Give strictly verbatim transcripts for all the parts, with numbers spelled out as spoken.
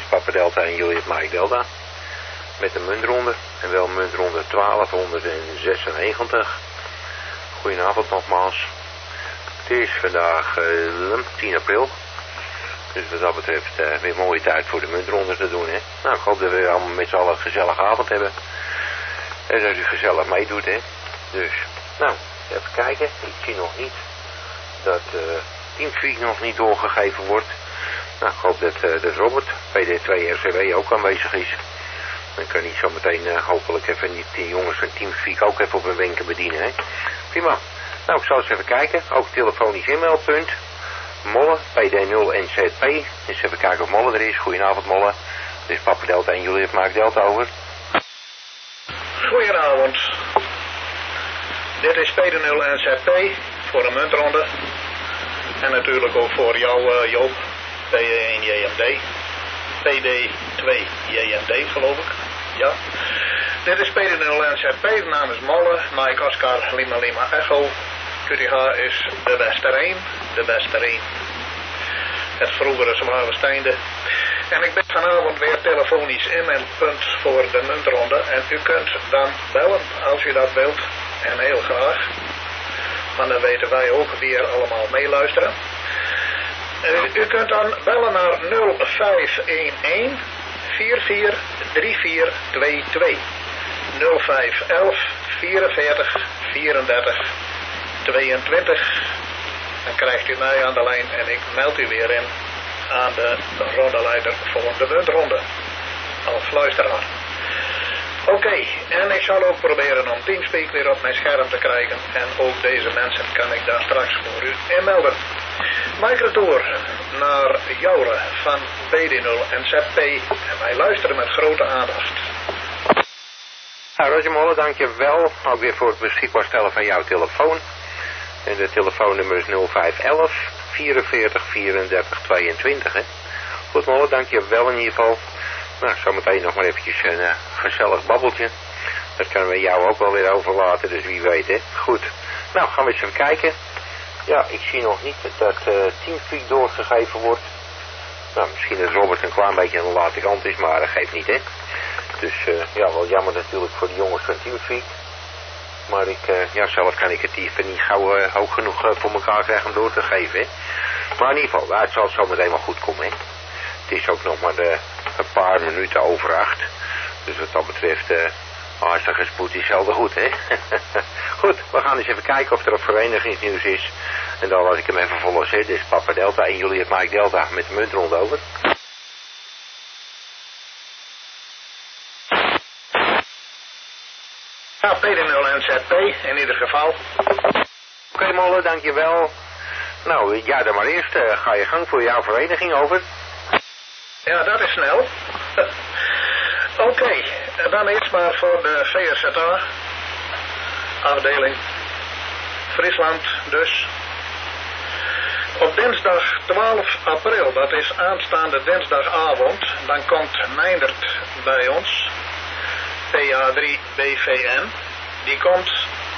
Papa Delta en Juliet Mike Delta. Met de muntronde. En wel muntronde twaalfhonderdzesennegentig. Goedenavond nogmaals. Het is vandaag uh, tien april. Dus wat dat betreft uh, weer mooie tijd voor de muntronde te doen. Hè? Nou, ik hoop dat we allemaal met z'n allen een gezellige avond hebben. En dat u gezellig meedoet. Hè? Dus, nou, even kijken. Ik zie nog niet dat uh, Teamspeak nog niet doorgegeven wordt. Nou, ik hoop dat, uh, dat Robert, P D twee R C W, ook aanwezig is. Dan kan hij zo meteen uh, hopelijk even die, die jongens van Teamspeak ook even op hun wenken bedienen. Hè? Prima. Nou, ik zal eens even kijken. Ook telefonisch inmeldpunt. Molle, P D nul N Z P. Dus even kijken of Molle er is. Goedenavond Molle. Dit is Papa Delta en Juliet Maak Delta over. Goedenavond. Dit is P D nul N Z P voor een muntronde. En natuurlijk ook voor jou uh, Joop. P D één J M D. P D twee J M D geloof ik. Ja. Dit is P D nul N Z P. De naam is Molle. Mike Oscar Lima Lima Echo. Q T H is de beste één. De beste één. Het vroegere Zwaarwesteinde. En ik ben vanavond weer telefonisch in en punt voor de muntronde. En u kunt dan bellen als u dat wilt. En heel graag. Want dan weten wij ook wie er allemaal meeluisteren. Uh, u kunt dan bellen naar nul vijf een een vier vier drie vier twee twee. nul vijf een een vierenveertig vierendertig tweeëntwintig. Dan krijgt u mij aan de lijn en ik meld u weer in aan de rondeleider voor de muntronde. Als luisteraar. Oké, okay, en ik zal ook proberen om Teamspeak weer op mijn scherm te krijgen. En ook deze mensen kan ik daar straks voor u inmelden. Microtour naar Joure van P D nul N Z P. En wij luisteren met grote aandacht. Nou, Roger Molle, dankjewel. Ook weer voor het beschikbaar stellen van jouw telefoon. En de telefoonnummer is nul vijf een een vierenveertig vierendertig tweeëntwintig. Hè? Goed Molle, dankjewel in ieder geval. Nou, zometeen nog maar eventjes een uh, gezellig babbeltje. Dat kunnen we jou ook wel weer overlaten, dus wie weet, hè. Goed. Nou, gaan we eens even kijken. Ja, ik zie nog niet dat uh, Teamspeak doorgegeven wordt. Nou, misschien dat Robert een klein beetje aan de late kant is, maar dat geeft niet, hè. Dus, uh, ja, wel jammer natuurlijk voor de jongens van Teamspeak. Maar ik, uh, ja, zelf kan ik het even niet gauw uh, hoog genoeg uh, voor elkaar krijgen om door te geven, hè. Maar in ieder geval, nou, het zal zo meteen wel goed komen, hè. Het is ook nog maar uh, een paar minuten over acht. Dus wat dat betreft, uh, hartstikke spoed is zelden goed, hè. Goed, we gaan eens even kijken of er op verenigingsnieuws is. En dan laat ik hem even volgen. Dit is Papa Delta en Juliet Mike Delta met de muntronde over. Ja, P D nul N Z P in ieder geval. Oké okay, Molle, dankjewel. Nou, ja dan maar eerst. Uh, ga je gang voor jouw vereniging over. Ja, dat is snel. Oké, okay, dan eerst maar voor de V R Z A. Afdeling Friesland dus. Op dinsdag twaalf april, dat is aanstaande dinsdagavond, dan komt Meindert bij ons. P A drie B V N. Die komt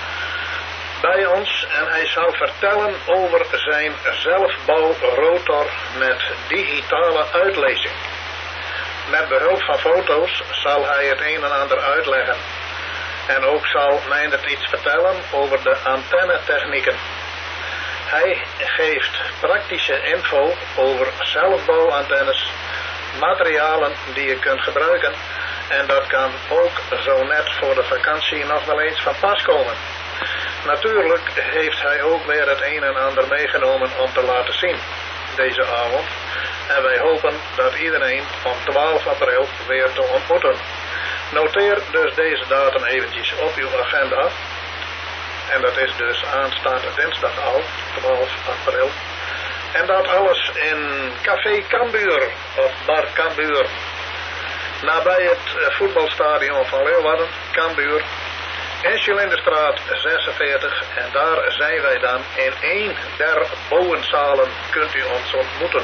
bij ons en hij zal vertellen over zijn zelfbouwrotor met digitale uitlezing. Met behulp van foto's zal hij het een en ander uitleggen. En ook zal Meindert iets vertellen over de antennetechnieken. Hij geeft praktische info over zelfbouwantennes, materialen die je kunt gebruiken. En dat kan ook zo net voor de vakantie nog wel eens van pas komen. Natuurlijk heeft hij ook weer het een en ander meegenomen om te laten zien deze avond. En wij hopen dat iedereen om twaalf april weer te ontmoeten. Noteer dus deze datum eventjes op uw agenda. En dat is dus aanstaande dinsdag al, twaalf april. En dat alles in Café Cambuur of Bar Cambuur. Nabij het voetbalstadion van Leeuwarden, Cambuur. In Cilinderstraat zesenveertig en daar zijn wij dan in één der bouwenzalen kunt u ons ontmoeten.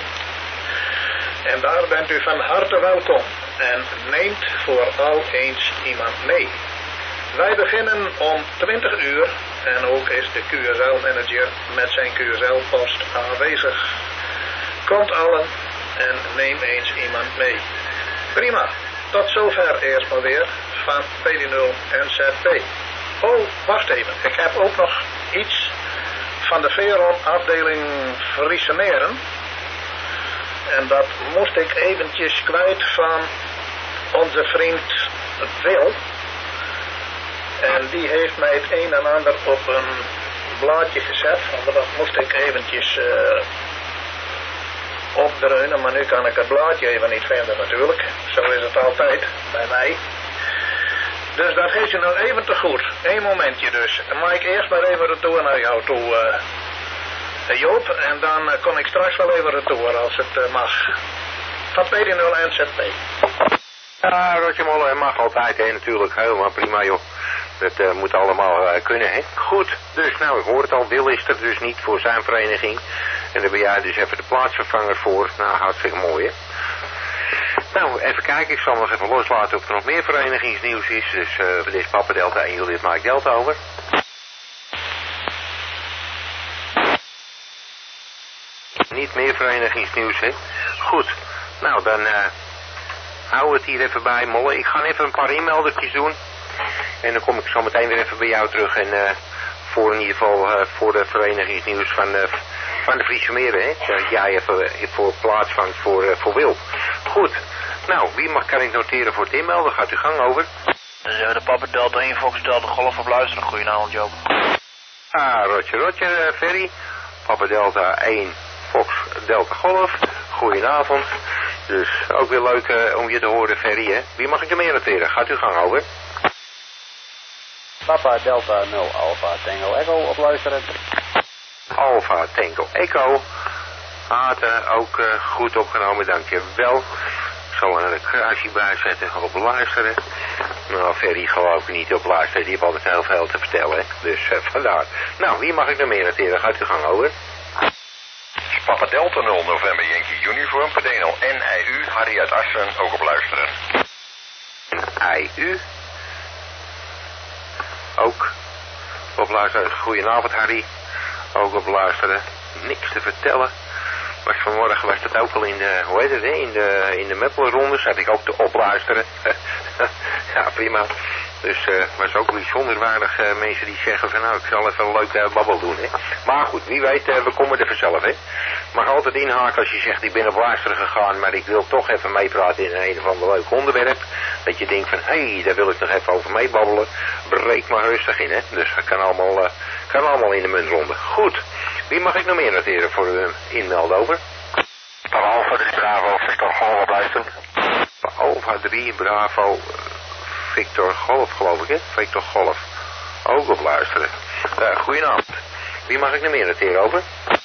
En daar bent u van harte welkom en neemt vooral eens iemand mee. Wij beginnen om twintig uur en ook is de Q S L-manager met zijn Q S L-post aanwezig. Komt allen en neem eens iemand mee. Prima. Tot zover eerst maar weer van P D nul N Z P. Oh, wacht even. Ik heb ook nog iets van de Veron afdeling Friese Meren. En dat moest ik eventjes kwijt van onze vriend Wil. En die heeft mij het een en ander op een blaadje gezet. Want dat moest ik eventjes uh, opdreunen. Maar nu kan ik het blaadje even niet vinden natuurlijk. Zo is het altijd bij mij. Dus dat heeft je nog even te goed. Eén momentje dus. Dan maak ik eerst maar even retour naar jou toe, uh, Joop. En dan uh, kom ik straks wel even retour als het uh, mag. Van P D nul N Z P. Ja, Roger Molle mag altijd, hè, natuurlijk. Helemaal prima, joh. Dat uh, moet allemaal uh, kunnen, hè. Goed, dus nou, ik hoor het al. Wil is er dus niet voor zijn vereniging. En daar ben jij dus even de plaatsvervanger voor. Nou, hartstikke mooi, hè. Nou, even kijken. Ik zal nog even loslaten of er nog meer verenigingsnieuws is. Dus uh, dit is Papa Delta en Juliet Mike Delta over. Niet meer verenigingsnieuws, hè. Goed, nou dan uh, houden we het hier even bij, Molle. Ik ga even een paar e-maildertjes doen. En dan kom ik zo meteen weer even bij jou terug. En uh, voor in ieder geval uh, voor de verenigingsnieuws van, uh, van de Friese Meren, hè. Dat jij even uh, voor plaatsvangt voor, uh, voor Wil. Goed, nou, wie mag kan ik noteren voor het inmelden? Gaat uw gang over. Dus uh, de Papa Delta één, Fox Delta Golf op luisteren. Goedenavond, Joop. Ah, Roger, Roger, uh, Ferry. Papa Delta één, Fox Delta Golf. Goedenavond. Dus ook weer leuk uh, om je te horen, Ferry, hè. Wie mag ik er meer noteren? Gaat uw gang over. Papa Delta nul Alpha Tango Echo op luisteren. Alpha Tango Echo. Haten ook uh, goed opgenomen, dankjewel. Ik zal er een kruisje bij zetten op luisteren. Nou, Ferry geloof ik niet op luisteren. Die heeft altijd heel veel te vertellen, hè. Dus uh, vandaar. Nou, wie mag ik er meer noteren? Gaat uw gang over. Papa Delta nul November Yankee Uniform, P D nul N I U, Harry uit Assen, ook op luisteren. I U. Ook op luisteren. Goedenavond, Harry. Ook op luisteren. Niks te vertellen. Maar vanmorgen was dat ook al in de, hoe heet het, hè? In de, in de Meppelronde zat ik ook te opluisteren. Ja, prima. Dus het uh, was ook bijzonder waardig uh, mensen die zeggen van nou, ik zal even een leuke uh, babbel doen, hè. Maar goed, wie weet, uh, we komen er vanzelf, hè. Mag altijd inhaken als je zegt, ik ben op luisteren gegaan, maar ik wil toch even meepraten in een of ander leuk onderwerp. Dat je denkt van, hé, hey, daar wil ik nog even over meebabbelen. Breek maar rustig in, hè. Dus dat kan allemaal, uh, kan allemaal in de muntronde. Goed, wie mag ik nog meer noteren voor de uh, inmelden over? Alpha drie Bravo, Victor Golf op luisteren. Alpha drie Bravo, Victor Golf, geloof ik, hè? Victor Golf. Ook op luisteren. Uh, goedenavond. Wie mag ik nog meer noteren over?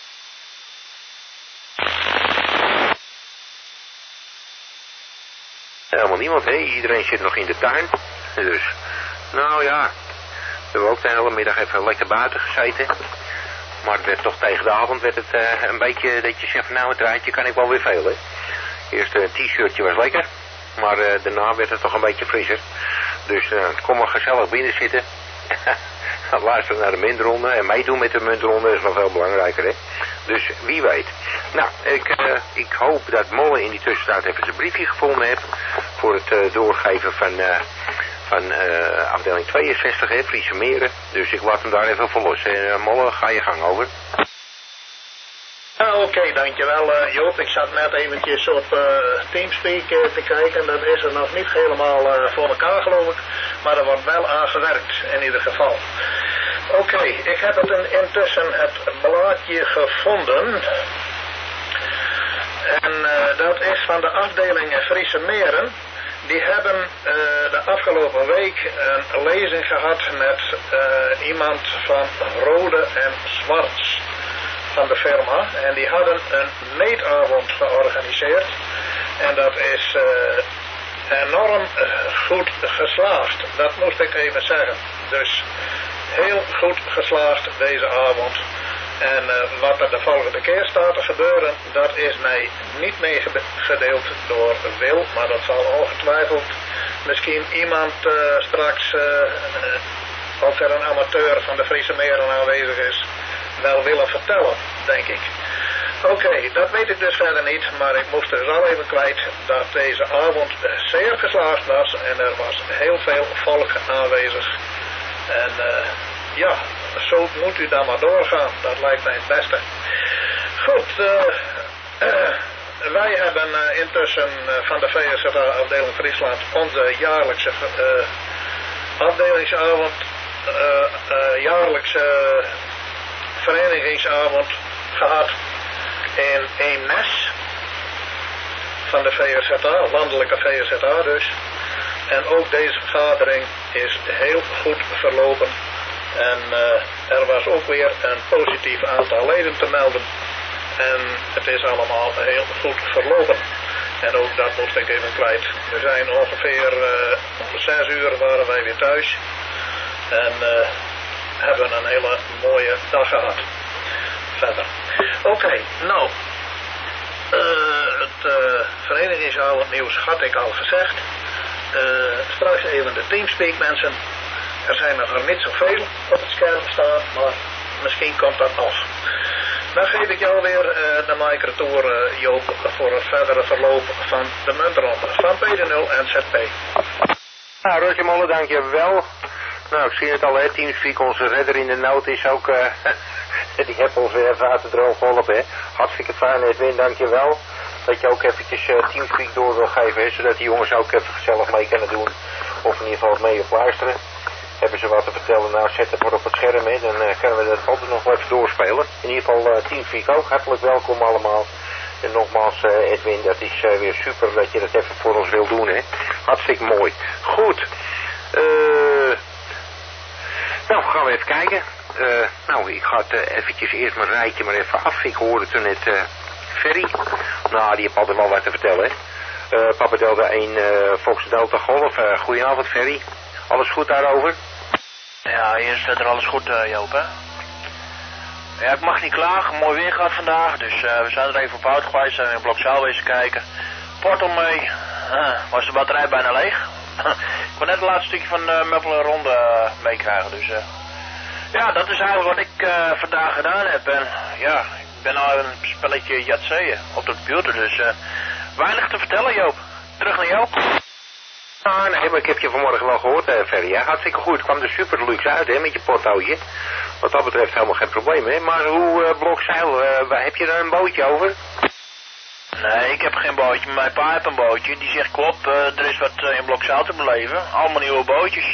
Helemaal niemand, hè? Iedereen zit nog in de tuin. Dus, nou ja. We hebben ook de hele middag even lekker buiten gezeten. Maar het werd toch tegen de avond werd het uh, een beetje dat je zegt van nou het rijtje kan ik wel weer veel, hè. Eerst een t-shirtje was lekker. Maar uh, daarna werd het toch een beetje frisser. Dus uh, kom maar gezellig binnen zitten. Luisteren naar de muntronde. En meedoen met de muntronde is nog veel belangrijker, hè. Dus wie weet. Nou, ik, uh, ik hoop dat Molle in die tussentijd even zijn briefje gevonden heeft. Voor het uh, doorgeven van, uh, van uh, afdeling tweeënzestig, hè, Friese Meren. Dus ik laat hem daar even voor los. Uh, Molle, ga je gang over. Ah, Oké, okay, dankjewel uh, Joop. Ik zat net eventjes op uh, Teamspeak uh, te kijken. Dat is er nog niet helemaal uh, voor elkaar, geloof ik. Maar er wordt wel aan gewerkt, in ieder geval. Oké, okay, ik heb het in, intussen het blaadje gevonden. En uh, dat is van de afdeling Friese Meren. Die hebben uh, de afgelopen week een lezing gehad met uh, iemand van Rode en Zwarts. Van de firma. En die hadden een meetavond georganiseerd. En dat is uh, enorm uh, goed geslaagd. Dat moest ik even zeggen. Dus heel goed geslaagd deze avond. En uh, wat er de volgende keer staat te gebeuren, dat is mij niet meegedeeld door Wil. Maar dat zal ongetwijfeld misschien iemand uh, straks, uh, uh, als er een amateur van de Friese Meren aanwezig is, wel willen vertellen, denk ik. Oké, okay, dat weet ik dus verder niet, maar ik moest dus al even kwijt dat deze avond zeer geslaagd was en er was heel veel volk aanwezig. En uh, ja, zo moet u dan maar doorgaan, dat lijkt mij het beste. Goed, uh, uh, wij hebben uh, intussen uh, van de V S Z A-afdeling Friesland onze jaarlijkse uh, afdelingsavond, uh, uh, jaarlijkse verenigingsavond gehad in Eemnes van de V S Z A, landelijke V S Z A dus. En ook deze vergadering is heel goed verlopen. En uh, er was ook weer een positief aantal leden te melden. En het is allemaal heel goed verlopen. En ook dat moest ik even kwijt. We zijn ongeveer uh, om zes uur waren wij weer thuis. En uh, hebben een hele mooie dag gehad. Verder. Oké, okay, nou. Uh, het uh, verenigingsavondnieuws had ik al gezegd. Uh, straks even de Teamspeak mensen. Er zijn er nog niet zoveel op het scherm staan, maar misschien komt dat nog. Dan geef ik jou weer uh, de mic retour, uh, Joop, voor het verdere verloop van de muntronde van P D nul en Z P. Nou, Roger Molle, dankjewel. Nou, ik zie het al, hè, Teamspeak, onze redder in de nood is ook, uh, die heeft ons weer even uit de droom geholpen, hè. Hartstikke fijn, Edwin, dankjewel. Dat je ook eventjes uh, Teamspeak door wil geven, hè, zodat die jongens ook even gezellig mee kunnen doen. Of in ieder geval mee op luisteren. Hebben ze wat te vertellen, nou zet het maar op het scherm, hè. Dan uh, kunnen we dat altijd nog wel even doorspelen. In ieder geval uh, Teamspeak ook, hartelijk welkom allemaal. En nogmaals, uh, Edwin, dat is uh, weer super dat je dat even voor ons wil doen, hè. Hartstikke mooi. Goed. Uh, nou, gaan we even kijken. Uh, nou, ik ga het uh, eventjes eerst mijn rijtje maar even af. Ik hoorde toen net uh, Ferry. Nou, die heeft altijd wel wat te vertellen, hè. Uh, Papa Delta één, uh, Fox Delta Golf. Uh, goedenavond, Ferry. Alles goed daarover? Ja, hier is verder alles goed, uh, Joop, hè. Ja, ik mag niet klagen. Mooi weer gehad vandaag. Dus uh, we zijn er even op uit geweest. Zijn in Blokzaal wezen kijken. Portal mee. Uh, was de batterij bijna leeg. Ik kon net het laatste stukje van de Meppelen ronde uh, meekrijgen. Dus uh, ja, dat is eigenlijk wat ik uh, vandaag gedaan heb. En ja, ik ben al een spelletje Jatseeën op de computer. Dus uh, weinig te vertellen, Joop. Terug naar jou. Ah, nee, maar ik heb je vanmorgen wel gehoord, uh, Ferry. Ja, hartstikke goed. Het kwam er super luxe uit, hè, met je portootje. Wat dat betreft helemaal geen probleem, hè. Maar hoe, uh, Blokzeil, uh, heb je daar een bootje over? Nee, ik heb geen bootje. Mijn pa heeft een bootje. Die zegt, klopt, uh, er is wat uh, in Blokzaal te beleven. Allemaal nieuwe bootjes.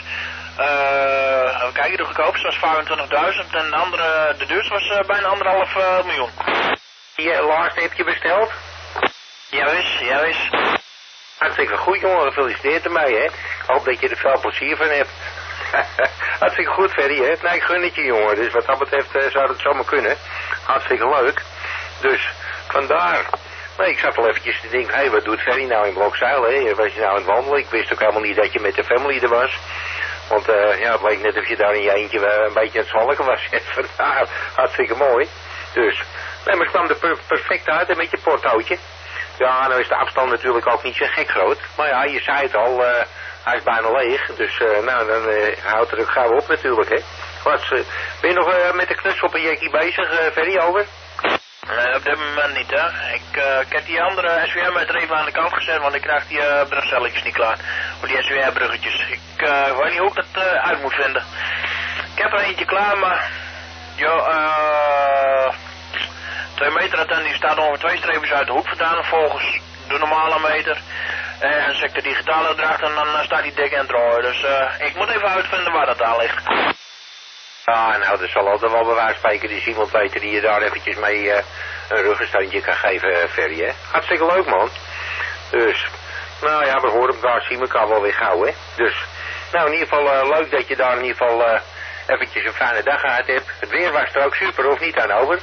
Uh, kijk, de goedkoopste was vijfentwintigduizend en de andere, de duurste was uh, bijna anderhalf uh, miljoen. Je laatste heb je besteld? Ja, wist, ja, wist. Hartstikke goed, jongen. Gefeliciteerd ermee, hè. Ik hoop dat je er veel plezier van hebt. Hartstikke goed, Ferry, hè. Nee, ik gun het je, jongen. Dus wat dat betreft uh, zou het zomaar kunnen. Hartstikke leuk. Dus, vandaar. Nee, ik zat al eventjes te denken, hé, hey, wat doet Ferry nou in Blokzeil, hè? Was je nou aan het wandelen? Ik wist ook helemaal niet dat je met de family er was. Want, uh, ja, het leek net of je daar in je eentje uh, een beetje aan het zwalken was. Vandaar, hartstikke mooi. Dus, nee, maar het kwam er per perfect uit, hè, met je portootje. Ja, nou is de afstand natuurlijk ook niet zo gek groot. Maar ja, je zei het al, uh, hij is bijna leeg. Dus, uh, nou, dan uh, houdt het ook gauw op natuurlijk, hè. Wat, uh, ben je nog uh, met de knutselprojectie bezig, uh, Ferry, over? Nee, op dit moment niet, hè. Ik, uh, ik heb die andere S W M er even aan de kant gezet, want ik krijg die uh, brugcelletjes niet klaar. Voor die S W M-bruggetjes. Ik uh, weet niet hoe ik dat uh, uit moet vinden. Ik heb er eentje klaar, maar... Jo, uh... twee meter uit en die staat ongeveer twee streepjes uit de hoek vandaan, volgens de normale meter. En als ik de digitale draag, dan, dan staat die dik in het draaien. Dus uh, ik moet even uitvinden waar dat aan ligt. Ja, nou, er zal altijd wel bij wijze van spreken dus iemand weten die je daar eventjes mee uh, een ruggensteuntje kan geven, uh, Ferry, hè. Hartstikke leuk, man. Dus, nou ja, we horen elkaar, zien elkaar wel weer gauw, hè. Dus, nou, in ieder geval uh, leuk dat je daar in ieder geval uh, eventjes een fijne dag gehad hebt. Het weer was er ook super, of niet, aan over?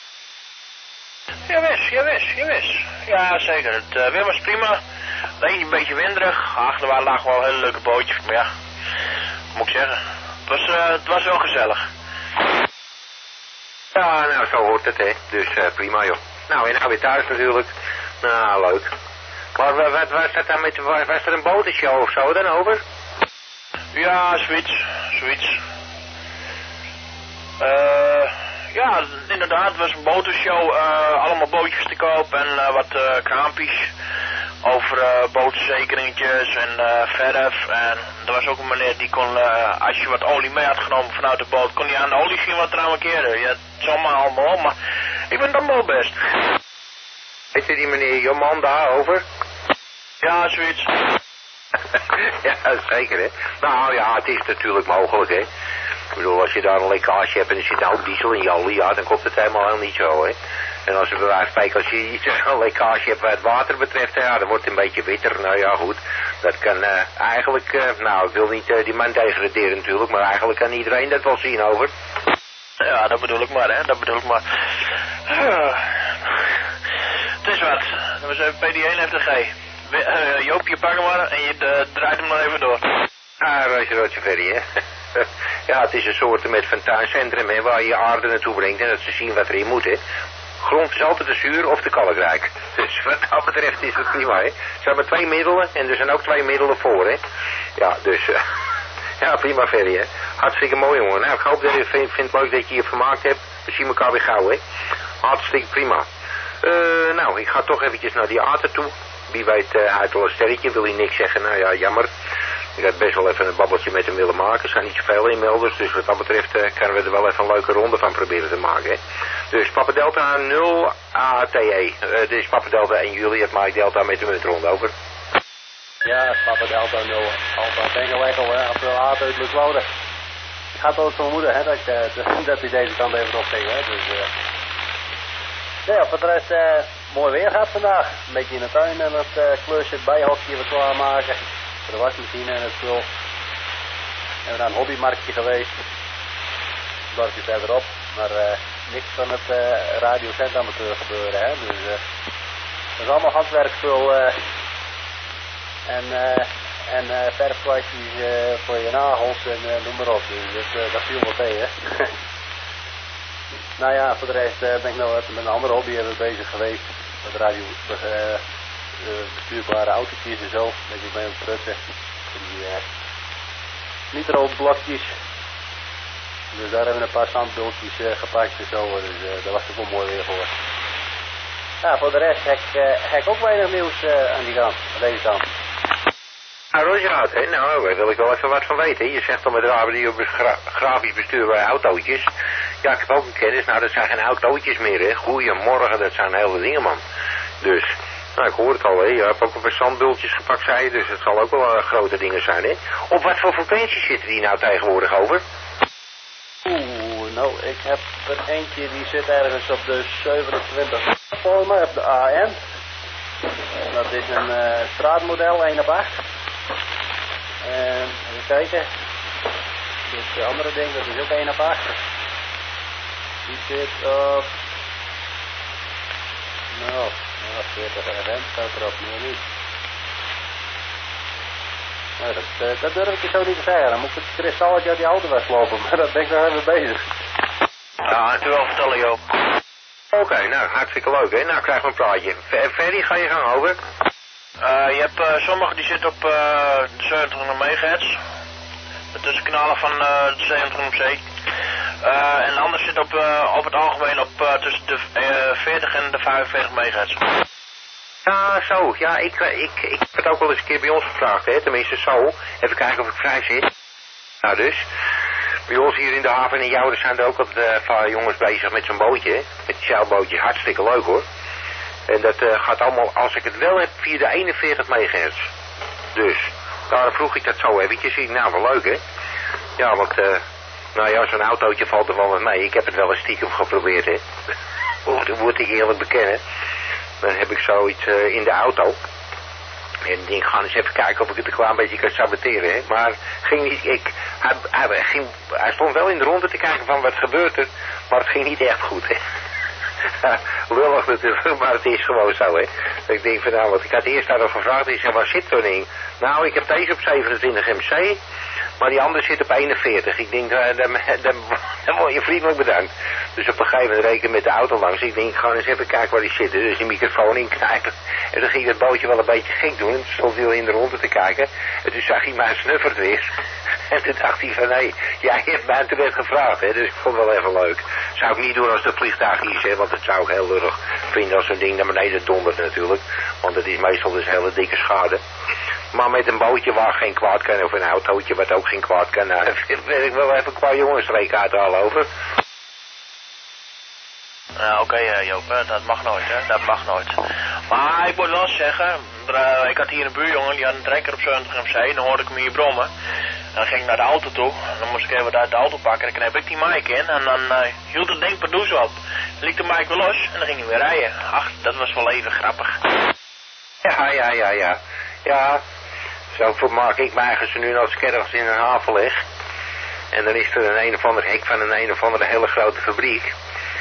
Ja, wist, ja, wist, ja, wist. Ja, zeker. Het uh, weer was prima. Alleen een beetje winderig. Achter waar lagen wel hele leuke bootjes. Maar ja, wat moet ik zeggen. Het was, uh, het was wel gezellig. Ja, nou, zo hoort het, hè. Dus uh, prima, joh. Nou, en nou weer thuis natuurlijk. Nou, leuk. Maar wat, wat was dat dan met, was, was er een botenshow of zo dan over? Ja, zoiets. Zoiets. Uh, Ja, inderdaad, het was een botenshow, uh, allemaal bootjes te koop en uh, wat uh, kraampjes over uh, bootverzekeringetjes en uh, verf. En er was ook een meneer die kon, uh, als je wat olie mee had genomen vanuit de boot, kon hij aan de olie zien wat eraan markeerde. Ja, het is allemaal allemaal, maar ik vind dat wel best. Heette die meneer Joman daarover? Ja, zoiets. Ja, zeker hè. Nou ja, het is natuurlijk mogelijk hè. Ik bedoel, als je daar een lekkage hebt en er zit ook diesel in je olie, ja, dan komt het helemaal, helemaal niet zo hè. En als we bij wijze van spreken, als je iets een lekkage hebt wat het water betreft, ja, dan wordt het een beetje witter. Nou ja, goed. Dat kan uh, eigenlijk, uh, nou, ik wil niet uh, die man degraderen natuurlijk, maar eigenlijk kan iedereen dat wel zien over. Ja, dat bedoel ik maar, hè, dat bedoel ik maar. Uh, het is wat. Dat was even P D één F T G. Uh, Joop, je pak hem maar en je uh, draait hem nog even door. Ah, Roger Roger Ferry, hè. Ja, het is een soort met van tuincentrum, hè, waar je je aarde naartoe brengt en dat ze zien wat erin moet, hè. Grond is altijd de zuur of de kalkrijk. Dus wat dat betreft is het prima, hè. Er zijn maar twee middelen en er zijn ook twee middelen voor, hè. Ja, dus, uh, ja, prima Ferry, hè. Hartstikke mooi, jongen. Nou, ik hoop dat je vindt vind leuk dat je je vermaakt hebt. We zien elkaar weer gauw, hè. Hartstikke prima. Uh, nou, ik ga toch eventjes naar die aarde toe. Wie weet, uh, uit een sterretje wil hij niks zeggen. Nou ja, jammer. Ik had best wel even een babbeltje met hem willen maken. Er zijn niet zoveel inmelders, dus wat dat betreft uh, kunnen we er wel even een leuke ronde van proberen te maken. Hè. Dus Papa Delta nul A T E. Uh, dit is Papa Delta en Juliet Mike Delta met de muntronde, over. Ja, Papa Delta nul Alpha Tango Echo, hè, April A uit Luswoude. Ik had ook vermoeden, hè, dat, uh, dat hij deze kant even opging, hè, dus... Uh... Ja, voor de rest, uh, mooi weer gehad vandaag. Een beetje in de tuin en het uh, klusje, het bijhokje weer klaarmaken. Voor de wasmachine en het spul. En we naar een hobbymarktje geweest. Een dorpje verderop. Maar uh, niks van het uh, radiocentamateur gebeuren, hè. Dus uh, dat is allemaal handwerkspul. Uh, en uh, en uh, verfkwastjes uh, voor je nagels en uh, noem maar op. Dus dat, uh, dat viel wel tegen. Nou ja, voor de rest uh, ben ik nou met een andere hobby bezig geweest. Met radio, uh, uh, bestuurbare autootjes en zo. Ben ik mee aan het prutsen. Die uh, nitroblokjes. Dus daar hebben we een paar zandbultjes uh, gepakt en zo. Dus uh, daar was het wel mooi weer voor. Ja, voor de rest heb ik, uh, heb ik ook weinig nieuws uh, aan die kant, aan deze kant. Nou, Roger, hè? Nou, daar wil ik wel even wat van weten. Je zegt al met radio gra grafisch bestuurbare autootjes. Ja, ik heb ook een kennis. Nou, dat zijn geen autootjes meer, hè. Goeiemorgen, dat zijn hele dingen, man. Dus, nou, ik hoor het al, hè. Je hebt ook een paar zandbultjes gepakt, zei je. Dus het zal ook wel uh, grote dingen zijn, hè. Op wat voor frequenties zitten die nou tegenwoordig over? Oeh, nou, ik heb er eentje die zit ergens op de zevenentwintig volgens mij, op de A M. Dat is een uh, straatmodel, één op acht. En even kijken. Dit is de andere ding, dat is ook één op acht. Die zit op... Nou, nou veertig R M staat erop, meer niet. Nou, dat, uh, dat durf ik je zo niet te zeggen. Dan moet ik het kristalletje uit die auto weglopen, maar dat ben ik nog even bezig. Ja, ik wil wel vertellen, Joop. Oké, okay, nou, hartstikke leuk, hè. Nou, krijg we een praatje. Ver Ferry, ga je gang over? Uh, je hebt uh, sommigen die zitten op uh, de zevenentwintig megahertz. Dat is kanalen van uh, de zevenentwintig C. Uh, en de ander zit op, uh, op het algemeen op uh, tussen de uh, veertig en de vijfenveertig megahertz. Ja, zo. Ja, ik, ik, ik heb het ook wel eens een keer bij ons gevraagd, hè. Tenminste, zo. Even kijken of ik vrij zit. Nou, dus. Bij ons hier in de haven in Jouden zijn er ook wat uh, jongens bezig met zo'n bootje, hè. Met die zeilbootjes. Hartstikke leuk, hoor. En dat uh, gaat allemaal, als ik het wel heb, via de eenenveertig megahertz. Dus, daarom vroeg ik dat zo eventjes. Ik, nou, wel leuk, hè. Ja, want, uh, nou ja, zo'n autootje valt er wel wat mee. Ik heb het wel eens stiekem geprobeerd, hè. Dat moet ik eerlijk bekennen. Dan heb ik zoiets uh, in de auto. En ik denk, ga eens even kijken of ik het een klein beetje kan saboteren, hè. Maar ging niet, ik, hij, hij, ging, hij stond wel in de ronde te kijken van wat gebeurt er. Maar het ging niet echt goed, hè. Lullig natuurlijk, maar het is gewoon zo, hè. Ik denk van, nou, want ik had eerst daarop gevraagd. Ik zei, waar zit er in? Nou, ik heb deze op zevenentwintig M C. Maar die andere zit op eenenveertig. Ik denk, uh, dan, dan, dan word je vriendelijk bedankt. Dus op een gegeven moment reken ik met de auto langs. Ik denk, gewoon eens even kijken waar die zit. Dus die microfoon inkijken. En dan ging het bootje wel een beetje gek doen. En toen stond hij al in de ronde te kijken. En toen zag hij mij snuffert weer. En toen dacht hij van, hé, jij hebt mij toen net gevraagd, hè, dus ik vond het wel even leuk. Zou ik niet doen als het vliegtuig is, hè, want dat zou ik heel erg vinden als zo'n ding naar beneden dondert natuurlijk. Want het is meestal dus hele dikke schade. Maar met een bootje waar geen kwaad kan, of een autootje wat ook geen kwaad kan, nou, wil ik wel even qua jongensstreek uithalen over. Ja, oké okay, Joop, dat mag nooit, hè, dat mag nooit. Maar ik moet wel zeggen, er, uh, ik had hier een buurjongen, die had een trekker op zeventig M C, en dan hoorde ik hem hier brommen. En dan ging ik naar de auto toe, en dan moest ik even wat uit de auto pakken, en dan knep ik die mic in, en dan uh, hield het ding pardoes op. Dan liet de mic weer los, en dan ging hij weer rijden. Ach, dat was wel even grappig. Ja, ja, ja, ja. Ja, zo vermaak ik me eigenlijk nu als ik ergens in een haven lig. En dan is er een een of ander hek van een een of andere hele grote fabriek.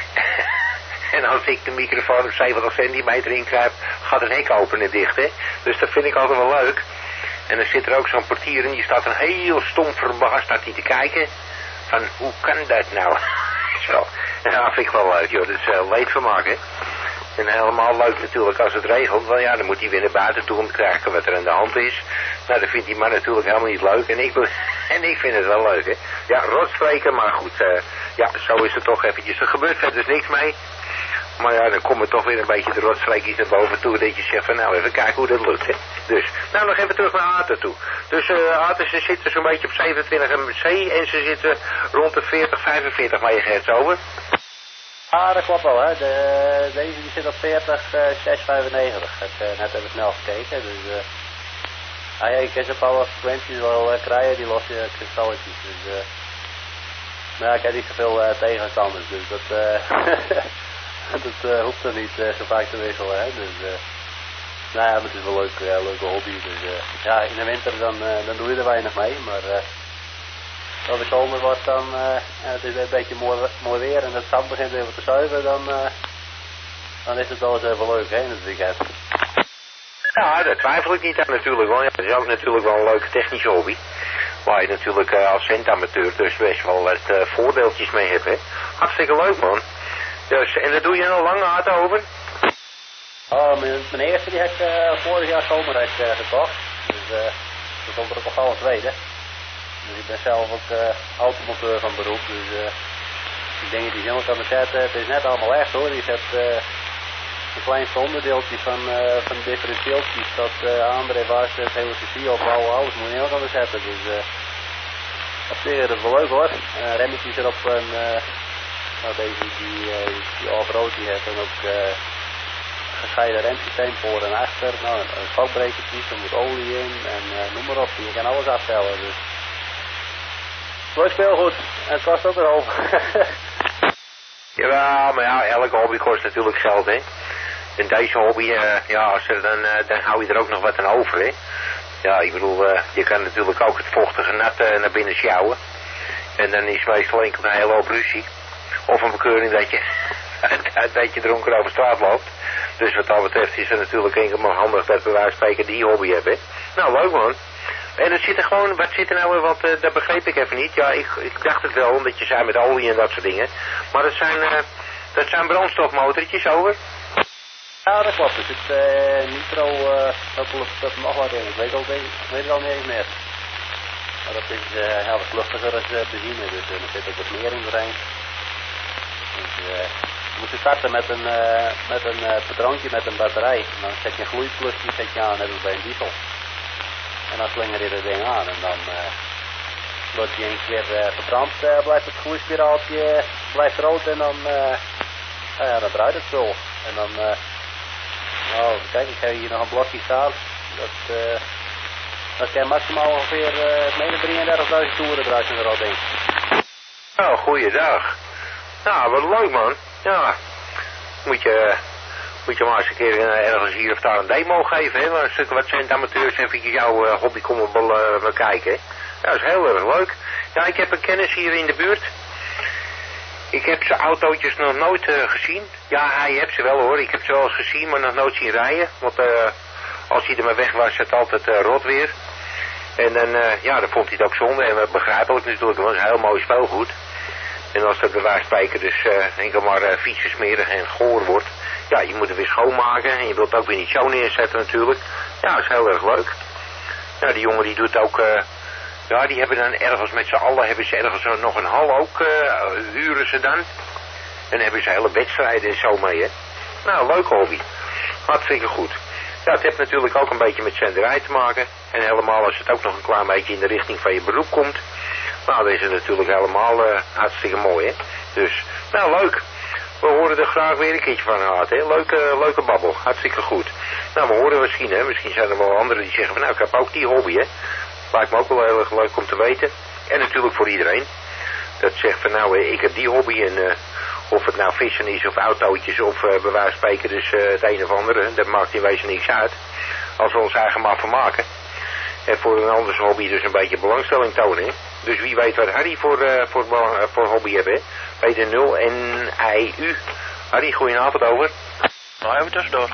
En als ik de microfoon op zeventig centimeter inkruip, gaat het hek open en dicht, hè. Dus dat vind ik altijd wel leuk. En dan zit er ook zo'n portier en die staat een heel stom verbaasd staat hij te kijken. Van, hoe kan dat nou? Zo. En dat vind ik wel leuk, joh. Dat is uh, leedvermaak, hè. En helemaal leuk natuurlijk als het regelt. Want ja, dan moet hij weer naar buiten toe om te kijken wat er aan de hand is. Nou, dat vindt die man natuurlijk helemaal niet leuk. En ik, en ik vind het wel leuk, hè. Ja, rotspreken, maar goed. Uh, ja, zo is het toch eventjes. Er gebeurt verder niks mee. Maar ja, dan komt er toch weer een beetje de rotspreekjes naar boven toe. Dat je zegt van, nou, even kijken hoe dat lukt, hè. Dus, nou, nog even terug naar Aten toe. Dus uh, Aten, ze zitten zo'n beetje op zevenentwintig M C. En ze zitten rond de veertig, vijfenveertig megahertz over. Ah, dat klopt wel, hè. De, deze die zit op veertig, zes vijfennegentig. Ik heb uh, net even snel gekeken, dus... Uh, ah, ja, je kan zijn power frequenties wel uh, krijgen, die losse kristalletjes, dus... Uh, maar ja, ik heb niet zoveel uh, tegenstanders, dus dat... Uh, dat uh, hoeft er niet uh, zo vaak te wisselen, hè. Dus... Uh, nou ja, maar het is wel een leuk, uh, leuke hobby, dus... Uh, ja, in de winter dan, uh, dan doe je er weinig mee, maar... Uh, als de zomer wordt, dan uh, het is een beetje mooi, mooi weer en het zand begint even te zuiven, dan, uh, dan is het wel eens even leuk, hè, in het weekend. Ja, daar twijfel ik niet aan natuurlijk, want ja, het is ook natuurlijk wel een leuke technische hobby. Waar je natuurlijk uh, als centamateur dus best wel wat uh, voordeeltjes mee hebt, hè. Hartstikke leuk, man. Dus, en dat doe je al lang hard over? Oh, mijn, mijn eerste die heb ik uh, vorig jaar zomer heb ik, uh, gekocht, dus uh, er komt er ook nog al een tweede. Dus ik ben zelf ook uh, automonteur van beroep, dus uh, ik denk dat die jongen kan zetten. Het is net allemaal echt hoor, je hebt uh, een klein onderdeeltje van, uh, van differentieeltjes tot uh, André was het hele circuit op, oude alles moet je heel kunnen zetten. Dus uh, op zich is het wel leuk hoor. Uh, remmetjes erop en uh, nou, deze die, uh, die off-road die heeft en ook uh, gescheiden remsysteem voor en achter. Nou, een spakbrekertjes, er moet olie in en uh, noem maar op, je kan alles afstellen. Dus. Leuk speelgoed. En het kost ook een hoop. Ja, maar ja, elke hobby kost natuurlijk geld, hè. En deze hobby, uh, ja, als er dan, uh, dan hou je er ook nog wat aan over, hè. Ja, ik bedoel, uh, je kan natuurlijk ook het vochtige nat uh, naar binnen sjouwen. En dan is meestal enkel een hele hoop ruzie. Of een bekeuring dat je, dat je dronken over straat loopt. Dus wat dat betreft is het natuurlijk enkel maar handig dat we wij spreken die hobby hebben, hè. Nou, leuk man. En er zit er gewoon, wat zit er nou, want uh, dat begreep ik even niet. Ja, ik, ik dacht het wel, omdat je zei met olie en dat soort dingen. Maar dat zijn, uh, dat zijn brandstofmotortjes over? Ja, dat klopt. Er zit uh, nitro, uh, dat, dat nog wat in. Ik weet, al, ik weet het al niet eens meer. Maar dat is uh, ja, wat luchtiger als uh, benzine, dus uh, er zit ook wat meer in de range. Dus uh, je moet starten met een, uh, met een uh, patroontje met een batterij. En dan zet je een gloeiplusje zet je aan, net als bij een diesel. En dan slinger je dat ding aan en dan uh, wordt je een keer uh, verbrand, uh, blijft het gloeispiraaltje uh, blijft rood en dan, uh, nou ja, dan draait het zo. En dan, uh, nou kijk, ik heb hier nog een blokje staan, dat, uh, dat kan maximaal ongeveer uh, drieëndertigduizend toeren draait er al ding. Oh, goeiedag. Nou, wat leuk man. Ja, moet je... Moet je maar eens een keer uh, ergens hier of daar een demo geven, hè? Waar een stuk wat centamateurs eventjes jouw uh, hobby komen uh, bekijken, hè? Ja, dat is heel erg leuk. Ja, ik heb een kennis hier in de buurt. Ik heb zijn autootjes nog nooit uh, gezien. Ja, hij heeft ze wel hoor. Ik heb ze wel eens gezien, maar nog nooit zien rijden. Want uh, als hij er maar weg was, het altijd uh, rot weer. En dan, uh, ja, dan vond hij het ook zonde. En uh, begrijpelijk natuurlijk, want het is een heel mooi speelgoed. En als dat bij wijze van spreken dus uh, enkel maar uh, fietsensmerig en goor wordt. Ja, je moet het weer schoonmaken en je wilt het ook weer niet zo neerzetten natuurlijk. Ja, dat is heel erg leuk. Ja, die jongen die doet ook uh, Ja, die hebben dan ergens met z'n allen, hebben ze ergens nog een hal ook, uh, huren ze dan. En hebben ze hele wedstrijden en zo mee, hè. Nou, leuke hobby. Hartstikke goed. Ja, het heeft natuurlijk ook een beetje met zenderij te maken. En helemaal als het ook nog een klein beetje in de richting van je beroep komt. Nou, dan is het natuurlijk helemaal uh, hartstikke mooi, hè. Dus, nou, leuk. We horen er graag weer een keertje van gehad, hè. Leuke, leuke babbel. Hartstikke goed. Nou, we horen misschien, hè. Misschien zijn er wel anderen die zeggen van, nou, ik heb ook die hobby, hè. Lijkt me ook wel heel erg leuk om te weten. En natuurlijk voor iedereen. Dat zegt van, nou, ik heb die hobby en... Uh, of het nou vissen is of autootjes of uh, bij wijze van spreken dus uh, het een of andere. Dat maakt in wezen niks uit. Als we ons eigen maar vermaken. En voor een andere hobby dus een beetje belangstelling tonen. Hè? Dus wie weet wat Harry voor, uh, voor, uh, voor hobby hebben. Peter nul en I U. Harry, goedenavond over. Nou, even tussendoor.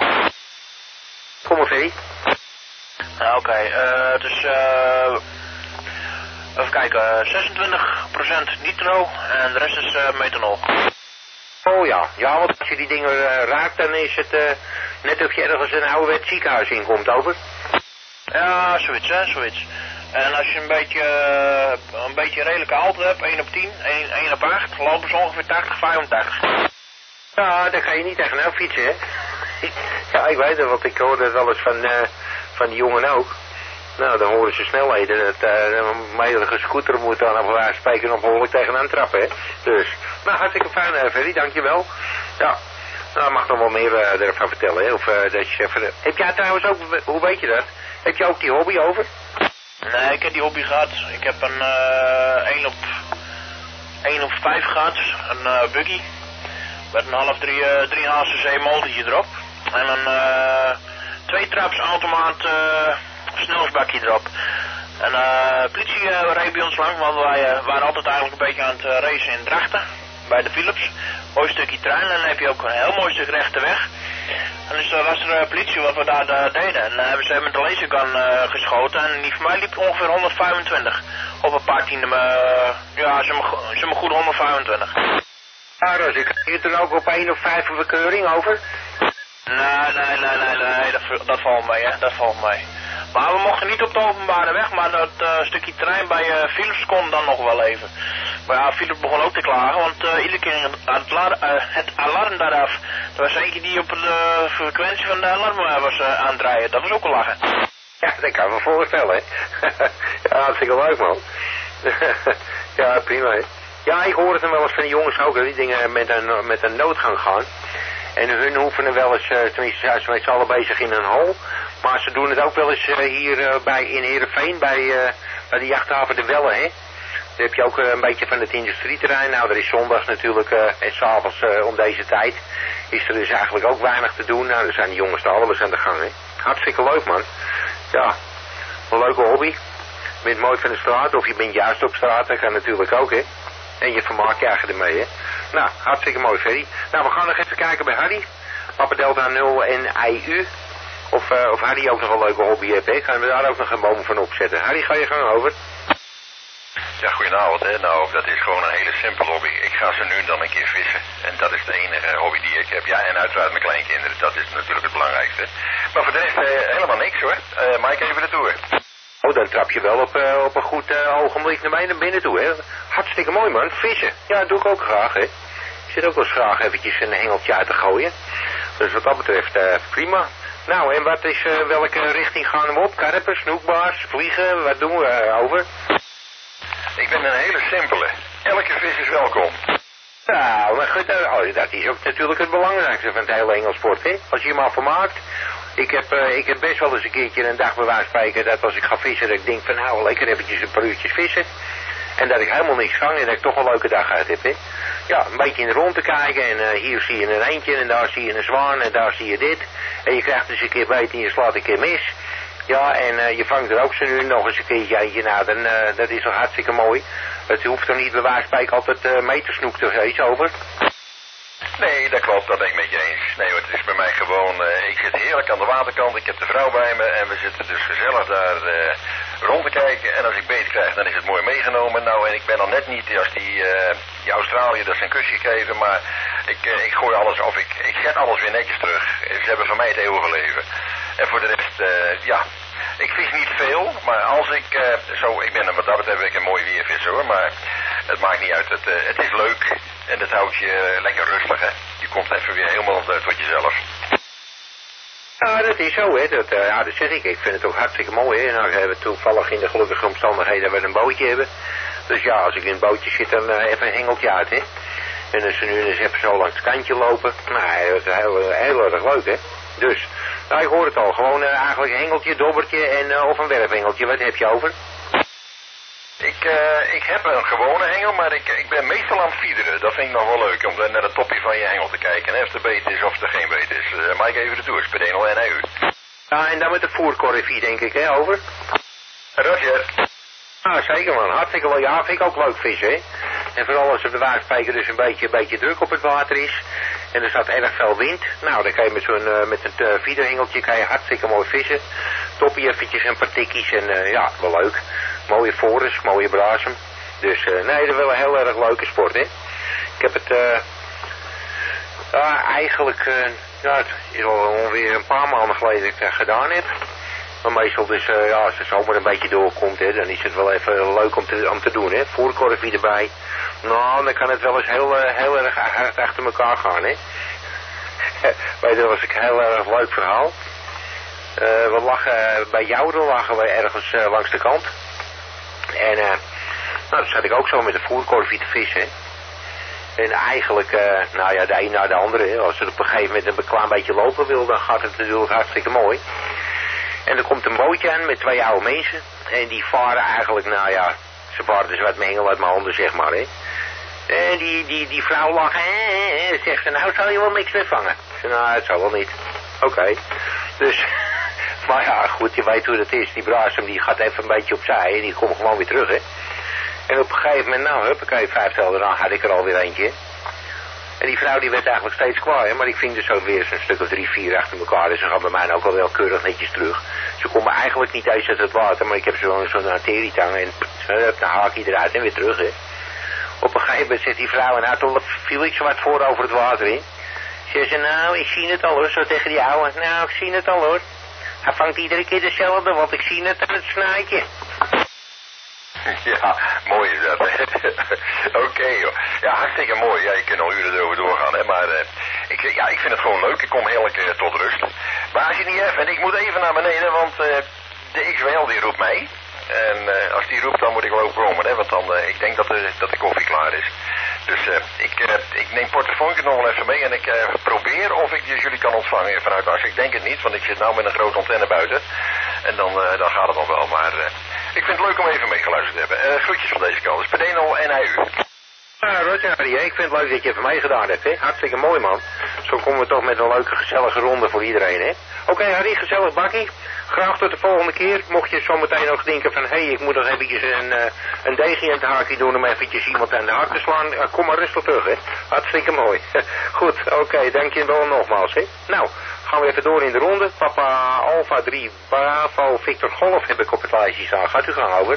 Kom maar, Ferry. Nou, oké. Okay. Uh, het is... Uh... Even kijken. zesentwintig procent nitro en de rest is uh, methanol. Oh ja, ja, want als je die dingen uh, raakt, dan is het uh, net of je ergens een ouderwets ziekenhuis in komt, over. Ja, zoiets, hè, zoiets. En als je een beetje, uh, een beetje redelijke auto hebt, één op tien, één op acht, lopen ze ongeveer tachtig, vijfentachtig. Ja, daar kan je niet tegenaan fietsen, hè. Ja, ik weet het, want ik hoorde het wel eens van, uh, van die jongen ook. Nou, dan horen ze snelheden. Dat uh, een medelige scooter moet dan op waar spreken nog behoorlijk tegenaan trappen, hè. Dus, nou, hartstikke fijn, uh, Ferry, dankjewel. Ja, nou, mag nog wel meer uh, ervan vertellen, hè. Of, uh, dat je, uh, heb jij trouwens ook, hoe weet je dat? Heb je ook die hobby over? Nee, ik heb die hobby gehad. Ik heb een uh, één op één op vijf gehad, een uh, buggy. Met een half drie, uh, drie H C C motortje erop. En een uh, twee traps automaat... Uh, snelheidsbakje erop. En uh, politie uh, reed bij ons lang, want wij uh, waren altijd eigenlijk een beetje aan het uh, racen in Drachten, bij de Philips. Mooi stukje trein en dan heb je ook een heel mooi stuk rechte weg. En dus uh, was er uh, politie wat we daar uh, deden. En uh, hebben ze met de lasergun uh, geschoten en die van mij liep ongeveer honderdvijfentwintig. Op een paar tienden, uh, ja, ze me goed honderdvijfentwintig. Ja, dus ik heb je toen ook op één of vijf een verkeuring over? Nee, nee, nee, nee, nee, dat, dat valt mee, hè, dat valt mee. Maar we mochten niet op de openbare weg, maar dat uh, stukje terrein bij uh, Philips kon dan nog wel even. Maar ja, Philips begon ook te klagen, want uh, iedere keer het, uh, het alarm daaraf. Er was eentje die op de frequentie van de alarm uh, was uh, aan het draaien. Dat was ook een lachen. Ja, dat kan ik me voorstellen, hè. Ja, hartstikke leuk, man. Ja, prima, hè. Ja, ik hoor het dan wel eens van die jongens ook, dat die dingen met een, met een noodgang gaan. En hun hoeven er wel eens, uh, tenminste zijn ze met z'n allen bezig in een hol. Maar ze doen het ook wel eens uh, hier uh, bij, in Heerenveen, bij, uh, bij de jachthaven de Welle, hè. Daar heb je ook uh, een beetje van het industrieterrein. Nou, er is zondags natuurlijk, uh, en s'avonds uh, om deze tijd, is er dus eigenlijk ook weinig te doen. Nou, dan zijn die jongens er allemaal aan de gang, hè. Hartstikke leuk, man. Ja, een leuke hobby. Je bent mooi van de straat, of je bent juist op straat, dat kan natuurlijk ook, hè. En je vermaakt je eigen ermee, hè. Nou, hartstikke mooi, Ferry. Nou, we gaan nog even kijken bij Harry. Papa Delta nul en I U. Of, uh, of Harry ook nog een leuke hobby heeft, hè. Gaan we daar ook nog een boom van opzetten. Harry, ga je gang over. Ja, goedenavond, hè. Nou, dat is gewoon een hele simpele hobby. Ik ga ze nu dan een keer vissen. En dat is de enige hobby die ik heb. Ja, en uiteraard mijn kleinkinderen. Dat is natuurlijk het belangrijkste. Maar voor de rest uh, helemaal niks, hoor. Uh, Mike, even de tour. Oh, dan trap je wel op, uh, op een goed uh, ogenblik naar mij naar binnen toe, hè. Hartstikke mooi, man. Vissen. Ja, dat doe ik ook graag, hè. Ik zit ook wel eens graag eventjes een hengeltje uit te gooien. Dus wat dat betreft, uh, prima. Nou, en wat is, uh, welke richting gaan we op? Karpen, snoekbaars, vliegen, wat doen we uh, over? Ik ben een hele simpele. Elke vis is welkom. Nou, maar goed, uh, oh, dat is ook natuurlijk het belangrijkste van het hele hengelsport, hè. Als je je maar vermaakt. Ik heb, uh, ik heb best wel eens een keertje een dag bij wijze van spreken dat als ik ga vissen, dat ik denk van nou, lekker eventjes een paar uurtjes vissen. En dat ik helemaal niks vang en dat ik toch een leuke dag uit heb, hè. Ja, een beetje in de rond te kijken en uh, hier zie je een eendje en daar zie je een zwaan en daar zie je dit. En je krijgt dus een keer beet en je slaat een keer mis. Ja, en uh, je vangt er ook zo nu nog eens een keertje eentje. Nou, dan, uh, dat is toch hartstikke mooi. Het hoeft er niet bij wijze van spreken altijd uh, mee te snoeken of iets over. Nee, dat klopt, dat ben ik met je eens. Nee, het is bij mij gewoon, uh, ik zit heerlijk aan de waterkant, ik heb de vrouw bij me en we zitten dus gezellig daar uh, rond te kijken. En als ik beet krijg, dan is het mooi meegenomen. Nou, en ik ben dan net niet als die, uh, die Australiërs een kusje geven, maar ik, uh, ik gooi alles, of ik, ik zet alles weer netjes terug. Ze hebben van mij het eeuwige leven. En voor de rest, uh, ja, ik vis niet veel, maar als ik, uh, zo, ik ben wat dat betreft ben ik een mooi weervisser hoor, maar het maakt niet uit. Het, uh, het is leuk en het houdt je uh, lekker rustig, hè. Je komt even weer helemaal uh, tot jezelf. Ja, dat is zo, hè. Dat, uh, ja, dat zeg ik. Ik vind het ook hartstikke mooi, hè. Nou, we hebben toevallig in de gelukkige omstandigheden dat we een bootje hebben. Dus ja, als ik in een bootje zit, dan uh, even een hengeltje uit, hè. En als ze nu eens even zo langs het kantje lopen, nou, dat is heel, heel erg leuk, hè. Dus, nou, ik hoor het al. Gewoon uh, eigenlijk een hengeltje, dobbertje en, uh, of een werfhengeltje. Wat heb je over? Ik, uh, ik heb een gewone hengel, maar ik, ik ben meestal aan het fiederen. Dat vind ik nog wel leuk, om naar de toppie van je hengel te kijken. En of er beet is of er geen beet is. Uh, maak ik even de tours, bij de N L N U. Ja, en dan met de voerkorrevie, denk ik, hè, over? Roger. Ah, zeker man. Hartstikke leuk. Ja, vind ik ook leuk vissen, hè. En vooral als op de waarspreker dus een beetje, een beetje druk op het water is. En er staat erg veel wind. Nou, dan kan je met zo'n uh, met een uh, fiederhengeltje kan je hartstikke mooi vissen. Toppie eventjes een paar tikkies en uh, ja, wel leuk. Mooie forens, mooie brasem. Dus uh, nee, dat is wel een heel erg leuke sport, hè. Ik heb het uh, uh, eigenlijk, uh, ja, het is al ongeveer een paar maanden geleden dat ik dat gedaan heb. Maar meestal dus, uh, ja, als de zomer een beetje doorkomt, hè, dan is het wel even leuk om te, om te doen, hè. Voerkorfie erbij. Nou, dan kan het wel eens heel, uh, heel erg hard achter elkaar gaan, hè. Weet je, dat was een heel erg leuk verhaal. Uh, we lagen, bij Jouden lagen we ergens uh, langs de kant. En, uh, nou, dan zat ik ook zo met de voerkorfie te vissen, hè. En eigenlijk, uh, nou ja, de een naar de andere, hè. Als het op een gegeven moment een klein beetje lopen wil, dan gaat het natuurlijk hartstikke mooi. En er komt een bootje aan met twee oude mensen. En die varen eigenlijk, nou ja, ze varen dus wat mengel uit mijn handen, zeg maar, hè. En die, die, die vrouw lacht, en zegt ze, nou zal je wel niks meer vangen. Ik zeg, nou, het zal wel niet. Oké. Okay. Dus, maar ja, goed, je weet hoe dat is. Die brasem, die gaat even een beetje opzij en die komt gewoon weer terug, hè. En op een gegeven moment, nou, huppakee, vijf tellen, dan had ik er alweer eentje. En die vrouw die werd eigenlijk steeds kwaaier, maar ik ving dus ook weer zo'n stuk of drie, vier achter elkaar. Dus ze gaan bij mij ook al wel keurig netjes terug. Ze komen eigenlijk niet eens uit het water, maar ik heb zo'n zo'n arterietang en dan haak je eruit en weer terug, hè. Op een gegeven moment zegt die vrouw, en nou toen viel ik zo wat voor over het water in. Ze zei, nou, ik zie het al hoor, zo tegen die ouwe. Nou, ik zie het al hoor. Hij vangt iedere keer dezelfde, want ik zie het aan het snaadje. Ja, mooi is dat. Oké, okay, joh. Ja, hartstikke mooi. Ja, je kunt al uren erover doorgaan, hè. Maar uh, ik, ja, ik vind het gewoon leuk. Ik kom heerlijk uh, tot rust. Maar als je niet even... En ik moet even naar beneden, want uh, de X W L die roept mij. En uh, als die roept, dan moet ik wel komen, hè. Want dan, uh, ik denk dat de, dat de koffie klaar is. Dus uh, ik, uh, ik neem portefeuille nog wel even mee en ik uh, probeer of ik die jullie kan ontvangen vanuit As. Ik denk het niet, want ik zit nou met een grote antenne buiten. En dan, uh, dan gaat het nog wel, maar uh, ik vind het leuk om even meegeluisterd te hebben. Uh, groetjes van deze kant. Dus per D nul en N U. Ja, Roger, Harry, ik vind het leuk dat je even meegedaan hebt, hè. Hartstikke mooi, man. Zo komen we toch met een leuke, gezellige ronde voor iedereen, hè. Oké, okay, Harry, gezellig bakkie. Graag tot de volgende keer. Mocht je zometeen nog denken van, hé, hey, ik moet nog eventjes een, uh, een deegje in het haakje doen om eventjes iemand aan de hak te slaan. Uh, kom maar rustig terug, hè. Hartstikke mooi. Goed, oké, okay, dank je wel nogmaals, hè. Nou, gaan we even door in de ronde. Papa Alpha drie Bravo Victor Golf heb ik op het lijstje staan. Gaat u gang over.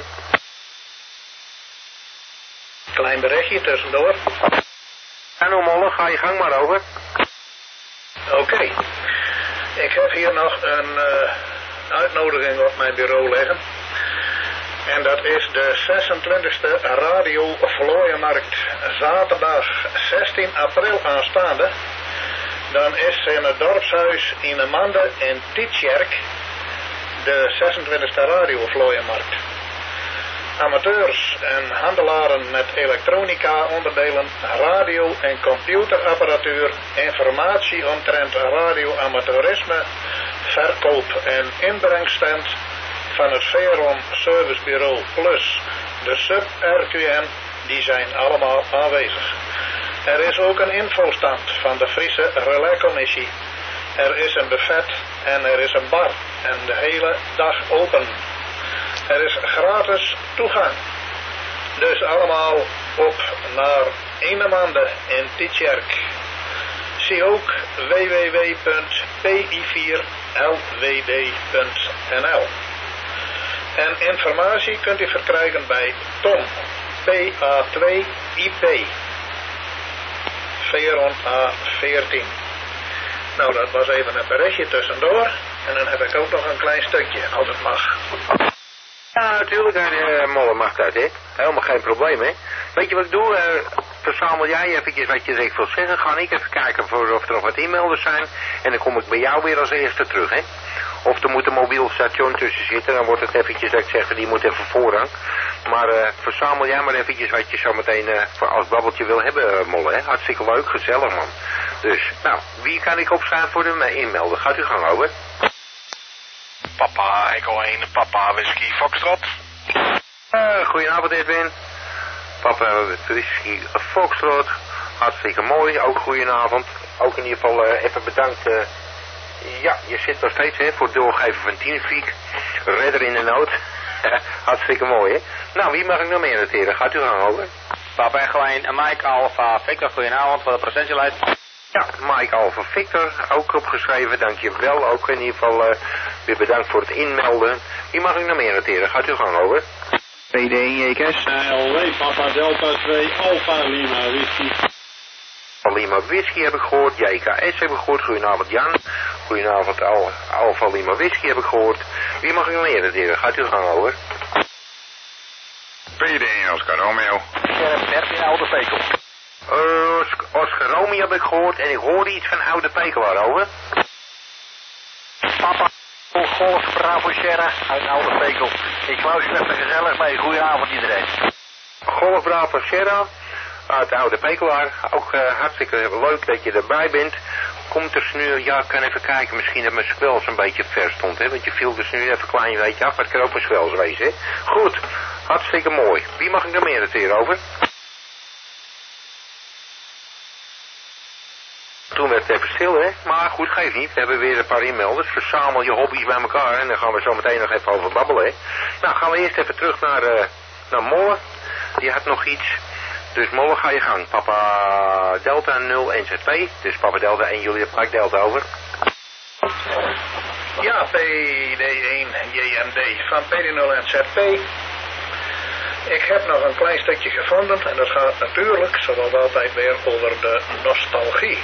Klein berichtje tussendoor. En nou Molle, ga je gang maar over. Oké. Okay. Ik heb hier nog een uh, uitnodiging op mijn bureau liggen. En dat is de zesentwintigste Radio Vlooienmarkt. Zaterdag zestien april aanstaande. Dan is in het dorpshuis in Amande in Tietjerk de zesentwintigste Radio Vlooienmarkt. Amateurs en handelaren met elektronica-onderdelen, radio- en computerapparatuur, informatie omtrent radioamateurisme, verkoop en inbrengstand van het Veron Servicebureau Plus, de sub-R Q N, die zijn allemaal aanwezig. Er is ook een infostand van de Friese Relaiscommissie. Er is een buffet en er is een bar en de hele dag open. Er is gratis toegang. Dus allemaal op naar Enemande in Tietjerk. Zie ook w w w punt p i vier l w d punt n l. En informatie kunt u verkrijgen bij Tom P A twee I P. Veron A veertien. Nou, dat was even een berichtje tussendoor. En dan heb ik ook nog een klein stukje, als het mag. Ja, natuurlijk, uh, Molle mag dat, hè. Helemaal geen probleem, hè. Weet je wat ik doe? Uh, verzamel jij eventjes wat je direct wil zeggen. Ga ik even kijken voor of er nog wat e-mailers zijn. En dan kom ik bij jou weer als eerste terug, hè. Of er moet een mobiel station tussen zitten. Dan wordt het eventjes dat ik zeg, die moet even voorrang. Maar uh, verzamel jij maar eventjes wat je zo meteen uh, voor als babbeltje wil hebben, uh, Molle, hè. Hartstikke leuk, gezellig, man. Dus, nou, wie kan ik opstaan voor de e-mail? Gaat u gang over. Papa, Echo één, Papa, Whisky, Foxtrot. Uh, goedenavond, Edwin. Papa, Whisky, Foxtrot. Hartstikke mooi, ook goedenavond. Ook in ieder geval uh, even bedankt. Uh, ja, je zit nog steeds, hè, voor het doorgeven van Tienfiek. Redder in de nood. Hartstikke mooi, hè. Nou, wie mag ik nog meer noteren? Gaat u gang over. Papa, Echo één, Mike Alpha, Victor, goedenavond, voor de presentielijst. Ja, Mike Alpha Victor, ook opgeschreven, dankjewel. Ook in ieder geval uh, weer bedankt voor het inmelden. Wie mag ik nog meer noteren? Gaat u gang over. P D één J K S. L W, Papa Delta twee, Alpha Lima Whisky. Lima Whisky heb ik gehoord, J K S heb ik gehoord. Goedenavond Jan. Goedenavond Al Alpha Lima Whisky heb ik gehoord. Wie mag ik nog meer noteren? Gaat u gang over. P D één Oscar Romeo. Sheriff dertien Oude Pekel. Uh, Oscar Romeo heb ik gehoord en ik hoorde iets van Oude Pekelaar, over. Papa, Golf Bravo Sierra uit Oude Pekel. Ik wou je even gezellig mee. Goedenavond iedereen. Golf Bravo Sierra uit Oude Pekelaar. Ook uh, hartstikke leuk dat je erbij bent. Komt er nu, ja, ik kan even kijken, misschien dat mijn squels een beetje ver stond, hè. Want je viel dus nu even een klein beetje af, maar het kan ook mijn squels wezen, hè. Goed, hartstikke mooi. Wie mag ik er meer noteren, over? Toen werd het even stil, hè. Maar goed, geeft niet. We hebben weer een paar e-melders. Verzamel je hobby's bij elkaar en dan gaan we zo meteen nog even over babbelen, hè. Nou, gaan we eerst even terug naar, uh, naar Molle. Die had nog iets. Dus Molle, ga je gang. Papa Delta nul N Z P. Dus Papa Delta en Julia Pike Delta, over. Ja, P D één J M D van P D nul N Z P. Ik heb nog een klein stukje gevonden en dat gaat natuurlijk, zoals altijd weer, over de nostalgie.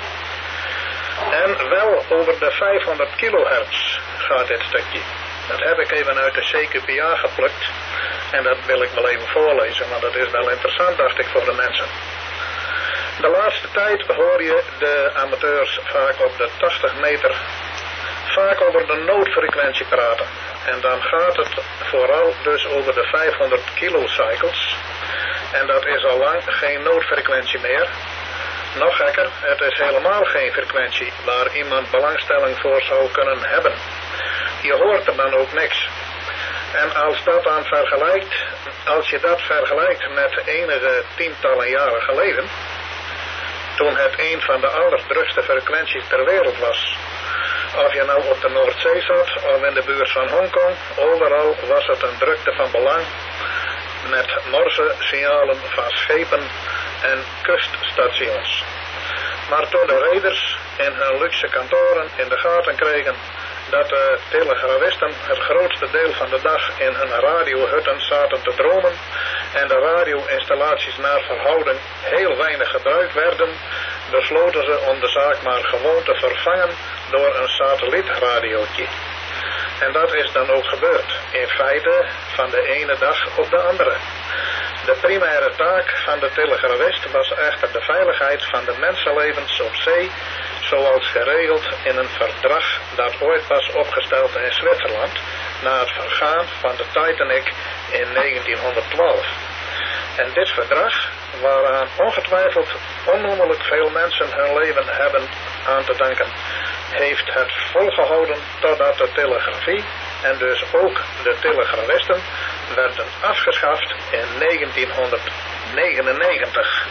En wel over de vijfhonderd kilohertz gaat dit stukje. Dat heb ik even uit de C Q P A geplukt. En dat wil ik wel even voorlezen, want dat is wel interessant, dacht ik, voor de mensen. De laatste tijd hoor je de amateurs vaak op de tachtig meter vaak over de noodfrequentie praten. En dan gaat het vooral dus over de vijfhonderd kilocycles. En dat is al lang geen noodfrequentie meer. Nog gekker, het is helemaal geen frequentie waar iemand belangstelling voor zou kunnen hebben. Je hoort er dan ook niks. En als dat dan vergelijkt, als je dat vergelijkt met enige tientallen jaren geleden, toen het een van de allerdrukste frequenties ter wereld was. Of je nou op de Noordzee zat of in de buurt van Hongkong, overal was het een drukte van belang met morse signalen van schepen en kuststations. Maar toen de reders in hun luxe kantoren in de gaten kregen dat de telegrafisten het grootste deel van de dag in hun radiohutten zaten te dromen en de radio-installaties naar verhouding heel weinig gebruikt werden, besloten ze om de zaak maar gewoon te vervangen door een satellietradiootje. En dat is dan ook gebeurd, in feite van de ene dag op de andere. De primaire taak van de telegrafist was echter de veiligheid van de mensenlevens op zee, zoals geregeld in een verdrag dat ooit was opgesteld in Zwitserland na het vergaan van de Titanic in negentienhonderdtwaalf. En dit verdrag, waaraan ongetwijfeld onnoemelijk veel mensen hun leven hebben aan te danken, heeft het volgehouden totdat de telegrafie en dus ook de telegrafisten werden afgeschaft in negentienhonderdnegenennegentig.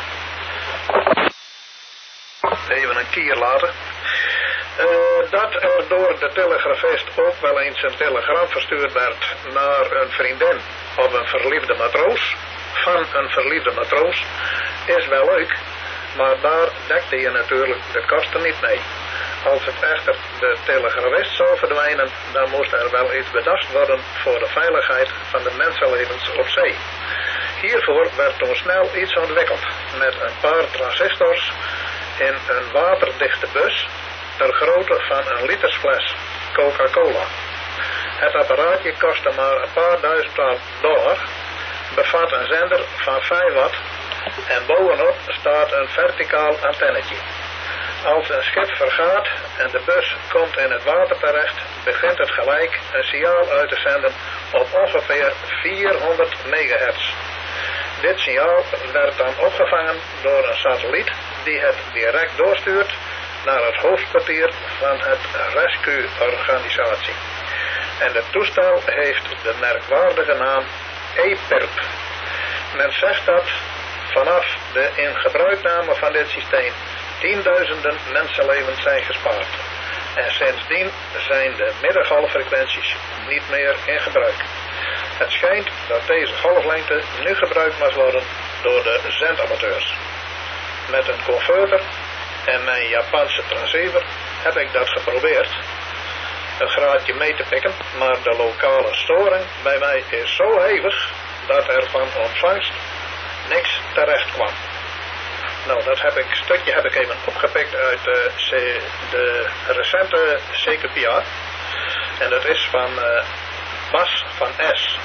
Even een kier later. Uh, dat er door de telegrafist ook wel eens een telegram verstuurd werd naar een vriendin of een verliefde matroos, van een verliefde matroos, is wel leuk, maar daar dekte je natuurlijk de kosten niet mee. Als het echter de telegrafist zou verdwijnen, dan moest er wel iets bedacht worden voor de veiligheid van de mensenlevens op zee. Hiervoor werd toen snel iets ontwikkeld met een paar transistors in een waterdichte bus ter grootte van een litersfles. Coca-Cola. Het apparaatje kostte maar een paar duizend dollar, bevat een zender van vijf watt en bovenop staat een verticaal antennetje. Als een schip vergaat en de bus komt in het water terecht, begint het gelijk een signaal uit te zenden op ongeveer vierhonderd megahertz. Dit signaal werd dan opgevangen door een satelliet die het direct doorstuurt naar het hoofdkwartier van het rescue-organisatie. En het toestel heeft de merkwaardige naam E P I R P. Men zegt dat vanaf de ingebruikname van dit systeem tienduizenden mensenlevens zijn gespaard. En sindsdien zijn de middengolffrequenties niet meer in gebruik. Het schijnt dat deze golflengte nu gebruikt mag worden door de zendamateurs. Met een converter en mijn Japanse transceiver heb ik dat geprobeerd. Een graadje mee te pikken, maar de lokale storing bij mij is zo hevig dat er van ontvangst niks terecht kwam. Nou, dat heb ik, stukje heb ik even opgepikt uit de, C, de recente C Q P A. En dat is van uh, Bas van S.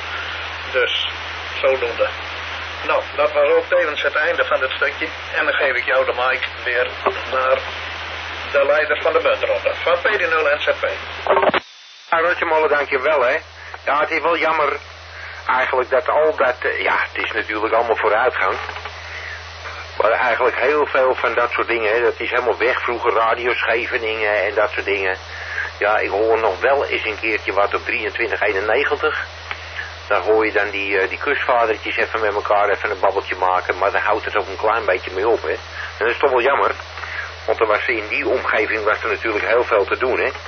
Dus, zodoende. Nou, dat was ook tevens het einde van dit stukje. En dan geef ik jou de mic weer naar de leider van de muntronde. Van P D nul N Z P. Nou, Roger Molle, dankjewel, hè. Ja, het is wel jammer eigenlijk dat al dat... Uh, ja, het is natuurlijk allemaal vooruitgang. Maar eigenlijk heel veel van dat soort dingen, hè, dat is helemaal weg. Vroeger Radio Scheveningen en dat soort dingen. Ja, ik hoor nog wel eens een keertje wat op drieëntwintig eenennegentig. Dan hoor je dan die, uh, die kustvadertjes even met elkaar even een babbeltje maken. Maar dan houdt het ook een klein beetje mee op, hè. En dat is toch wel jammer. Want er was in die omgeving was er natuurlijk heel veel te doen, hè.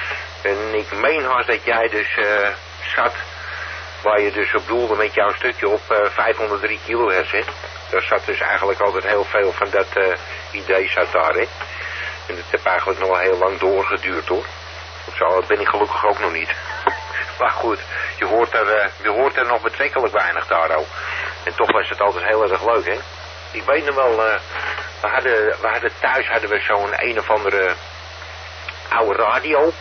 En ik meen haast dat jij dus uh, zat, waar je dus op doelde met jouw stukje op uh, vijfhonderddrie kilohertz, hè. Daar zat dus eigenlijk altijd heel veel van dat uh, idee zat daar, hè. En dat heeft eigenlijk nog wel heel lang doorgeduurd, hoor. Zo, dat ben ik gelukkig ook nog niet. Maar goed, je hoort er, uh, je hoort er nog betrekkelijk weinig daar ook. En toch was het altijd heel erg leuk, hè. Ik weet nog wel, uh, we, hadden, we hadden thuis hadden we zo'n een of andere oude radio.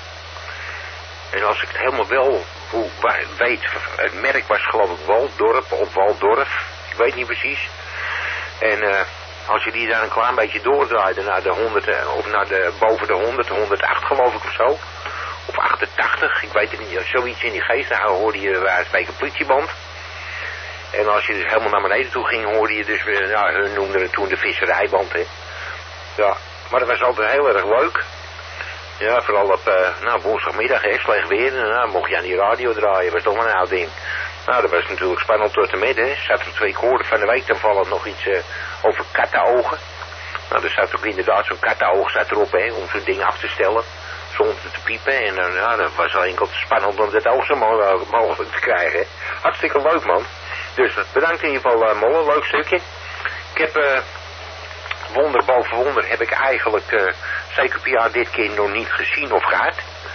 En als ik het helemaal wel hoe, waar, weet, het merk was geloof ik Waldorf of Waldorf. Ik weet niet precies. En uh, als je die dan een klein beetje doordraaide naar de honderd, of naar de, boven de honderd, honderdacht geloof ik of zo. Of achtentachtig, ik weet het niet, zoiets in die geest. Dan hoorde je waar het bij een politieband. En als je dus helemaal naar beneden toe ging, hoorde je dus, ja, hun noemden het toen de visserijband, hè. Ja, maar dat was altijd heel erg leuk. Ja, vooral op, uh, nou, woensdagmiddag, hè, slecht weer. En nou, mocht je aan die radio draaien, was toch wel een oud ding. Nou, dat was natuurlijk spannend tot en met, hè. Zat er twee koorden van de week, dan valt nog iets uh, over kattenogen. Nou, er zat ook inderdaad zo'n kattenoog zat erop, hè, om zo'n ding af te stellen. Zonder te piepen. En uh, ja, dat was wel enkel te spannend om dat oog zo mogelijk te krijgen, hè. Hartstikke leuk, man. Dus bedankt in ieder geval, uh, Molle, leuk stukje. Ik heb, uh, wonder boven wonder, heb ik eigenlijk uh, C Q P A dit keer nog niet gezien of gehad.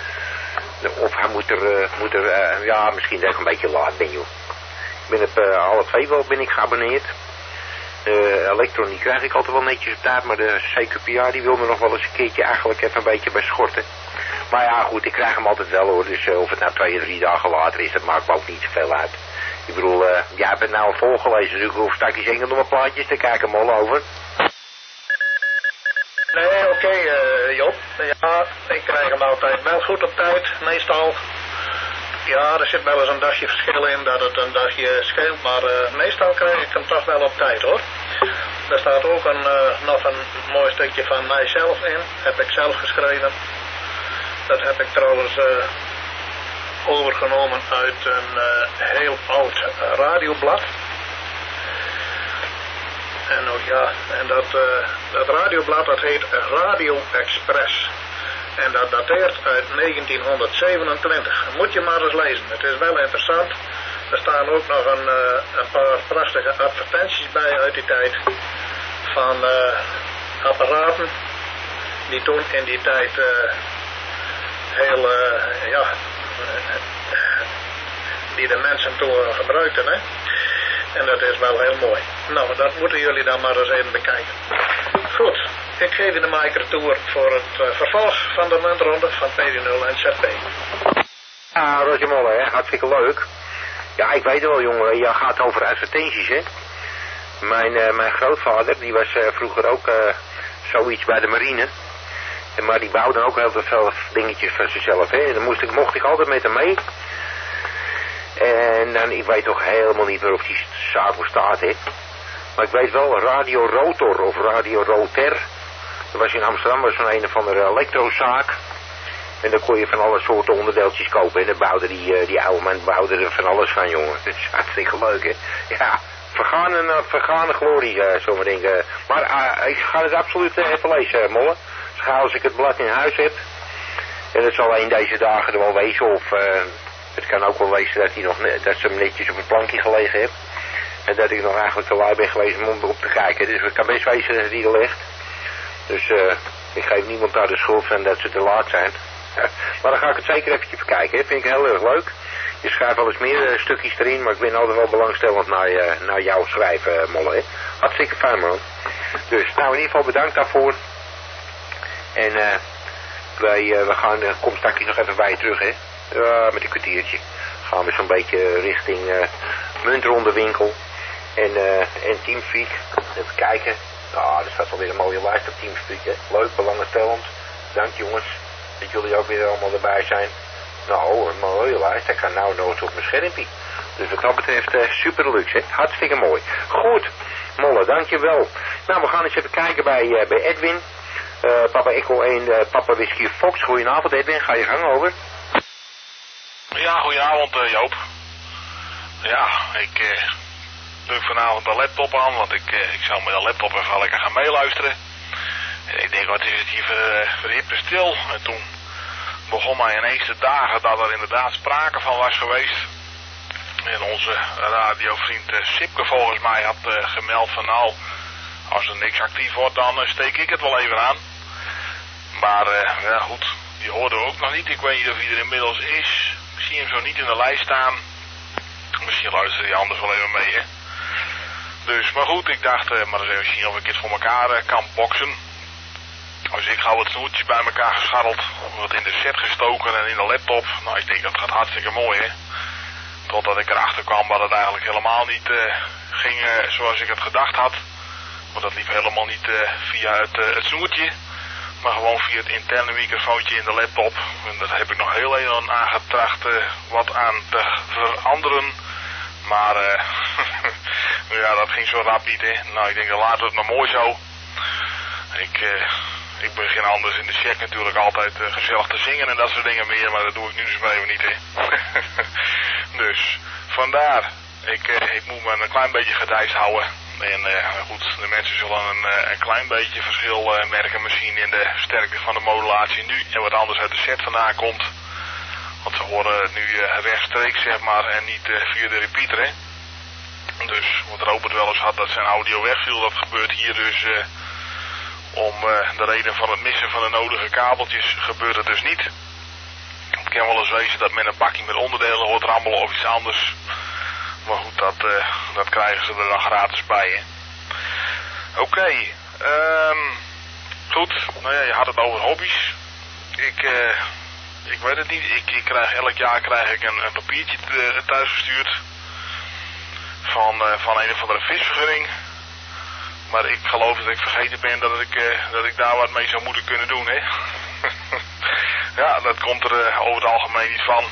Of hij moet er, uh, moet er uh, ja, misschien dat ik een beetje laat ben, joh. Ik ben op uh, alle twee wel ben ik geabonneerd. Uh, Elektron die krijg ik altijd wel netjes op tijd, maar de C Q P A die wil me nog wel eens een keertje eigenlijk even een beetje bij schorten. Maar ja, goed, ik krijg hem altijd wel, hoor. Dus uh, of het nou twee of drie dagen later is, dat maakt me ook niet zoveel uit. Ik bedoel, uh, jij hebt het nou al volgelezen, dus ik hoef straks enkel nog maar plaatjes te kijken, Mol, over. Nee, oké, okay, uh, Job. Ja, ik krijg hem altijd wel goed op tijd, meestal. Ja, er zit wel eens een dagje verschil in dat het een dagje scheelt, maar uh, meestal krijg ik hem toch wel op tijd, hoor. Er staat ook een, uh, nog een mooi stukje van mijzelf in, heb ik zelf geschreven. Dat heb ik trouwens uh, overgenomen uit een uh, heel oud radioblad. En ook ja, en dat, uh, dat radioblad dat heet Radio Express. En dat dateert uit negentienhonderdzevenentwintig. Moet je maar eens lezen, het is wel interessant. Er staan ook nog een, uh, een paar prachtige advertenties bij uit die tijd. Van uh, apparaten die toen in die tijd uh, heel, uh, ja, die de mensen toen gebruikten, hè. En dat is wel heel mooi. Nou, dat moeten jullie dan maar eens even bekijken. Goed. Ik geef je de maker toer voor het uh, vervolg van de muntronde van P D nul en Z P. Ja, Roger Molle, hè? Hartstikke leuk. Ja, ik weet het wel, jongen. Je gaat over advertenties, hè. Mijn, uh, mijn grootvader, die was uh, vroeger ook uh, zoiets bij de marine. En, maar die bouwde ook heel veel dingetjes van zichzelf, hè. En dan moest ik, mocht ik altijd met hem mee. En dan, ik weet toch helemaal niet meer of die zaak bestaat, hè. Maar ik weet wel, Radio Rotor of Radio Roter. Dat was in Amsterdam, was zo'n een of andere elektrozaak. En dan kon je van alle soorten onderdeeltjes kopen. En dan bouwde die, uh, die oude man bouwde er van alles van, jongen. Dat is hartstikke leuk, hè. Ja, vergane, uh, vergane glorie, uh, zullen we denken. Maar uh, ik ga het absoluut uh, even lezen, uh, Molle. Dus ga als ik het blad in huis heb. En het zal een deze dagen er wel wezen. Of uh, het kan ook wel wezen dat, hij nog dat ze hem netjes op het plankje gelegen heeft. En dat ik nog eigenlijk te lui ben geweest om op te kijken. Dus het kan best wezen dat hij er ligt. Dus uh, ik geef niemand daar de schuld van dat ze te laat zijn. Maar dan ga ik het zeker eventjes bekijken. Hè. Vind ik heel erg leuk. Je schrijft wel eens meer uh, stukjes erin, maar ik ben altijd wel belangstellend naar, uh, naar jouw schrijven, uh, Molle. Hè. Hartstikke fijn, man. Dus, nou in ieder geval bedankt daarvoor. En uh, wij, uh, we gaan, uh, kom straks nog even bij je terug, hè. Uh, met een kwartiertje. Gaan we zo'n beetje richting uh, Muntrondewinkel. En, uh, en Teamspeak. Even kijken. Ah, er staat alweer een mooie lijst op Teamspeak, hè. Leuk, belangstellend. Dank jongens. Dat jullie ook weer allemaal erbij zijn. Nou, een mooie lijst. Ik ga nou nooit op mijn schermpje. Dus wat dat betreft uh, super luxe, hè. Hartstikke mooi. Goed, Molle, dankjewel. Nou, we gaan eens even kijken bij, uh, bij Edwin. Uh, Papa Echo één, uh, Papa Whisky Fox. Goedenavond Edwin, ga je gang over. Ja, goedenavond uh, Joop. Ja, ik uh, doe vanavond de laptop aan, want ik, uh, ik zou met de laptop even lekker gaan meeluisteren. En ik denk, wat is het hier ver, verhippe stil. En toen begon mij ineens de dagen dat er inderdaad sprake van was geweest. En onze radiovriend uh, Sipke volgens mij had uh, gemeld van nou, als er niks actief wordt dan uh, steek ik het wel even aan. Maar uh, ja goed, die hoorden we ook nog niet. Ik weet niet of hij er inmiddels is. Ik zie hem zo niet in de lijst staan. Misschien luistert hij anders wel even mee, hè. Dus, maar goed, ik dacht, uh, maar eens even zien of ik het voor elkaar uh, kan boksen. Dus ik hou het snoertjes bij elkaar gescharreld, wat in de set gestoken en in de laptop. Nou, ik denk dat gaat hartstikke mooi, hè. Totdat ik erachter kwam dat het eigenlijk helemaal niet uh, ging uh, zoals ik het gedacht had. Want dat liep helemaal niet uh, via het, uh, het snoertje, maar gewoon via het interne microfoontje in de laptop. En daar heb ik nog heel even aan getracht uh, wat aan te veranderen. Maar uh, ja, dat ging zo rap niet, hè. Nou, ik denk dat later het nog mooi zo. Ik... Uh, Ik begin anders in de check natuurlijk altijd uh, gezellig te zingen en dat soort dingen meer, maar dat doe ik nu dus maar even niet, hè. Dus, vandaar. Ik, uh, ik moet me een klein beetje gedijst houden. En uh, goed, de mensen zullen een, uh, een klein beetje verschil uh, merken misschien in de sterkte van de modulatie nu en wat anders uit de set vandaan komt. Want ze horen het nu uh, rechtstreeks, zeg maar, en niet uh, via de repeater, hè. Dus, wat Robert wel eens had dat zijn audio wegviel, dat gebeurt hier dus... Uh, Om uh, de reden van het missen van de nodige kabeltjes gebeurt het dus niet. Het kan wel eens wezen dat men een bakje met onderdelen hoort rammelen of iets anders. Maar goed, dat, uh, dat krijgen ze er dan gratis bij. Oké, okay, um, goed. Nou ja, je had het over hobby's. Ik, uh, ik weet het niet. Ik, ik krijg, elk jaar krijg ik een, een papiertje thuis gestuurd. Van, uh, van een of andere visvergunning. Maar ik geloof dat ik vergeten ben dat ik, uh, dat ik daar wat mee zou moeten kunnen doen, hè. Ja, dat komt er uh, over het algemeen niet van.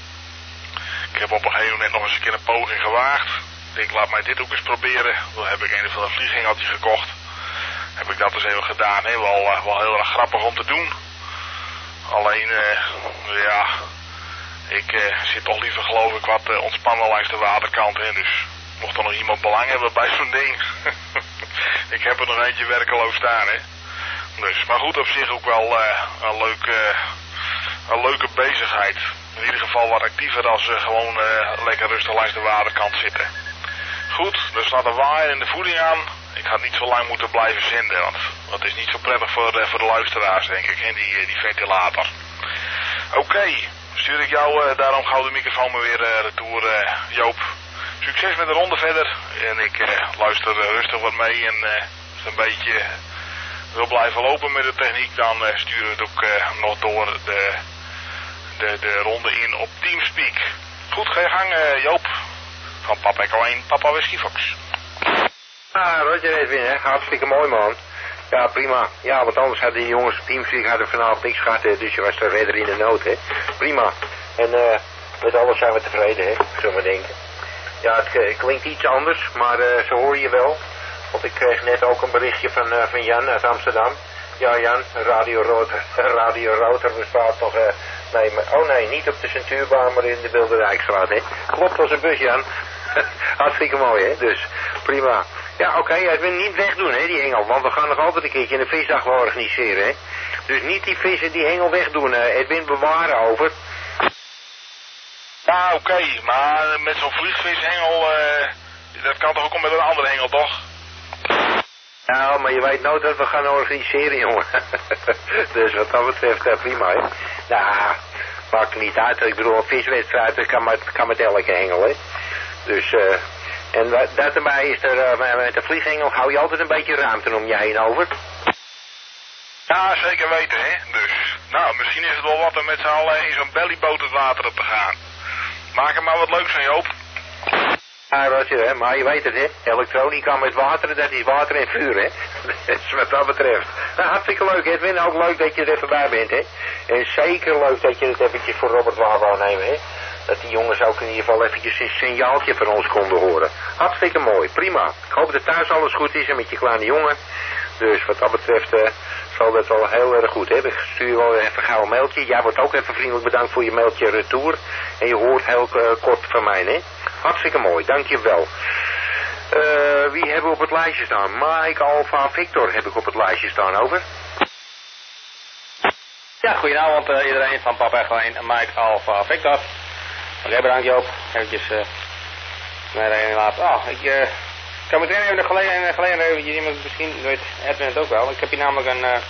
Ik heb op een gegeven moment nog eens een keer een poging gewaagd. Ik denk, laat mij dit ook eens proberen. Dan heb ik een of andere vliegengeltje gekocht. Heb ik dat eens even gedaan, hè. Wel, uh, wel heel erg grappig om te doen. Alleen, uh, ja, ik uh, zit toch liever geloof ik wat uh, ontspannen langs de waterkant, hè. Dus mocht er nog iemand belang hebben bij zo'n ding... Ik heb er nog eentje werkeloos staan, hè. Dus, maar goed, op zich ook wel uh, een, leuke, een leuke bezigheid. In ieder geval wat actiever als uh, gewoon uh, lekker rustig langs de waterkant zitten. Goed, er staat een waaier in de voeding aan. Ik had niet zo lang moeten blijven zenden, want dat is niet zo prettig voor, uh, voor de luisteraars, denk ik, hè, die, die ventilator. Oké, okay, stuur ik jou uh, daarom gauw de microfoon maar weer uh, retour, uh, Joop. Succes met de ronde verder. En ik uh, luister uh, rustig wat mee. En uh, als het een beetje wil blijven lopen met de techniek, dan uh, sturen we het ook uh, nog door de, de, de ronde in op Teamspeak. Goed, ga je gang uh, Joop. Van Papa Echo één, Papa Whisky Fox. Ah, Roger Edwin, hè. Hartstikke mooi, man. Ja, prima. Ja, want anders hadden die jongens op Teamspeak hadden vanavond niks gehad, hè. Dus je was er verder in de nood, hè. Prima. En uh, met alles zijn we tevreden, hè. Zullen we denken. Ja, het, het klinkt iets anders, maar uh, zo hoor je wel. Want ik kreeg net ook een berichtje van, uh, van Jan uit Amsterdam. Ja, Jan, Radio Roter, Radio Roter bestaat nog... Uh, nee, maar, oh nee, niet op de Centuurbaan, maar in de Wilderijkstraat, hè. Klopt als een bus, Jan. Hartstikke mooi, hè. Dus, prima. Ja, oké, okay, het wil niet wegdoen, hè, die hengel. Want we gaan nog altijd een keertje een visdag wel organiseren, hè. Dus niet die vissen, die hengel wegdoen. Uh, Edwin, bewaren over. Ja, oké, okay, maar met zo'n vliegvishengel, uh, dat kan toch ook met een andere hengel, toch? Nou, maar je weet nooit dat we gaan organiseren, jongen. Dus wat dat betreft, uh, prima, hè. Nou, maakt niet uit. Ik bedoel, een viswedstrijd, dat kan met, kan met elke hengel, hè. Dus, eh... Uh, en dat erbij is er, uh, met de vlieghengel hou je altijd een beetje ruimte om je heen over. Ja, zeker weten, hè. Dus, nou, misschien is het wel wat om met z'n allen in zo'n bellyboot het water op te gaan. Maak er maar wat leuks van, Joop. Ja, Roger, hè, maar je weet het, hè. Elektronica met water, dat is water en vuur, hè. Dus wat dat betreft. Nou, hartstikke leuk, Edwin. Ook leuk dat je er even bij bent, hè. En zeker leuk dat je het eventjes voor Robert waar wou nemen, hè. Dat die jongens ook in ieder geval eventjes een signaaltje van ons konden horen. Hartstikke mooi, prima. Ik hoop dat thuis alles goed is en met je kleine jongen. Dus wat dat betreft uh, zal dat wel heel erg goed hebben. Ik stuur je wel even gauw een mailtje. Jij wordt ook even vriendelijk bedankt voor je mailtje retour. En je hoort heel uh, kort van mij, hè. Hartstikke mooi, dankjewel. Uh, wie hebben we op het lijstje staan? Mike Alpha Victor heb ik op het lijstje staan, over. Ja, goedenavond uh, iedereen van Papa Echo één en Mike Alpha Victor. Oké, okay, bedankt Joop. Eventjes uh, mij erin laten. Oh, ik uh, kan meteen even de geleden, geleden eventjes, iemand misschien weet Edwin het ook wel. Ik heb hier namelijk een, uh,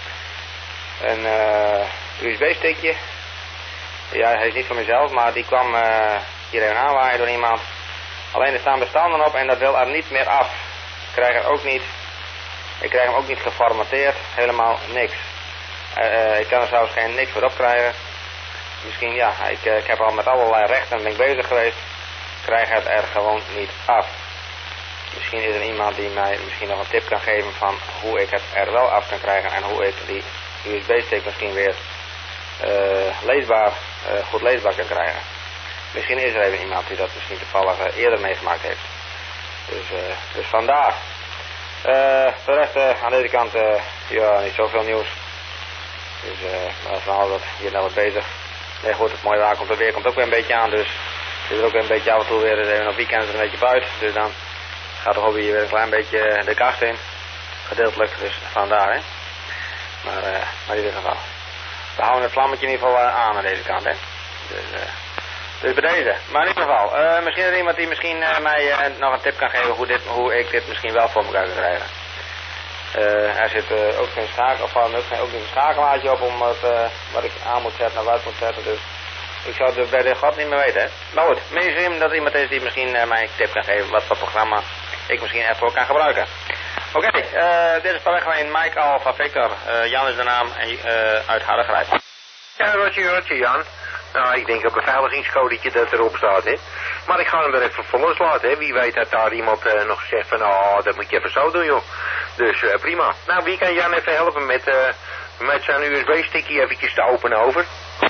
een uh, U S B-stickje. Ja, hij is niet van mezelf, maar die kwam uh, hier even aanwaaien door iemand. Alleen er staan bestanden op en dat wil er niet meer af. Ik krijg het ook niet. Ik krijg hem ook niet geformateerd. Helemaal niks. Uh, uh, ik kan er zelfs geen niks voor opkrijgen. Misschien, ja, ik, ik heb al met allerlei rechten ben ik bezig geweest. Ik krijg het er gewoon niet af. Misschien is er iemand die mij misschien nog een tip kan geven van hoe ik het er wel af kan krijgen. En hoe ik die U S B-stick misschien weer uh, leesbaar, uh, goed leesbaar kan krijgen. Misschien is er even iemand die dat misschien toevallig uh, eerder meegemaakt heeft. Dus, uh, dus vandaar. Uh, voor de rest uh, aan deze kant, uh, ja, niet zoveel nieuws. Dus uh, we zijn altijd hier nou wat bezig. Nee goed, het mooie waar komt, het weer komt ook weer een beetje aan, dus zit er ook weer een beetje af en toe weer even op weekends er een beetje buiten. Dus dan gaat de hobby hier weer een klein beetje de kast in, gedeeltelijk, dus vandaar, hè. Maar, uh, maar in ieder geval, we houden het vlammetje in ieder geval uh, aan aan deze kant, hè. Dus, uh, dus bij deze, maar in ieder geval, uh, misschien is er iemand die misschien uh, mij uh, nog een tip kan geven hoe, dit, hoe ik dit misschien wel voor elkaar kan krijgen. Uh, er zit uh, ook geen schakel, of ook, geen, ook geen schakelaartje op om wat, uh, wat ik aan moet zetten, naar uit moet zetten, dus ik zou het bij de god niet meer weten, hè. Maar goed, misschien dat er iemand is die misschien uh, mij een tip kan geven wat voor programma ik misschien ervoor kan gebruiken. Oké, okay, uh, dit is Papa Echo één, Mike Alpha Victor, uh, Jan is de naam en uh, uit Hardergrijp. Ja, Roger, Roger, Jan. Nou, ik denk een beveiligingscodetje dat erop staat, hè. Maar ik ga hem er even voor loslaten, hè. Wie weet dat daar iemand uh, nog zegt van, oh, dat moet je even zo doen, joh. Dus uh, prima. Nou, wie kan Jan even helpen met, uh, met zijn U S B-stickje eventjes te openen, over?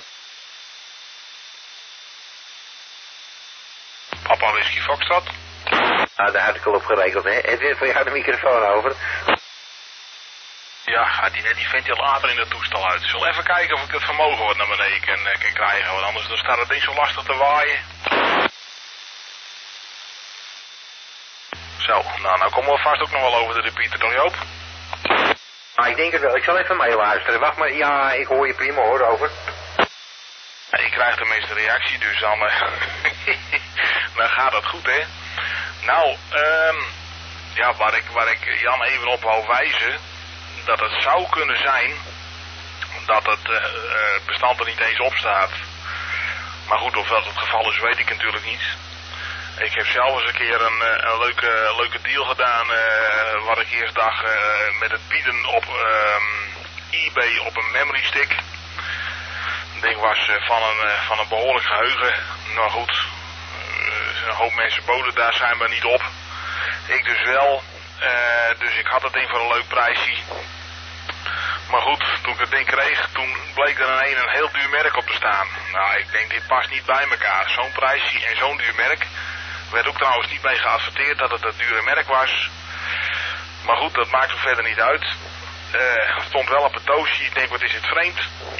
Papa Whisky Foxtrot. Nou, daar had ik al op geregeld, hè. Edwin, voor jou de microfoon over. Ja, gaat die net die ventilator in het toestel uit. Ik zal even kijken of ik het vermogen wat naar beneden kan, uh, kan krijgen, want anders dan staat het ding zo lastig te waaien. Zo, nou, nou komen we vast ook nog wel over de repeater, toch Joop? Nou, ik denk het wel. Ik zal even meeluisteren. Wacht maar, ja, ik hoor je prima, hoor, over. Ja, ik krijg de meeste reactie, dus dan, uh, dan gaat het goed, hè. Nou, um, ja, waar ik, waar ik Jan even op wou wijzen, dat het zou kunnen zijn dat het uh, uh, bestand er niet eens op staat. Maar goed, of dat het geval is, weet ik natuurlijk niet. Ik heb zelf eens een keer een, een leuke, leuke deal gedaan, uh, wat ik eerst dacht, uh, met het bieden op uh, eBay op een memory stick. Het ding was uh, van, een, uh, van een behoorlijk geheugen. Nou goed, uh, een hoop mensen boden daar schijnbaar niet op. Ik dus wel, uh, dus ik had het ding voor een leuk prijsje. Maar goed, toen ik het ding kreeg, toen bleek er een, een heel duur merk op te staan. Nou, ik denk, dit past niet bij elkaar. Zo'n prijsje en zo'n duur merk. Er werd ook trouwens niet mee geadverteerd dat het een dure merk was. Maar goed, dat maakt er verder niet uit. Uh, het stond wel op het doosje. Ik denk, wat is het vreemd.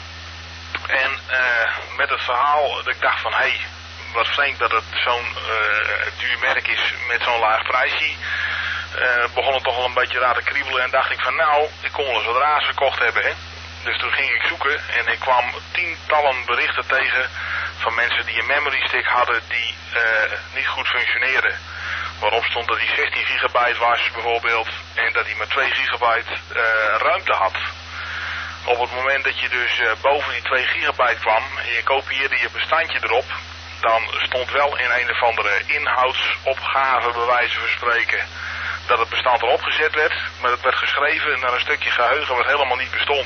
En uh, met het verhaal, dat ik dacht van, hé, hey, wat vreemd dat het zo'n uh, duur merk is met zo'n laag prijsje. Uh, begon het toch wel een beetje raar te kriebelen en dacht ik van, nou, ik kon wel eens wat raars gekocht hebben, hè. Dus toen ging ik zoeken en ik kwam tientallen berichten tegen van mensen die een memory stick hadden die uh, niet goed functioneerde. Waarop stond dat die zestien gigabyte was bijvoorbeeld en dat die maar twee gigabyte uh, ruimte had. Op het moment dat je dus uh, boven die twee gigabyte kwam en je kopieerde je bestandje erop, dan stond wel in een of andere inhoudsopgave bij wijze van spreken dat het bestand erop gezet werd, maar het werd geschreven naar een stukje geheugen wat helemaal niet bestond.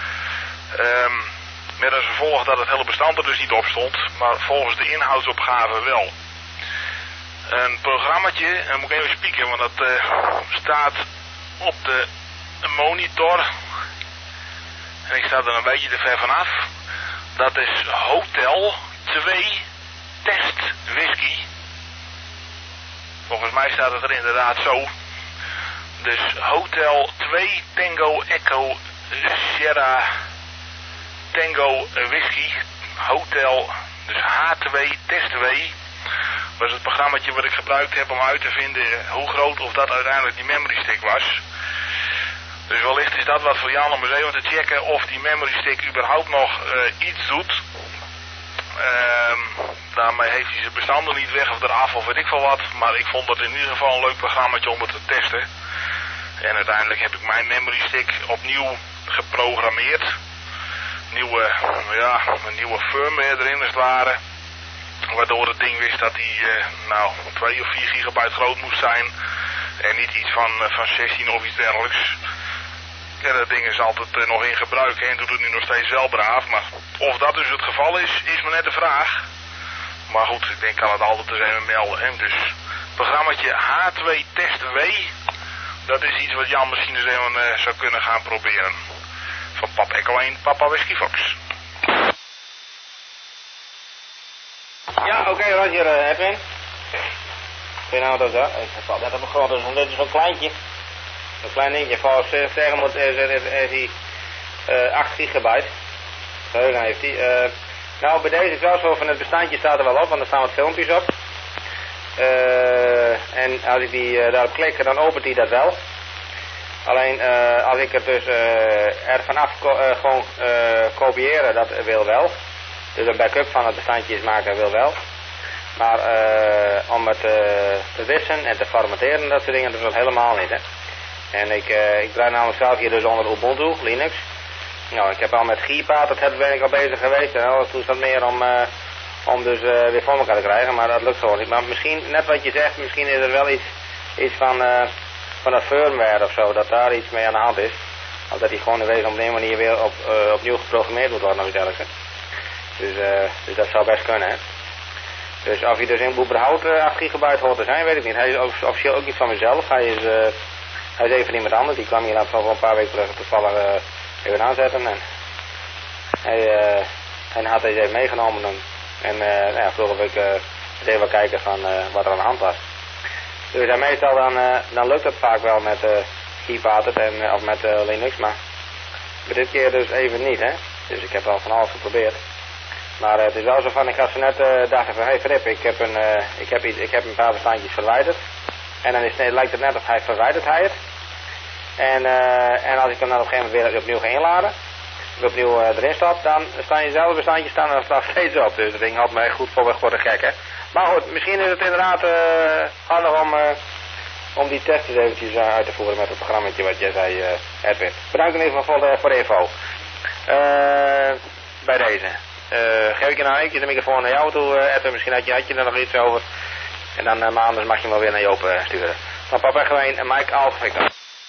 Um, met als gevolg dat het hele bestand er dus niet op stond, maar volgens de inhoudsopgave wel. Een programmaatje, en dan moet ik even spieken, want dat uh, staat op de monitor. En ik sta er een beetje te ver vanaf. Dat is Hotel twee Test Whisky. Volgens mij staat het er inderdaad zo. Dus Hotel twee Tango Echo Sierra Tango Whisky. Hotel, dus H twee Test twee. Dat is het programmaatje wat ik gebruikt heb om uit te vinden hoe groot of dat uiteindelijk die memory stick was. Dus wellicht is dat wat voor Jan om eens even te checken of die memory stick überhaupt nog uh, iets doet. Uh, daarmee heeft hij zijn bestanden niet weg of eraf of weet ik veel wat. Maar ik vond dat in ieder geval een leuk programmaatje om het te testen. En uiteindelijk heb ik mijn memory stick opnieuw geprogrammeerd. Nieuwe, ja, een nieuwe firmware erin als het ware. Waardoor het ding wist dat hij uh, nou twee of vier gigabyte groot moest zijn. En niet iets van, uh, van zestien of iets dergelijks. Ja, dat ding is altijd uh, nog in gebruik hè, en doet het nu nog steeds wel braaf. Maar of dat dus het geval is, is maar net de vraag. Maar goed, ik denk, kan het altijd eens even melden. Hè. Dus het programmaatje H twee Test W, dat is iets wat Jan misschien eens even uh, zou kunnen gaan proberen. Van Papa Echo één, Papa Whisky Fox. Ja, oké, okay, Roger, uh, Edwin. Goedenavond, dat is. Ik heb net op een groot, dus dit is zo'n kleintje. Een klein dingetje, volgens zeggen moet is, is, is hij uh, acht gigabyte. Geheugen heeft hij. Uh, nou, bij deze is wel zo van het bestandje staat er wel op, want er staan wat filmpjes op. Uh, en als ik die uh, daarop klik, dan opent hij dat wel. Alleen uh, als ik het dus uh, er vanaf ko uh, gewoon uh, kopiëren, dat wil wel. Dus een backup van het bestandje maken wil wel. Maar uh, om het uh, te wissen en te formateren, dat soort dingen, dat is helemaal niet, hè. En ik, uh, ik draai namelijk zelf hier dus onder Ubuntu, Linux. Nou, ik heb al met Geepaard, dat ben ik al bezig geweest. En al toestand meer om, uh, om dus uh, weer voor elkaar te krijgen, maar dat lukt gewoon niet. Maar misschien, net wat je zegt, misschien is er wel iets, iets van, uh, van een firmware of zo, dat daar iets mee aan de hand is. Of dat die gewoon in wezen op een manier weer op, uh, opnieuw geprogrammeerd moet worden of iets dergelijks. Dus, uh, dus dat zou best kunnen, hè. Dus of hij dus in überhaupt uh, acht gigabyte hoort te zijn, weet ik niet. Hij is officieel ook niet van mezelf. Hij is, uh, hij is even van iemand anders. Die kwam hier laatst al een paar weken terug toevallig uh, even aanzetten. En hij, uh, hij had deze even meegenomen. En, en uh, nou ja, vroeg of ik uh, even kijken van uh, wat er aan de hand was. Dus uh, meestal dan, uh, dan lukt het vaak wel met uh, Geepaard en uh, of met uh, Linux. Maar bij dit keer dus even niet, hè. Dus ik heb al van alles geprobeerd. Maar uh, het is wel zo van, ik had zo net uh, dachten van, hé hey Frip, ik heb, een, uh, ik, heb iets, ik heb een paar bestandjes verwijderd. En dan is, nee, lijkt het net of hij verwijderd hij het. En, uh, en als ik hem dan op een gegeven moment weer opnieuw ga inladen, opnieuw uh, erin stap, dan staan jezelfde bestandjes staan er nog steeds op. Dus dat ding had mij goed voor weg voor de gek, hè. Maar goed, misschien is het inderdaad uh, handig om, uh, om die testjes eventjes uh, uit te voeren met het programmaatje wat jij zei, uh, Edwin. Bedankt in ieder geval voor de, voor de info. Uh, bij deze. Uh, geef ik je nou eventjes de microfoon naar jou toe, uh, Edwin. Misschien had je, had je er nog iets over. En dan uh, maandag mag je hem wel weer naar Joop uh, sturen. Van Papa Gewijn en Mike Alpha Victor.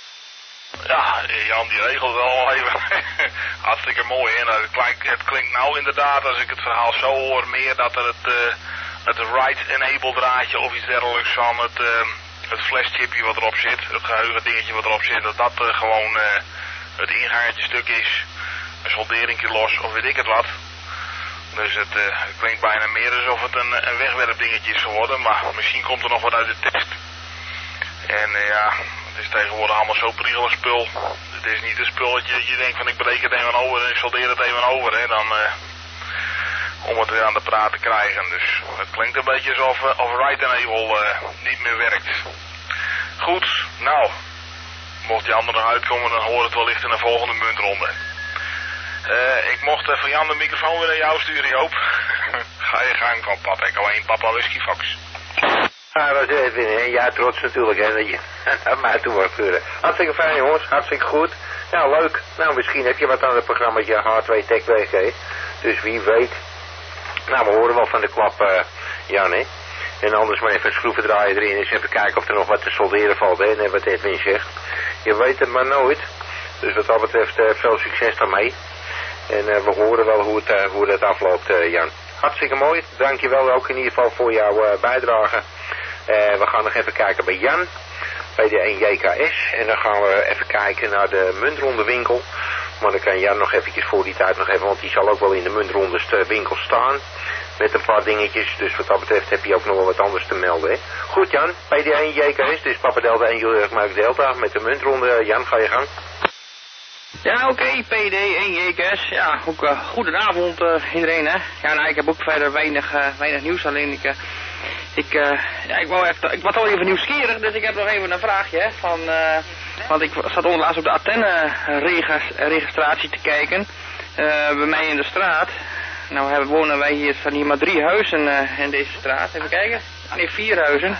Ja, Jan, die regelt wel even. Hartstikke mooi, hè. Nou, het, klinkt, het klinkt nou inderdaad, als ik het verhaal zo hoor, meer dat er het, uh, het write-enable draadje of iets dergelijks van het, uh, het flashchipje wat erop zit, het geheugen dingetje wat erop zit, dat dat uh, gewoon uh, het ingangetje stuk is. Een solderingje los of weet ik het wat. Dus het, uh, het klinkt bijna meer alsof het een, een wegwerpdingetje is geworden, maar misschien komt er nog wat uit de test. En uh, ja, het is tegenwoordig allemaal zo priegelig spul. Het is niet een spulletje dat je denkt van ik breek het even over en ik soldeer het even over, hè, dan, uh, om het weer aan de praat te krijgen. Dus het klinkt een beetje alsof uh, of Write Enable uh, niet meer werkt. Goed, nou, mocht die andere nog uitkomen, dan hoort het wellicht in de volgende muntronde. Uh, ik mocht uh, van Jan de microfoon weer naar jou sturen, Joop. Ga je gang van Papa Echo één, Papa Whisky Fox. Ja, dat is even, hè. Ja, trots natuurlijk, hè, dat je naar mij toe wordt sturen. Hartstikke fijn, jongens. Hartstikke goed. Nou, leuk. Nou, misschien heb je wat aan het programmaatje H twee Tech W G. Dus wie weet. Nou, we horen wel van de klap, uh, Jan, hè. En anders maar even een schroevendraaier erin. Eens even kijken of er nog wat te solderen valt, hè. Net wat Edwin zegt. Je weet het maar nooit. Dus wat dat betreft, uh, veel succes daarmee. En uh, we horen wel hoe het, uh, hoe het afloopt, uh, Jan. Hartstikke mooi. Dankjewel ook in ieder geval voor jouw uh, bijdrage. Uh, we gaan nog even kijken bij Jan, bij de N J K S. En dan gaan we even kijken naar de muntronde winkel. Maar dan kan Jan nog eventjes voor die tijd nog even, want die zal ook wel in de muntronde winkel staan. Met een paar dingetjes, dus wat dat betreft heb je ook nog wel wat anders te melden, hè. Goed, Jan, bij de N J K S, dus Papa Delta en Julius Mike Delta met de muntronde. Jan, ga je gang. Ja, oké, okay, P D één J K S. Ja, ook uh, goedenavond uh, iedereen, hè. Ja, nou, ik heb ook verder weinig, uh, weinig nieuws, alleen ik... Uh, Ik, uh, ja, ik, wou even, ik was al even nieuwsgierig, dus ik heb nog even een vraagje. Hè, van, uh, want ik zat onderlaatst op de antenne-registratie te kijken. Uh, bij mij in de straat. Nou hebben, wonen wij hier, staan hier maar drie huizen uh, in deze straat. Even kijken. Nee, vier huizen.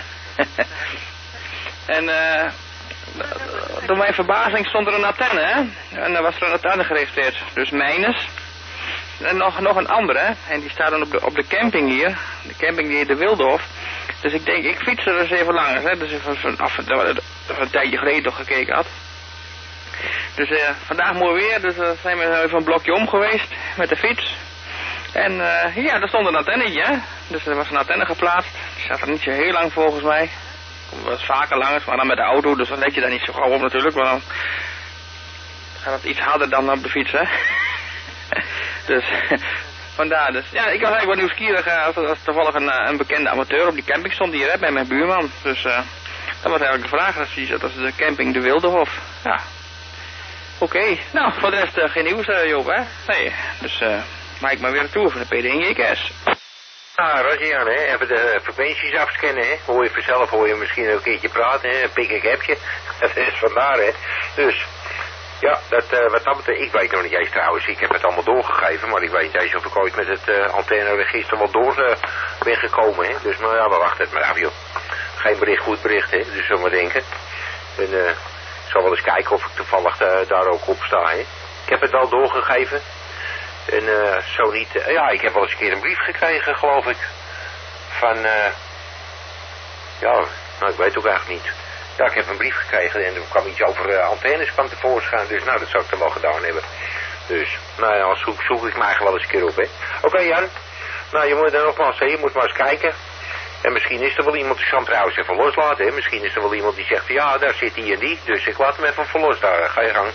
en uh, door mijn verbazing stond er een antenne, hè. En dan was er een antenne geregistreerd. Dus mijnes. En nog, nog een andere, en die staat dan op de, op de camping hier, de camping hier de Wildhof. Dus ik denk, ik fiets er eens even langs, hè, dus even van af, een, een tijdje geleden toch gekeken had. Dus uh, vandaag mooi weer, dus uh, zijn we even een blokje om geweest met de fiets. En uh, ja, er stond een antennetje, hè. Dus er was een antenne geplaatst, die staat er niet zo heel lang volgens mij. Komt wel vaker langs, maar dan met de auto, dus dan let je daar niet zo gauw op natuurlijk, want dan gaat het iets harder dan op de fiets, hè. Dus, vandaar dus. Ja, ik was eigenlijk wel nieuwsgierig uh, als, als toevallig een, een bekende amateur op die camping stond hier, hè, bij mijn buurman. Dus, uh, dat was eigenlijk de vraag, dat is, dat is de camping de Wildehof. Ja. Oké, okay. Nou, voor de rest uh, geen nieuws, uh, Joop, hè? Nee, dus, uh, maak ik maar weer een tour van de P D één J K S. Ah, Roger, hè, even de frequenties afscannen, hè. Hoor je vanzelf, hoor je misschien ook een keertje praten, hè. Pik ik heb je. Dat is vandaar, hè. Dus... Ja, dat, uh, wat dat betreft, ik weet nog niet eens trouwens, ik heb het allemaal doorgegeven, maar ik weet niet eens of ik ooit met het uh, antenneregister wel door uh, ben gekomen, hè. Dus, maar ja, we wachten het maar af, joh. Geen bericht, goed bericht, hè, dus zullen we denken. En uh, ik zal wel eens kijken of ik toevallig uh, daar ook op sta, hè. Ik heb het wel doorgegeven. En uh, zo niet, uh, ja, ik heb wel eens een keer een brief gekregen, geloof ik. Van, uh, ja, nou, ik weet ook eigenlijk niet. Ja, ik heb een brief gekregen en er kwam iets over uh, antennes kwam tevoorschijn. Dus nou, dat zou ik dan wel gedaan hebben. Dus, nou ja, zoek, zoek ik me eigenlijk wel eens een keer op, hè. Oké, okay, Jan. Nou, je moet er nogmaals, hè, je moet maar eens kijken. En misschien is er wel iemand die kan trouwens even loslaten, hè. Misschien is er wel iemand die zegt van, ja, daar zit die en die. Dus ik laat hem even voor los daar. Ga je gang.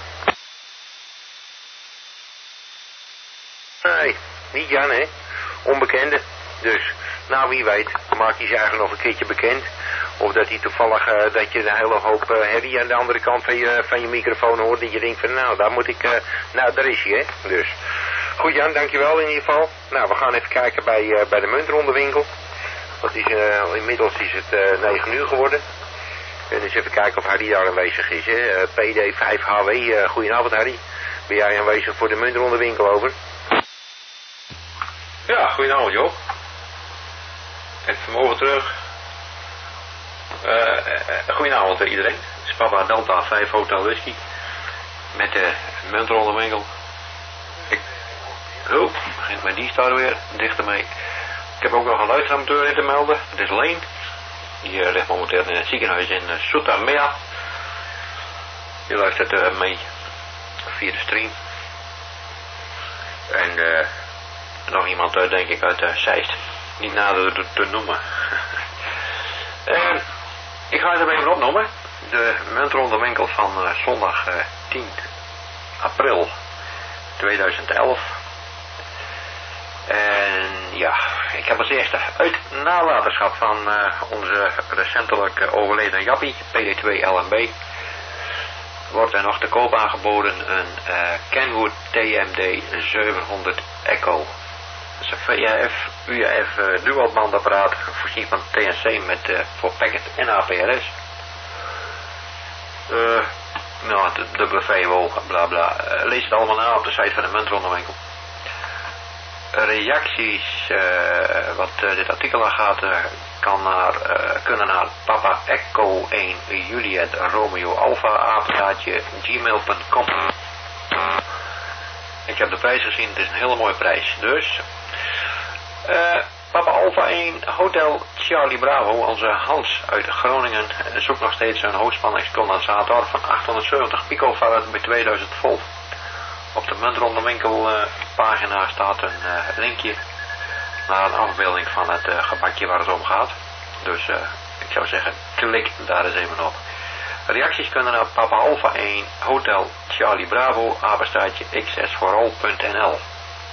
Nee, niet Jan, hè. Onbekende. Dus, nou, wie weet, maakt hij zich eigenlijk nog een keertje bekend. Of dat hij toevallig, uh, dat je een hele hoop uh, herrie aan de andere kant van je, van je microfoon hoort. Dat je denkt van, nou, daar moet ik, uh, nou, daar is hij, hè. Dus, goed Jan, dankjewel in ieder geval. Nou, we gaan even kijken bij, uh, bij de muntrondewinkel. Want is, uh, inmiddels is het uh, negen uur geworden. En eens even kijken of Harry daar aanwezig is, hè. Uh, P D vijf H W, uh, goedenavond Harry. Ben jij aanwezig voor de muntrondewinkel, over? Ja, goedenavond Joop. Even vanmorgen terug. Uh, uh, goedenavond uh, iedereen. Het is Papa Delta vijf Hotel Whisky. Met de muntrondewinkel. Ik... Oh, begint mijn dienst daar weer. Dichter mee. Ik heb ook nog een luisteramateur in te melden. Het is Leen. Die uh, ligt momenteel in het ziekenhuis in uh, Zoetermeer. Die luistert uh, mee via de stream. En uh, nog iemand uh, denk ik uit uh, Zeist. Niet nader te, te noemen. uh, ik ga het er even opnoemen. De muntronde winkel van uh, zondag uh, tien april tweeduizend elf. En ja, ik heb als eerste uit nalatenschap van uh, onze recentelijk uh, overleden Jappie, P D twee L M B, wordt er nog te koop aangeboden een uh, Kenwood T M D zevenhonderd Echo. Dat is een V H F U H F uh, dualbandapparaat, voorzien van T N C met uh, voor packet en A P R S. Uh, nou, de dubbele V W O, bla bla. Uh, lees het allemaal na op de site van de muntronderwinkel. Reacties, uh, wat uh, dit artikel aan gaat, uh, kan naar, uh, kunnen naar Papa Echo één Juliet Romeo Alpha apenstaartje gmail punt com. Ik heb de prijs gezien, het is een hele mooie prijs. Dus, uh, Papa Alpha één Hotel Charlie Bravo, onze Hans uit Groningen, zoekt nog steeds een hoogspanningscondensator van achthonderdzeventig picofarad bij tweeduizend volt. Op de muntronderwinkel uh, pagina staat een uh, linkje naar een afbeelding van het uh, gebakje waar het om gaat. Dus uh, ik zou zeggen, klik daar eens even op. Reacties kunnen naar Papa Alpha één Hotel Charlie Bravo apenstaartje x s vooral punt n l.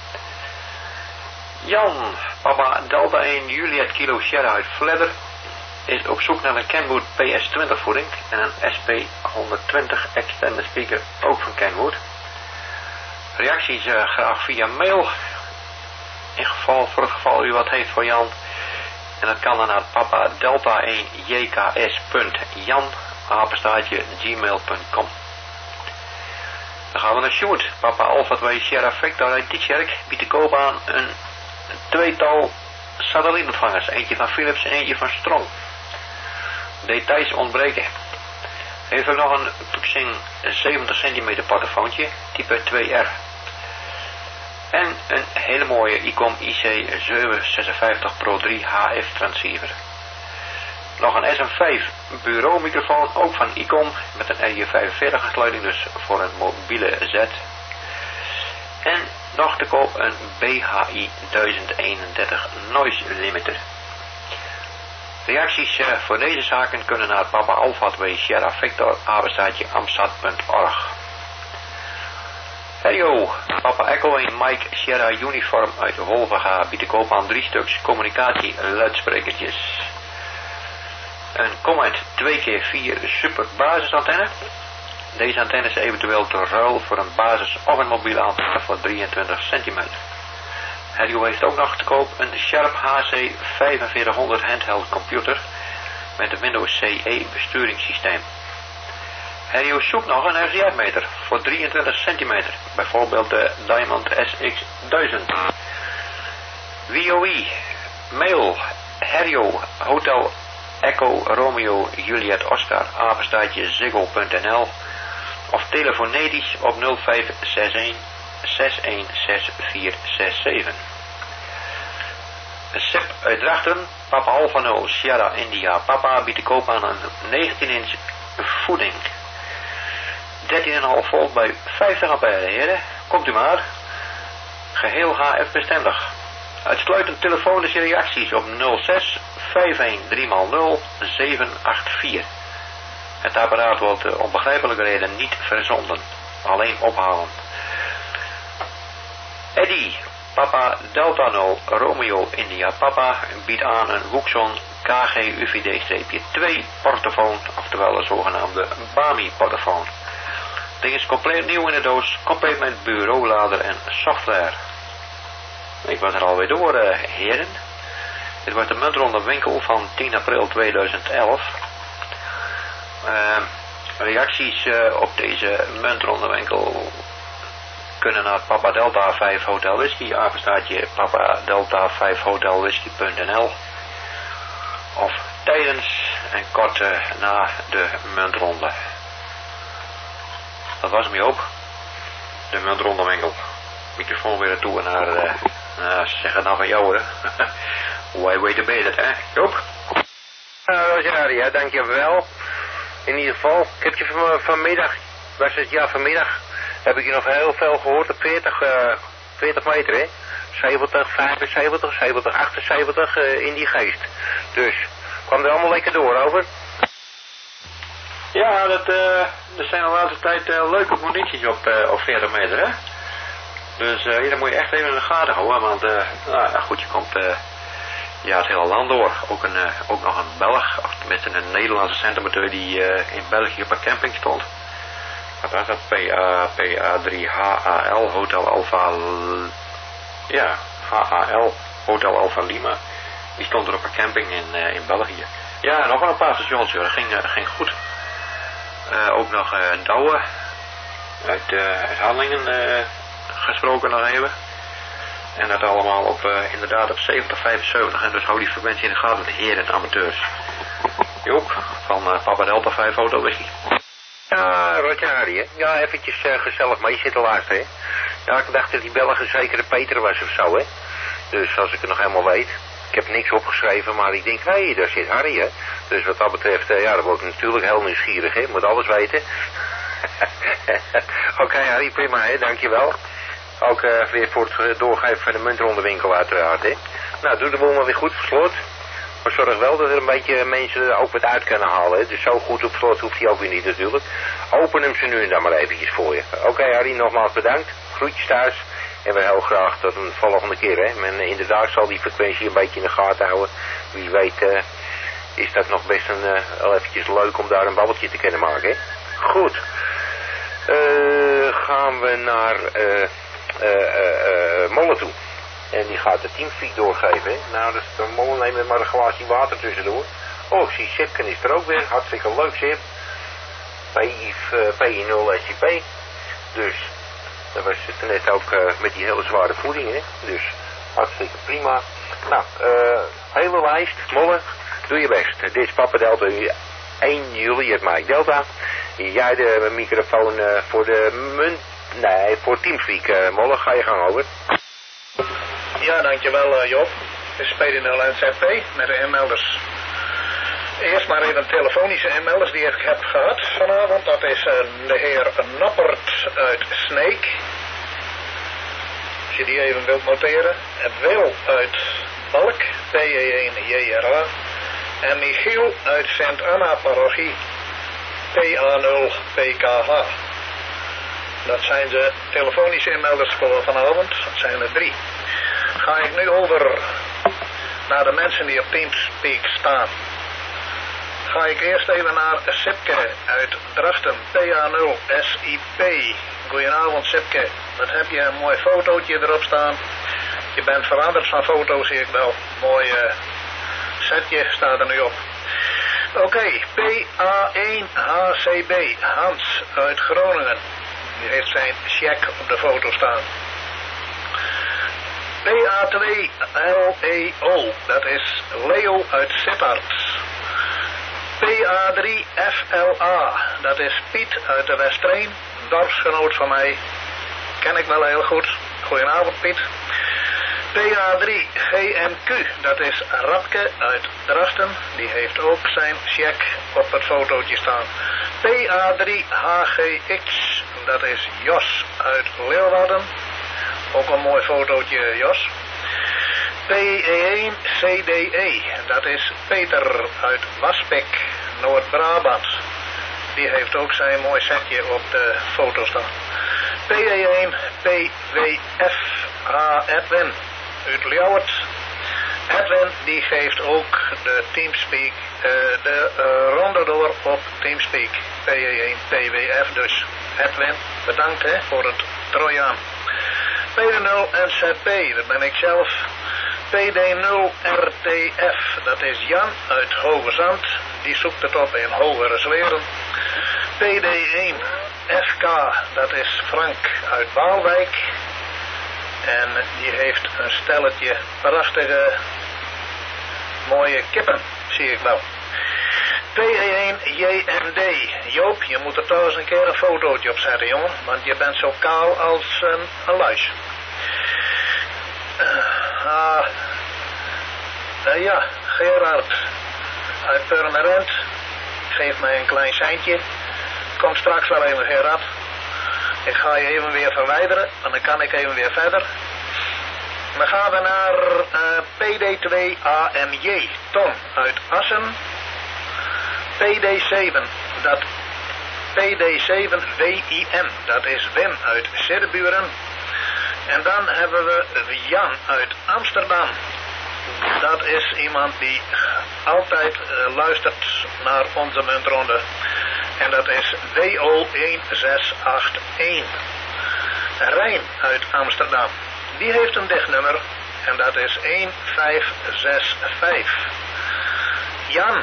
Jan, Papa Delta één Juliet Kilo Sierra uit Vledder, is op zoek naar een Kenwood P S twintig voeding en een S P honderdtwintig extended speaker, ook van Kenwood. Reacties uh, graag via mail, in geval, voor het geval u wat heeft voor Jan. En dat kan dan naar Papa Delta één J K S punt jan apenstaartje gmail punt com. Dan gaan we naar Sjoerd, Papa Alpha twee Sierra Victor uit Tietjerk, biedt de koop aan een tweetal satellietontvangers, eentje van Philips en eentje van Strong. Details ontbreken. Heeft er nog een Tuxing zeventig centimeter portofoontje, type twee R. En een hele mooie ICOM I C zevenhonderdzesenvijftig Pro drie H F transceiver. Nog een S M vijf bureaumicrofoon, ook van ICOM, met een R J vijfenveertig aansluiting, dus voor een mobiele Z. En nog te koop een B H I duizend eenendertig Noise Limiter. Reacties uh, voor deze zaken kunnen naar Papa Alpha twee Sierra Victor apenstaartje amsat punt org. Heyo, Papa Echo één Mike Sierra Uniform uit Wolvega biedt de koop aan drie stuks communicatie luidsprekertjes. Een Comet twee keer vier super basisantenne. Deze antenne is eventueel te ruil voor een basis of een mobiele antenne voor drieëntwintig centimeter. Heyo heeft ook nog te koop een Sharp H C vijfenveertighonderd handheld computer met een Windows C E besturingssysteem. Heyo zoekt nog een R C F-meter voor drieëntwintig centimeter, bijvoorbeeld de Diamond S X duizend. W O I, mail, Heyo, Hotel Echo Romeo Juliet Oscar, apenstaartje ziggo punt n l of telefonetisch op nul vijf zes een zes een zes vier zes zeven. Sip uit Drachten, Papa Alpha nul Sierra India Papa biedt de koop aan een negentien inch voeding. dertien komma vijf volt bij vijftig ampère, heren. Komt u maar. Geheel H F bestendig. Uitsluitend telefonische reacties op nul zes vijf een drie nul nul zeven acht vier. Het apparaat wordt uh, om begrijpelijke reden niet verzonden. Alleen ophalen. Eddy, Papa Delta nul Romeo India Papa biedt aan een Wuxon K G U V D twee portofoon, oftewel de zogenaamde Bami portofoon. Het ding is compleet nieuw in de doos, compleet met bureaulader en software. Ik was er alweer door, uh, heren. Dit wordt de muntronde winkel van tien april tweeduizend elf. Uh, reacties uh, op deze muntronde winkel kunnen naar Papa Delta vijf Hotel Whisky, apenstaartje Papa Delta vijf Hotel Whisky punt n l of tijdens en kort uh, na de muntronde. Dat was hem, Joop. De muntronde winkel. Microfoon weer naartoe naar, uh, uh, zeg het nou van jou, hè. Why wait a bit, hè, Joop? Uh, ja, ja, dankjewel. In ieder geval, ik heb je van, vanmiddag, was het ja vanmiddag, heb ik je nog heel veel gehoord op veertig, uh, veertig meter, hè. zeventig, vijfenzeventig, zeventig, achtenzeventig uh, in die geest. Dus, kwam er allemaal lekker door, over? Ja, dat, uh, dat zijn de laatste tijd uh, leuke munities op, uh, op veertig meter, hè. Dus uh, hier moet je echt even in de gaten houden, want uh, nou ja, goed, je komt uh, ja, het hele land door. Ook, een, uh, ook nog een Belg, of tenminste een Nederlandse centimeter die uh, in België op een camping stond. Wat was dat? P A, P A drie H A L, Hotel Alpha, ja, H A L, Hotel Alpha Lima. Die stond er op een camping in, uh, in België. Ja, nog wel een paar stations, joh. Dat ging, uh, ging goed. Uh, ook nog uh, Douwe uit, uh, uit Harlingen uh, gesproken nog even. En dat allemaal op, uh, inderdaad op zeventig, vijfenzeventig. En dus hou die frequentie in de gaten, de heren en amateurs. Joop, van uh, Papa Delta vijf Hotel Whisky. Ja, Roger Harry, hè. Ja, eventjes uh, gezellig mee zitten laatst, hè. Ja, ik dacht dat die Belgen zeker de Peter was of zo, hè. Dus als ik het nog helemaal weet. Ik heb niks opgeschreven, maar ik denk, hé, hey, daar zit Harry, hè. Dus wat dat betreft, uh, ja, dan word ik natuurlijk heel nieuwsgierig, hè. Moet alles weten. Oké, okay, Harry, prima, hè. Dankjewel. Ook uh, weer voor het doorgeven van de muntrondewinkel uiteraard, hè. Nou, doe de boel maar weer goed op slot. Maar zorg wel dat er een beetje mensen er ook wat uit kunnen halen, hè. Dus zo goed op slot hoeft hij ook weer niet natuurlijk. Open hem ze nu en dan maar eventjes voor je. Oké, okay, Harry, nogmaals bedankt. Groetjes thuis. En we heel graag tot een volgende keer, hè. Men uh, inderdaad zal die frequentie een beetje in de gaten houden. Wie weet uh, is dat nog best een, uh, wel eventjes leuk om daar een babbeltje te kunnen maken, hè. Goed. Uh, gaan we naar uh, uh, uh, uh, Molle toe. En die gaat de teamfeed doorgeven, hè. Nou, dus de Molle neemt er maar een glaasje water tussendoor. Oh, ik zie Sipken is er ook weer. Hartstikke leuk, Sip. P I nul S C P. Dus... dat was het net ook uh, met die hele zware voeding, hè. Dus hartstikke prima. Nou, uh, hele lijst, Molle, doe je best. Dit is Papa Delta één juli, het Mike Delta. Jij de microfoon uh, voor de munt... nee, voor Teamspeak, uh, Molle, ga je gang over. Ja, dankjewel uh, Job. Dit is P D nul N Z P met de inmelders. Eerst maar even telefonische inmelders die ik heb gehad vanavond. Dat is uh, de heer Nappert uit Sneek. Als je die even wilt noteren. En Wil uit Balk, P E één J R A. En Michiel uit Sint Anna parochie, P A nul P K H. Dat zijn de telefonische inmelders voor vanavond. Dat zijn er drie. Ga ik nu over naar de mensen die op Teamspeak staan. Ga ik eerst even naar Sipke uit Drachten, P A nul S I P. Goedenavond Sipke, wat heb je een mooi fotootje erop staan. Je bent veranderd van foto, zie ik wel. Mooi uh, setje staat er nu op. Oké, okay, P A één H C B, Hans uit Groningen. Die heeft zijn check op de foto staan. P A twee L E O, dat is Leo uit Sittard. P A drie F L A, dat is Piet uit de Westreen, dorpsgenoot van mij. Ken ik wel heel goed. Goedenavond Piet. P A drie G M Q, dat is Radke uit Drachten. Die heeft ook zijn check op het fotootje staan. P A drie H G X, dat is Jos uit Leeuwarden. Ook een mooi fotootje, Jos. P E één C D E, dat is Peter uit Waspik, Noord-Brabant. Die heeft ook zijn mooi setje op de foto staan. P E één P W F H Edwin uit Ljouwert. Edwin die geeft ook de Teamspeak, uh, de uh, ronde door op Teamspeak. P E één P W F dus. Edwin, bedankt hè, voor het trojaan. P D nul N Z P, dat ben ik zelf. P D nul R T F, dat is Jan uit Hoge Zand. Die zoekt het op in Hogere Zweren. P D één F K, dat is Frank uit Waalwijk. En die heeft een stelletje prachtige, mooie kippen, zie ik wel. P E één J M D. Joop, je moet er trouwens een keer een fotootje op zetten, jongen. Want je bent zo kaal als een, een luis. Uh, uh, uh, ja, Gerard uit Purmerend. Geef mij een klein seintje. Kom straks wel even, Gerard. Ik ga je even weer verwijderen, en dan kan ik even weer verder. Dan gaan we naar uh, P D twee A M J, Tom uit Assen. P D zeven, dat P D zeven W I M, dat is Wim uit Siddeburen. En dan hebben we Jan uit Amsterdam. Dat is iemand die altijd uh, luistert naar onze muntronde. En dat is W O een zes acht een. Rijn uit Amsterdam. Die heeft een dichtnummer. En dat is een vijf zes vijf. Jan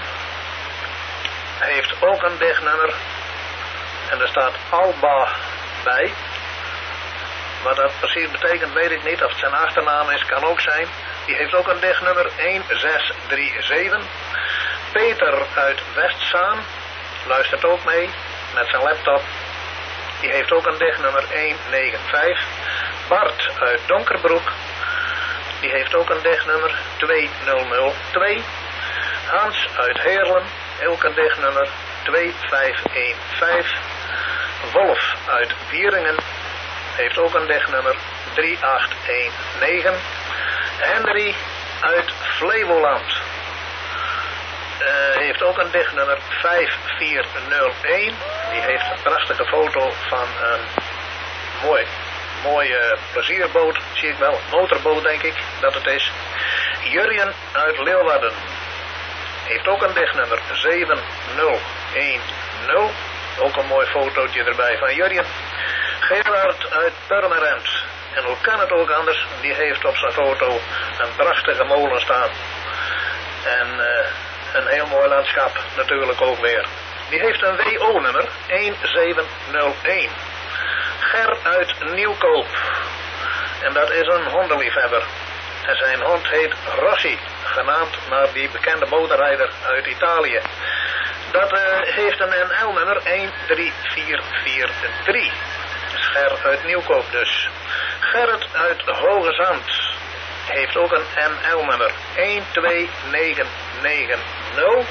heeft ook een dichtnummer. En er staat Alba bij. Wat dat precies betekent weet ik niet. Of het zijn achternaam is, kan ook zijn. Die heeft ook een dichtnummer een zes drie zeven. Peter uit Westzaan luistert ook mee met zijn laptop. Die heeft ook een dichtnummer een negen vijf. Bart uit Donkerbroek. Die heeft ook een dichtnummer twee nul nul twee. Hans uit Heerlen. Ook een dichtnummer twee vijf een vijf. Wolf uit Wieringen. Heeft ook een dichtnummer drie acht een negen. Henry uit Flevoland. Uh, heeft ook een dichtnummer vijf vier nul een. Die heeft een prachtige foto van een mooi, mooie plezierboot, zie ik wel, motorboot denk ik dat het is. Jurjen uit Leeuwarden heeft ook een dichtnummer zeven nul een nul. Ook een mooi fotootje erbij van Jurjen. Gerard uit Purmerend. En hoe kan het ook anders? Die heeft op zijn foto een prachtige molen staan. En uh, een heel mooi landschap natuurlijk ook weer. Die heeft een W O-nummer een zeven nul een. Ger uit Nieuwkoop. En dat is een hondenliefhebber. En zijn hond heet Rossi, genaamd naar die bekende motorrijder uit Italië. Dat uh, heeft een N L-nummer een drie vier vier drie. Ger uit Nieuwkoop dus. Gerrit uit Hoge Zand heeft ook een N L-nummer een twee negen negen nul.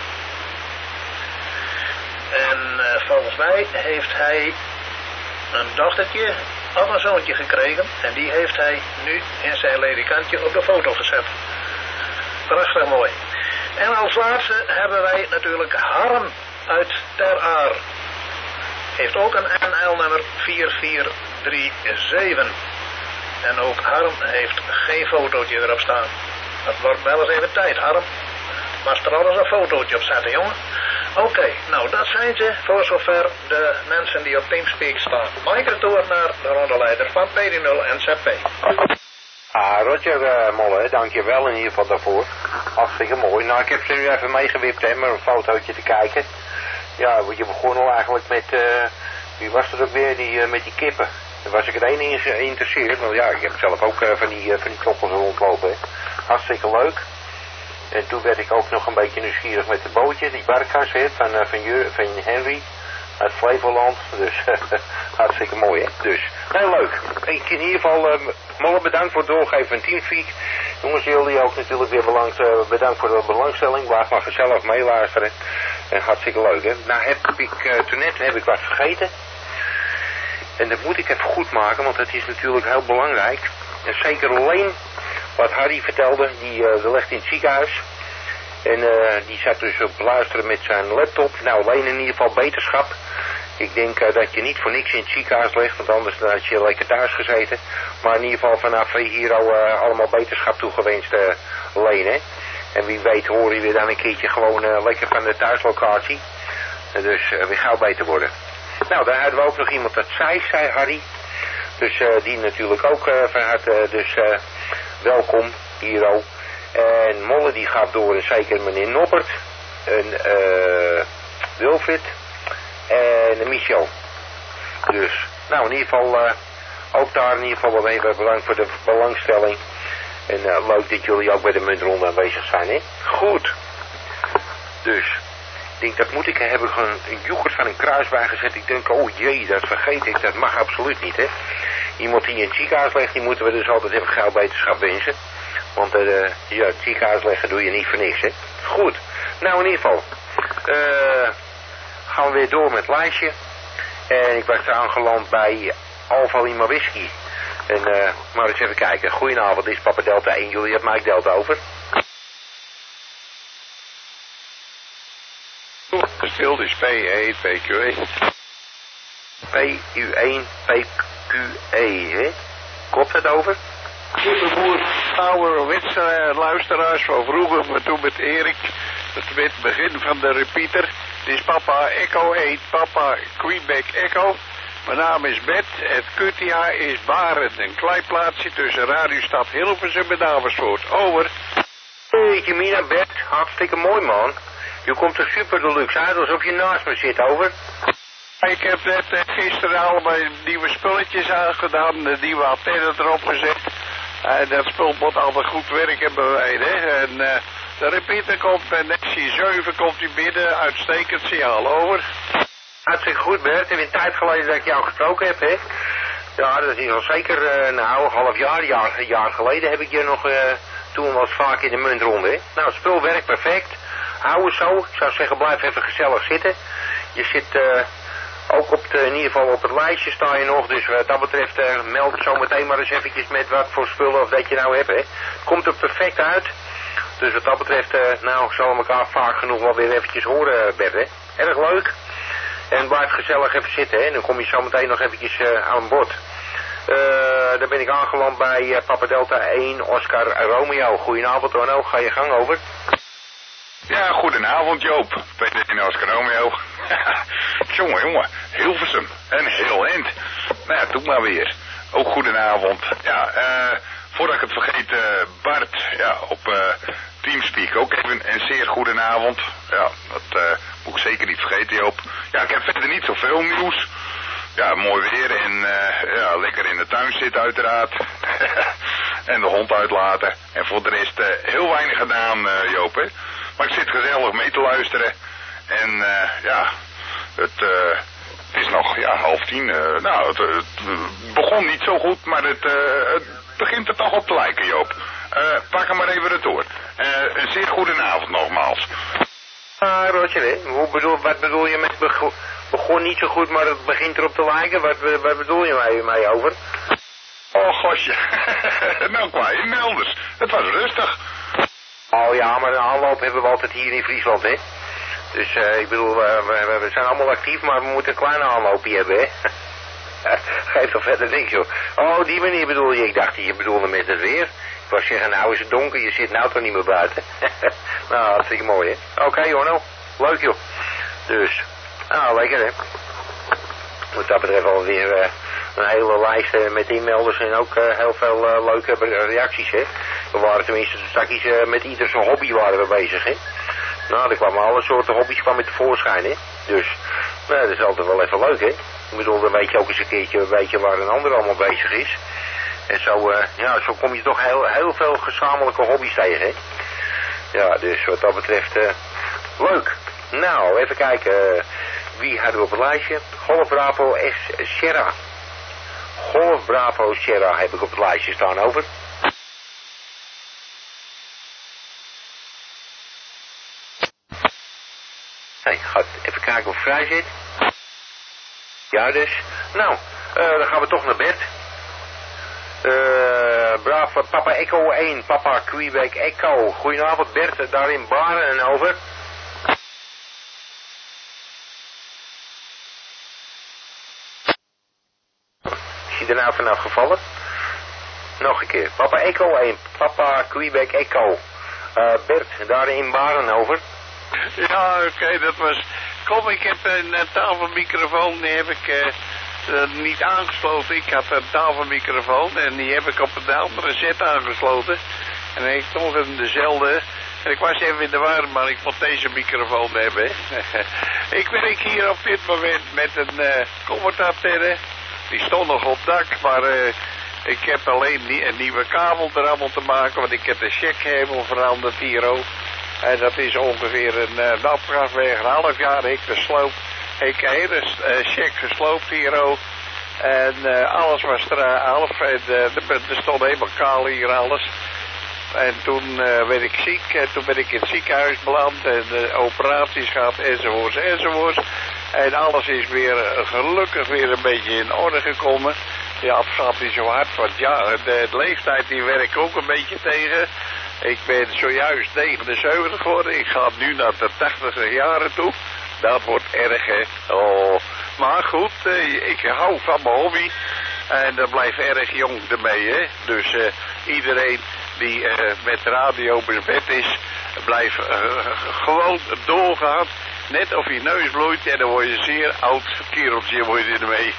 En uh, volgens mij heeft hij een dochtertje of een zoontje gekregen. En die heeft hij nu in zijn ledikantje op de foto gezet. Prachtig mooi. En als laatste hebben wij natuurlijk Harm uit Ter Aar. Heeft ook een N L-nummer vier vier drie zeven. En ook Harm heeft geen fotootje erop staan. Dat wordt wel eens even tijd, Harm. Maar er alles een fotootje op zetten, jongen. Oké, okay, nou dat zijn ze voor zover de mensen die op Teamspeak staan. Mike retour naar de rondeleider van P D nul N Z P. Ah, Roger uh, Molle, dankjewel in ieder geval daarvoor. Hartstikke mooi. Nou, ik heb ze nu even meegewipt, hè, met een fotootje te kijken. Ja, je begon al eigenlijk met, uh, wie was het ook weer, die, uh, met die kippen. Daar was ik het één in geïnteresseerd, want ja, ik heb zelf ook uh, van die, uh, van die kloppers rondlopen, hè. Hartstikke leuk. En toen werd ik ook nog een beetje nieuwsgierig met de bootje, die barkas, hè, van, uh, van, Jur, van Henry uit Flevoland. Dus hartstikke mooi, hè. Dus, heel leuk. Ik in ieder geval, uh, Molle, bedankt voor het doorgeven van Teamspeak. Jongens, jullie ook natuurlijk weer belangt, uh, bedankt voor de belangstelling. Blijf maar gezellig meeluisteren. En hartstikke leuk, hè. Nou heb ik, uh, toen net heb ik wat vergeten. En dat moet ik even goed maken, want het is natuurlijk heel belangrijk. En zeker alleen wat Harry vertelde, die uh, ligt in het ziekenhuis. En uh, die zat dus op luisteren met zijn laptop. Nou, alleen in ieder geval beterschap. Ik denk uh, dat je niet voor niks in het ziekenhuis ligt, want anders dan had je lekker thuis gezeten. Maar in ieder geval vanaf hier al uh, allemaal beterschap toegewenst, uh, Leen, hè. En wie weet horen we dan een keertje gewoon uh, lekker van de thuislocatie. Uh, dus uh, weer gauw beter worden. Nou, daar hadden we ook nog iemand dat zei, zei Harry. Dus uh, die natuurlijk ook uh, van harte, dus uh, welkom hier ook. En Molle die gaat door en zeker meneer Noppert. En uh, Wilfried. En Michel. Dus, nou in ieder geval, uh, ook daar in ieder geval wel even bedankt voor de belangstelling. En uh, leuk dat jullie ook bij de muntronde aanwezig zijn, hè. Goed. Dus, ik denk dat moet ik hebben gewoon een yoghurt van een kruiswagen gezet. Ik denk, oh jee, dat vergeet ik, dat mag absoluut niet, hè. Iemand die in het ziekenhuis ligt, die moeten we dus altijd even gauw beterschap wensen. Want uh, ja, het ziekenhuis leggen doe je niet voor niks, hè. Goed. Nou, in ieder geval. Uh, gaan we weer door met het lijstje. En ik was aangeland bij Alfa Lima Whisky. En, uh, maar eens even kijken. Goedenavond, dit is Papa Delta één, jullie hebt Mike Delta over. Gestild is P E, P Q E. P U één, P Q E, hè? Klopt het over? Boer, ouderwetse luisteraars van vroeger, maar toen met Erik. Het met het begin van de repeater. Dit is Papa Echo één, Papa Quebec Echo. Mijn naam is Bert, het Q T H is Barend, een klein plaatsje tussen Radiostad Hilversum en Amersfoort. Over. Jeetje mina Bert, hartstikke mooi man. Je komt er super deluxe uit alsof je naast me zit, over. Ik heb net uh, gisteren allemaal nieuwe spulletjes aangedaan, de nieuwe antenne erop gezet. Uh, dat spul moet altijd goed werken bij mij, hè. En uh, de repeater komt bij Nexie zeven, komt hij binnen, uitstekend signaal, over. Hartstikke goed Bert, en in tijd geleden dat ik jou gesproken heb, hè. Ja, dat is al zeker, uh, nou, een half jaar, jaar, jaar geleden heb ik je nog, uh, toen was vaak in de muntronde, hè. Nou, het spul werkt perfect. Hou het zo, ik zou zeggen blijf even gezellig zitten. Je zit uh, ook op de, in ieder geval op het lijstje sta je nog, dus wat dat betreft uh, meld zo meteen maar eens eventjes met wat voor spullen of dat je nou hebt, hè. Het komt er perfect uit. Dus wat dat betreft, uh, nou, zullen we elkaar vaak genoeg wel weer eventjes horen, Bert, hè. Erg leuk. En blijf gezellig even zitten, hè. Dan kom je zo meteen nog eventjes uh, aan bod. Uh, dan ben ik aangeland bij uh, Papa Delta één, Oscar Romeo. Goedenavond, Orno. Ga je gang over. Ja, goedenavond Joop. Peter en Oscar Romeo. Jongen, jongen. Hilversum. En heel eind. Nou ja, doe maar weer. Ook goedenavond. Ja, eh... Uh, voordat ik het vergeet, uh, Bart, ja, op uh, Teamspeak ook even een zeer goedenavond. Ja, dat uh, moet ik zeker niet vergeten, Joop. Ja, ik heb verder niet zoveel nieuws. Ja, mooi weer en uh, ja, lekker in de tuin zitten uiteraard. En de hond uitlaten. En voor de rest uh, heel weinig gedaan, uh, Joop, hè. Maar ik zit gezellig mee te luisteren. En uh, ja, het... Uh, Het is nog, ja, half tien. Uh, nou, het, het begon niet zo goed, maar het, uh, het begint er toch op te lijken, Joop. Uh, pak hem maar even retour. Uh, een zeer goede avond nogmaals. Ah, Roger, hè? Hoe bedoel, wat bedoel je met bego begon niet zo goed, maar het begint erop te lijken? Wat, wat bedoel je mij, mij over? Oh, gosje. Nou, qua in melders. Het was rustig. Oh ja, maar een aanloop hebben we altijd hier in Friesland, hè? Dus uh, ik bedoel, uh, we, we zijn allemaal actief, maar we moeten een kleine aanloopje hebben, hè? Geeft toch verder niks, joh. Oh, die manier bedoel je. Ik dacht, je bedoelde met het weer. Ik was zeggen, nou is het donker, je zit nou toch niet meer buiten. Nou, hartstikke mooi, hè? Oké, okay, Jorno. Leuk, joh. Dus, nou, lekker, hè? Wat dat betreft alweer uh, een hele lijst uh, met inmelders en ook uh, heel veel uh, leuke reacties, hè? We waren tenminste straks uh, met ieder zijn hobby waren we bezig, hè? Nou, er kwamen alle soorten hobby's kwamen tevoorschijn, hè. Dus, nou, dat is altijd wel even leuk, hè. Ik bedoel, dan weet je ook eens een keertje weet je waar een ander allemaal bezig is. En zo, uh, ja, zo kom je toch heel, heel veel gezamenlijke hobby's tegen, hè. Ja, dus wat dat betreft, uh, leuk. Nou, even kijken. Uh, wie hadden we op het lijstje? Golf Bravo S. Sierra. Golf Bravo Sierra heb ik op het lijstje staan, over. Hey, ga even kijken of vrij zit. Ja, dus. Nou, uh, dan gaan we toch naar bed. Uh, Bravo, Papa Echo één, Papa Quebec Echo. Goedenavond Bert, daar in Baren en over. Is hij er nou vanaf gevallen? Nog een keer. Papa Echo één, Papa Quebec Echo. Uh, Bert, daar in Baren over. Ja, oké, okay, dat was... Kom, ik heb een, een tafelmicrofoon, die heb ik uh, uh, niet aangesloten. Ik had een tafelmicrofoon en die heb ik op een andere set aangesloten. En ik toch een dezelfde. En ik was even in de war, maar ik moet deze microfoon hebben. Ik werk hier op dit moment met een uh, commentator. Die stond nog op dak, maar uh, ik heb alleen nie een nieuwe kabel er allemaal te maken, want ik heb de checkhemel veranderd hier ook. En dat is ongeveer een, uh, afgrafweg, een half jaar heb ik de sloop, ik heb hele uh, check gesloopt hier ook. En uh, alles was er uh, half, en uh, er stond helemaal kaal hier alles. En toen uh, werd ik ziek en toen ben ik in het ziekenhuis beland en uh, operaties gehad enzovoorts enzovoorts. En alles is weer uh, gelukkig weer een beetje in orde gekomen. Ja, het gaat niet zo hard, want ja, de, de leeftijd die werkt ook een beetje tegen. Ik ben zojuist negenenzeventig geworden, ik ga nu naar de tachtig jaren toe. Dat wordt erg, hè. Oh. Maar goed, uh, ik hou van mijn hobby. En dat blijft erg jong ermee, hè. Dus uh, iedereen die uh, met radio besmet is, blijft uh, gewoon doorgaan. Net of je neus bloeit en dan word je een zeer oud kereltje word je ermee.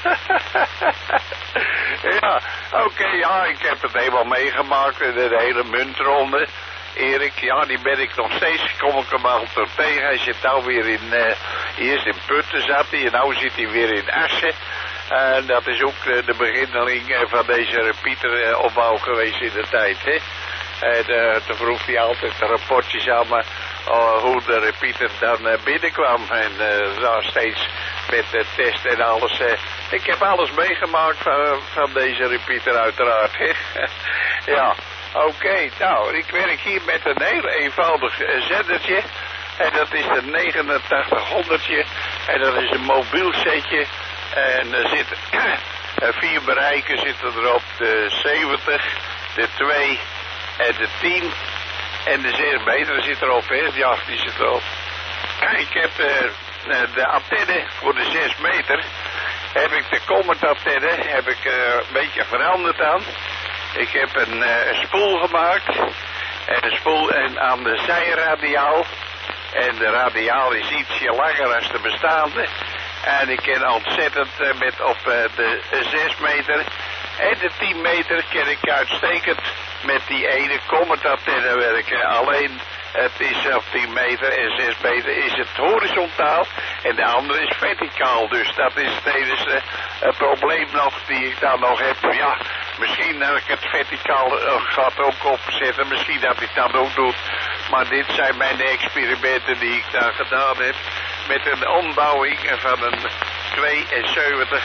Ja, oké, okay, ja, ik heb het helemaal meegemaakt, de hele muntronde. Erik, ja, die ben ik nog steeds, kom ik hem al terug tegen. Hij zit nou weer in, uh, eerst in Putten zat hij en nou zit hij weer in Assen. En dat is ook uh, de beginneling uh, van deze repeater uh, opbouw geweest in de tijd, hè. En uh, toen vroeg hij altijd de rapportjes aan me uh, hoe de repeater dan uh, binnenkwam. En uh, nou, steeds met de test en alles. Uh, ik heb alles meegemaakt van, van deze repeater uiteraard, hè. Ja. Oké, okay, nou, ik werk hier met een heel eenvoudig uh, zendertje. En dat is de negenentachtighonderdje. En dat is een mobiel setje. En er zitten uh, vier bereiken zitten erop. De zeventig, de twee en de tien. En de zes meter zit erop, hè. Ja, die zit erop. Ik heb uh, de antenne voor de zes meter. Heb ik de Comet antenne. Heb ik uh, een beetje veranderd aan. Ik heb een, uh, een spoel gemaakt. En een spoel en aan de zijradiaal. En de radiaal is ietsje langer dan de bestaande. En ik ken ontzettend uh, met op uh, de zes meter. En de tien meter ken ik uitstekend met die ene Comet antenne werken. Alleen het is op tien meter en zes meter is het horizontaal en de andere is verticaal. Dus dat is het enige uh, probleem nog die ik daar nog heb. Ja, misschien dat ik het verticaal uh, gat ook opzetten. Misschien dat ik dat ook doe. Maar dit zijn mijn experimenten die ik daar gedaan heb. Met een ombouwing van een tweeënzeventig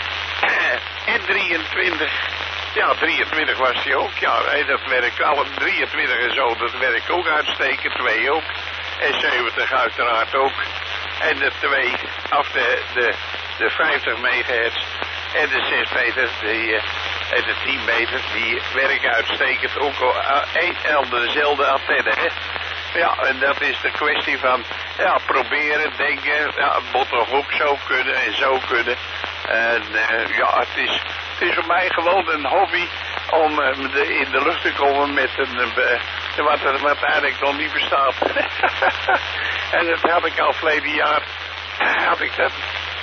en drieëntwintig. Ja, drieëntwintig was die ook. Ja, dat werkt alle drieëntwintig en zo. Dat werkt ook uitstekend. twee ook. En zeventig uiteraard ook. En de twee, af de, de, de vijftig megahertz. En de zes meter, die, en de tien meter, die werken uitstekend ook al één en dezelfde antenne, hè. Ja, en dat is de kwestie van, ja, proberen, denken, ja, het moet toch ook zo kunnen en zo kunnen. En uh, ja, het is, het is voor mij gewoon een hobby om uh, de, in de lucht te komen met een, uh, wat, wat eigenlijk nog niet bestaat. En dat had ik al verleden jaar, had ik dat,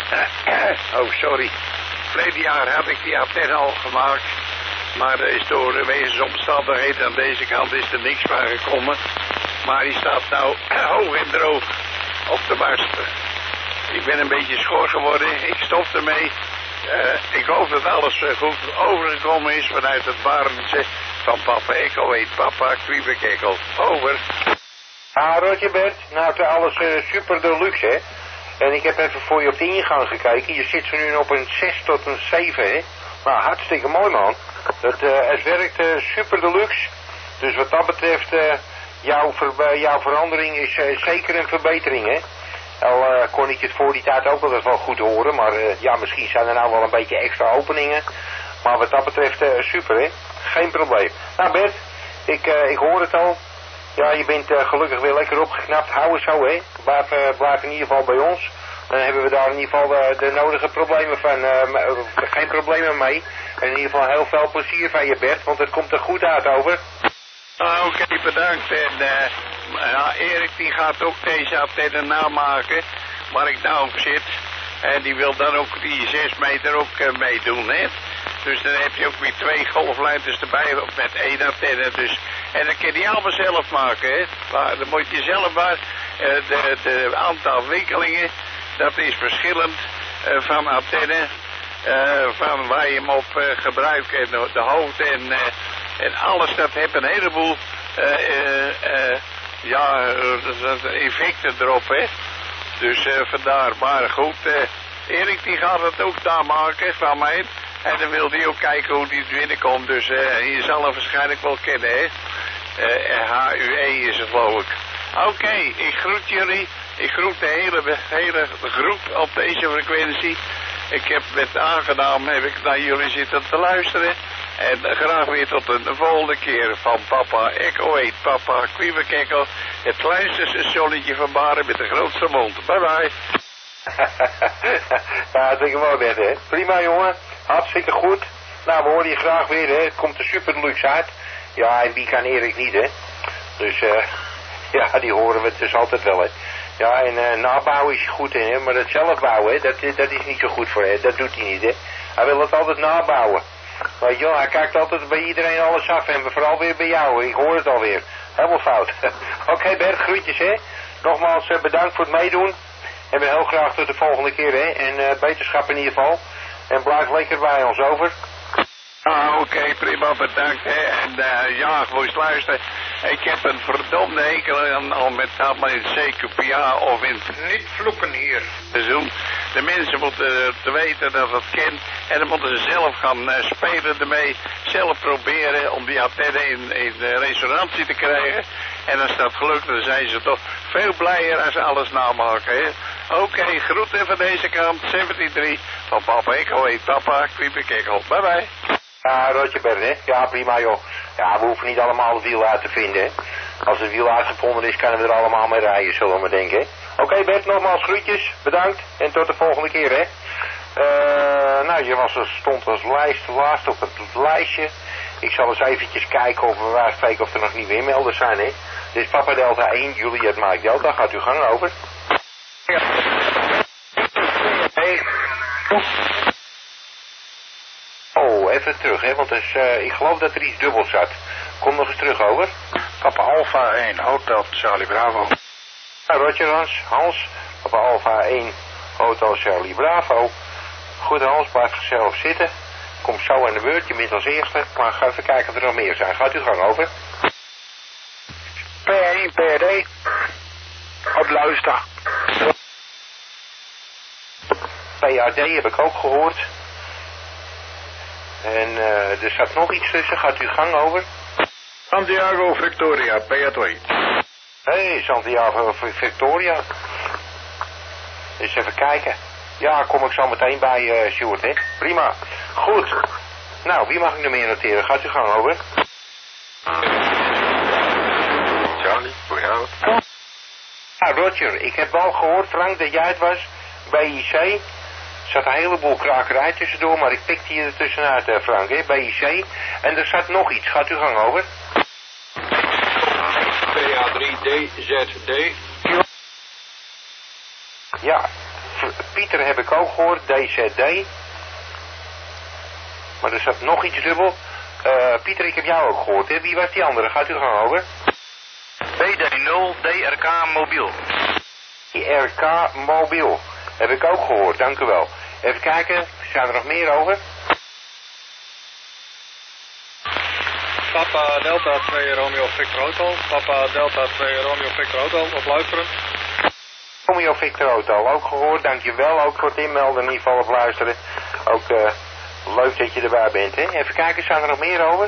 oh sorry, verleden jaar had ik die antenne al gemaakt. Maar er is door de wezensomstandigheden aan deze kant is er niks van gekomen. Maar die staat nou hoog en droog op de mast. Ik ben een beetje schor geworden. Ik stop ermee. Uh, ik hoop dat alles uh, goed overgekomen is vanuit het Barendse van Papa Echo heet Papa Quebec Echo. Over. Ah, Roger Bert. Nou, het is alles uh, super deluxe, hè. En ik heb even voor je op de ingang gekeken. Je zit zo nu op een zes tot een zeven, hè. Nou, hartstikke mooi, man. Dat, uh, het werkt uh, super deluxe. Dus wat dat betreft, uh, jouw, ver jouw verandering is uh, zeker een verbetering, hè. Al uh, kon ik het voor die tijd ook altijd wel goed horen, maar uh, ja, misschien zijn er nou wel een beetje extra openingen. Maar wat dat betreft, uh, super, hè. Geen probleem. Nou, Bert, ik, uh, ik hoor het al. Ja, je bent uh, gelukkig weer lekker opgeknapt. Hou het zo, hè. Blijf, uh, blijf in ieder geval bij ons. Dan hebben we daar in ieder geval uh, de nodige problemen van. Uh, uh, geen problemen mee. En in ieder geval heel veel plezier van je, Bert, want het komt er goed uit, over. Ah, oké, okay, bedankt. En uh, ja, Erik die gaat ook deze antenne namaken waar ik nou op zit. En die wil dan ook die zes meter ook uh, meedoen, hè. Dus dan heb je ook weer twee golflijntjes erbij met één antenne. Dus, en dan kun je allemaal zelf maken, hè. Maar dan moet je zelf maar, uh, de, de aantal winkelingen, dat is verschillend uh, van antenne. Uh, van waar je hem op uh, gebruikt en de, de hoofd en, uh, en alles, dat heeft een heleboel uh, uh, uh, ja, uh, effecten erop, hè. Dus uh, vandaar, maar goed, uh, Erik die gaat het ook namaken van mij. En dan wil hij ook kijken hoe die binnenkomt, dus uh, je zal hem waarschijnlijk wel kennen, hè. Uh, H U E is het, geloof ik. Oké, okay, ik groet jullie. Ik groet de hele, hele groep op deze frequentie. Ik heb met aangenaam heb ik naar jullie zitten te luisteren. En graag weer tot een volgende keer van papa Echo heet papa Kwieberkekkel. Het kleinste stationnetje van Baren met de grootste mond. Bye bye. Ja, dat denk ik wel net, hè. Prima, jongen. Hartstikke goed. Nou, we horen je graag weer, hè. Het komt er super luxe uit. Ja, en wie kan Erik niet, hè. Dus, eh, uh, ja, die horen we dus altijd wel, hè. Ja, en uh, nabouwen is goed, hè. Maar dat zelf bouwen, hè, dat, dat is niet zo goed voor hem. Dat doet hij niet, hè. Hij wil het altijd nabouwen. Weet je wel, hij kijkt altijd bij iedereen alles af en vooral weer bij jou. Ik hoor het alweer. Helemaal fout. Oké, okay, Bert, groetjes, hè. Nogmaals uh, bedankt voor het meedoen. En we heel graag tot de volgende keer, hè. En uh, beterschap in ieder geval. En blijf lekker bij ons, over. Ah, oké, okay, prima, bedankt, hè. En uh, ja, moest luisteren. Ik heb een verdomde hekel aan, al met allemaal in C Q P A of in... Niet vloeken hier. Zoom. De mensen moeten uh, te weten dat het kent. En dan moeten ze zelf gaan uh, spelen ermee. Zelf proberen om die antenne in, in uh, resonantie te krijgen. En als dat gelukt, dan zijn ze toch veel blijer als ze alles namaken, hè. Oké, okay, groeten van deze kant. zevenentwintig van papa Echo heet papa Kwieberkekkel. Bye bye. Ja, Rotje Bert, hè? Ja, prima, joh. Ja, we hoeven niet allemaal het wiel uit te vinden, hè. Als het wiel uitgevonden is, kunnen we er allemaal mee rijden, zullen we maar denken, hè. Oké, okay, Bert, nogmaals groetjes. Bedankt. En tot de volgende keer, hè. Uh, nou, je was, stond als lijst, laatst op het lijstje. Ik zal eens eventjes kijken of we waar spreken of er nog niet meer melders zijn, hè. Dit is Papa Delta één, Juliet Mike Delta. Gaat uw gang over. Ja. Hey. Oh, even terug, hè, want dus, uh, ik geloof dat er iets dubbel zat. Kom nog eens terug, over. Papa Alpha één, Hotel Charlie Bravo. Nou, Roger Hans, Hans, Papa Alpha één, Hotel Charlie Bravo. Goed, Hans, blijf gezellig zitten. Kom zo aan de beurt, je bent als eerste. Maar ga even kijken of er nog meer zijn. Gaat uw gang, over. P één, P R D. Op luister. P R D heb ik ook gehoord. En uh, er zat nog iets tussen. Gaat uw gang over. Santiago Victoria, P R twee. Hé, hey, Santiago Victoria. Eens even kijken. Ja, kom ik zo meteen bij, uh, Sjoerd, hè. Prima. Goed. Nou, wie mag ik er meer noteren? Gaat uw gang over. Charlie, goedenavond. Ja, Roger, ik heb wel gehoord, Frank, dat jij het was bij I C. Er zat een heleboel krakerij tussendoor, maar ik pikte je er tussenuit, uh, Frank, hè, bij I C. En er zat nog iets. Gaat uw gang over. P A drie D Z D. Ja, Pieter heb ik ook gehoord, D Z D. Maar er zat nog iets dubbel. Uh, Pieter, ik heb jou ook gehoord, hè. Wie was die andere? Gaat u gang over. B D nul D R K mobiel. D R K mobiel. Heb ik ook gehoord, dank u wel. Even kijken, zijn er nog meer over? Papa Delta twee Romeo Victor Hotel. Papa Delta twee Romeo Victor Hotel, op luisteren. Romeo Victor Hotel, ook gehoord, dankjewel. Ook voor het inmelden, in ieder geval op luisteren. Ook uh, leuk dat je erbij bent, hè. Even kijken, zijn er nog meer over?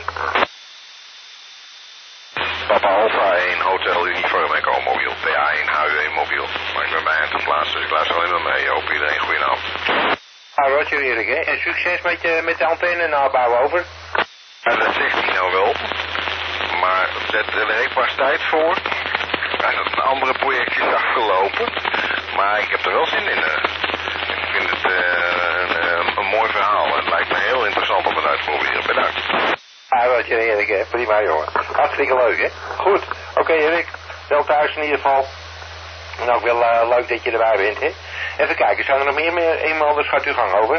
Papa Alpha één, Hotel Uniform Echo mobiel. P A één, H U één mobiel. Maar ik ben bij hen te plaatsen, dus ik luister alleen maar mee. Ik hoop iedereen goedenavond. Ah, Roger Erik, hè. En succes met, je, met de antenne nabouwen, over. Ja, dat zegt hij nou wel. Maar dat, er heeft pas tijd voor. En dat een andere projectje is afgelopen. Maar ik heb er wel zin in. Uh. Ik vind het uh, een, een, een mooi verhaal. En het lijkt me heel interessant om het uit te proberen. Bedankt. Ah, Roger Erik, hè. Prima, jongen. Hartstikke leuk, hè. Goed. Oké, okay, Erik. Wel thuis in ieder geval. En ook wel uh, leuk dat je erbij bent, hè. Even kijken, zijn er nog meer, meer inmelders? Gaat uw gang over.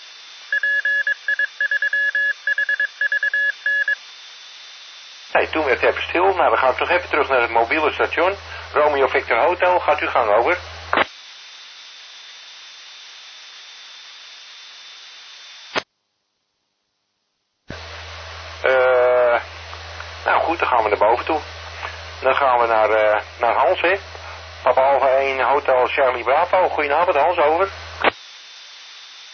Nee, toen werd het even stil. Nou, dan gaan we toch even terug naar het mobiele station. Romeo Victor Hotel, gaat uw gang over. Uh, nou goed, dan gaan we naar boven toe. Dan gaan we naar, uh, naar Hans, hè. Papa Alpha één, Hotel Charlie Bravo. Goedenavond, Hans, over.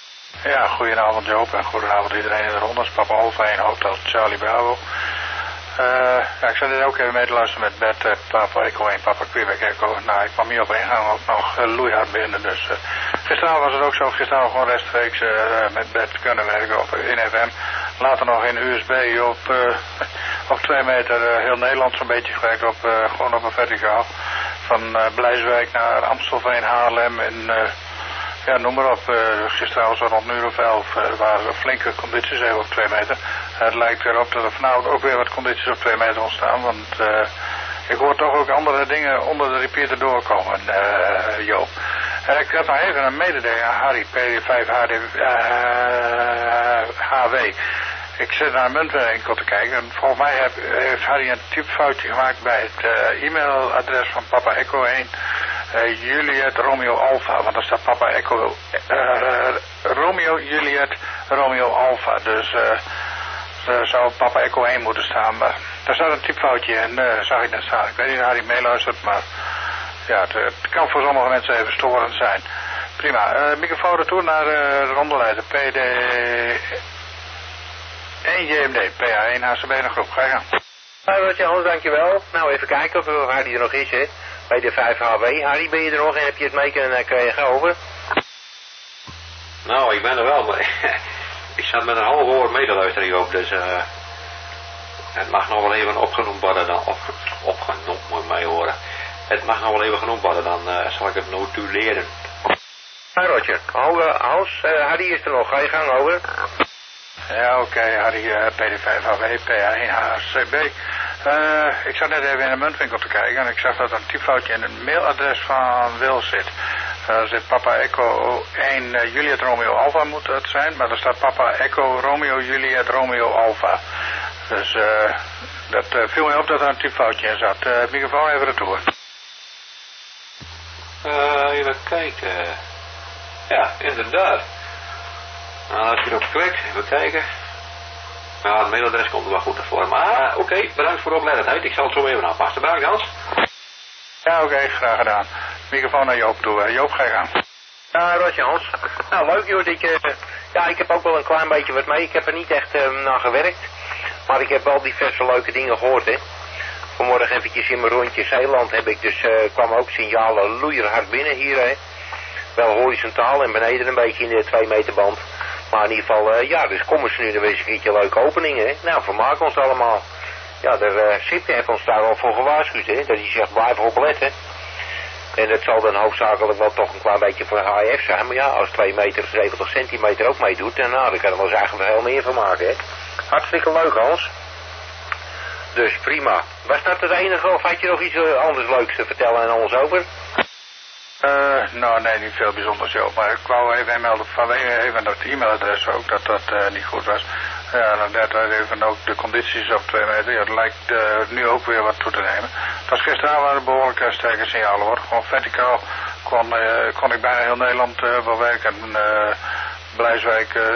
Ja, goedenavond Joop en goedenavond iedereen in de ronde. Papa Alpha één, Hotel Charlie Bravo. Uh, ja, ik zat net ook even mee te luisteren met Bert, uh, Papa Echo en Papa Quebec Echo. Nou, ik kwam hier op een gang ook nog uh, loeihard binnen. Dus uh, gisteravond was het ook zo. Gisteravond gewoon rechtstreeks uh, met Bert kunnen werken op in F M. Later nog in U S B op, uh, op twee meter uh, heel Nederland zo'n beetje gewerkt. Op, uh, gewoon op een verticaal. Van uh, Blijswijk naar Amstelveen, Haarlem en... Uh, Ja, noem maar op. Uh, gisteravond was rond een uur of elf. Er uh, waren flinke condities even op twee meter. Uh, het lijkt erop dat er vanavond ook weer wat condities op twee meter ontstaan. Want uh, ik hoor toch ook andere dingen onder de repeater doorkomen, uh, Joop. En ik had nog even een mededeling aan Harry, P D vijf H W. Ik zit naar een muntwinkel te kijken en volgens mij heb, heeft Harry een typfoutje gemaakt bij het uh, e-mailadres van Papa Echo één. Uh, Juliet Romeo Alpha, want daar staat Papa Echo uh, Romeo Juliet Romeo Alpha. Dus uh, er zou Papa Echo één moeten staan, maar daar staat een typfoutje en uh, zag ik net staan. Ik weet niet of Harry meeluistert, maar ja, het, het kan voor sommige mensen even storend zijn. Prima, uh, microfoon retour naar uh, de rondeleider P D één J M D, P A één H C B in een groep. Ga je gang. Nou, Rotje Hans, dankjewel. Nou, even kijken of Harry er nog is, hè. Bij de vijf H W. Harry, ben je er nog en heb je het mee kunnen krijgen over? Nou, ik ben er wel, maar ik zat met een half woord mee te luisteren hierop, dus uh, het mag nog wel even opgenoemd worden dan, op, opgenoemd moet je mij horen. Het mag nog wel even genoemd worden, dan uh, zal ik het notuleren. Nou, Roger. Hans, uh, Harry is er nog. Ga je gang over? Ja, oké, okay, Harry, uh, P D vijf H W, P A één H C B. Uh, ik zat net even in een muntwinkel te kijken en ik zag dat er een typfoutje in het mailadres van Wil zit. Daar uh, zit Papa Echo één uh, Juliet Romeo Alpha moet het zijn, maar er staat Papa Echo Romeo Juliet Romeo Alpha. Dus uh, dat uh, viel mij op dat er een typfoutje in zat. Uh, microfoon even retour. Uh, even kijken. Ja, inderdaad. Nou, als je erop klikt, even kijken. Nou, het mailadres komt er wel goed ervoor. Maar oké, okay, bedankt voor de oplettendheid. Ik zal het zo even aanpassen. Bedankt, Hans. Ja, oké, okay, graag gedaan. Microfoon naar Joop toe. Joop, ga je gaan. Ja, Rotje Hans. Nou, leuk joh. Dat je, ja, ik heb ook wel een klein beetje wat mee. Ik heb er niet echt uh, naar gewerkt. Maar ik heb wel diverse leuke dingen gehoord, hè. Vanmorgen eventjes in mijn rondje Zeeland heb ik dus, uh, kwam ook signalen loeierhard binnen hier, hè. Wel horizontaal en beneden een beetje in de twee meter band. Maar in ieder geval, uh, ja, dus komen ze nu dan weer eens een keertje leuke openingen, hè. Nou, vermaken ons allemaal. Ja, de uh, Sipke heeft ons daar al voor gewaarschuwd, hè. Dat hij zegt, blijf opletten. En dat zal dan hoofdzakelijk wel toch een klein beetje voor H F zijn. Maar ja, als twee meter zeventig centimeter ook meedoet, dan, nou, dan kan er wel eens eigenlijk veel meer van maken, hè. Hartstikke leuk, Hans. Dus prima. Was dat het enige of had je nog iets anders leuks te vertellen aan ons over? Uh, nou, nee, niet veel bijzonders, joh. Maar ik wou even melden vanwege even dat e-mailadres ook, dat dat uh, niet goed was. Ja, dan net even ook de condities op twee meter. Ja, dat lijkt uh, nu ook weer wat toe te nemen. Het was gisteravond een behoorlijk uh, sterke signalen, hoor. Gewoon verticaal kon, uh, kon ik bijna heel Nederland uh, wel werken. Uh, Blijswijk, uh,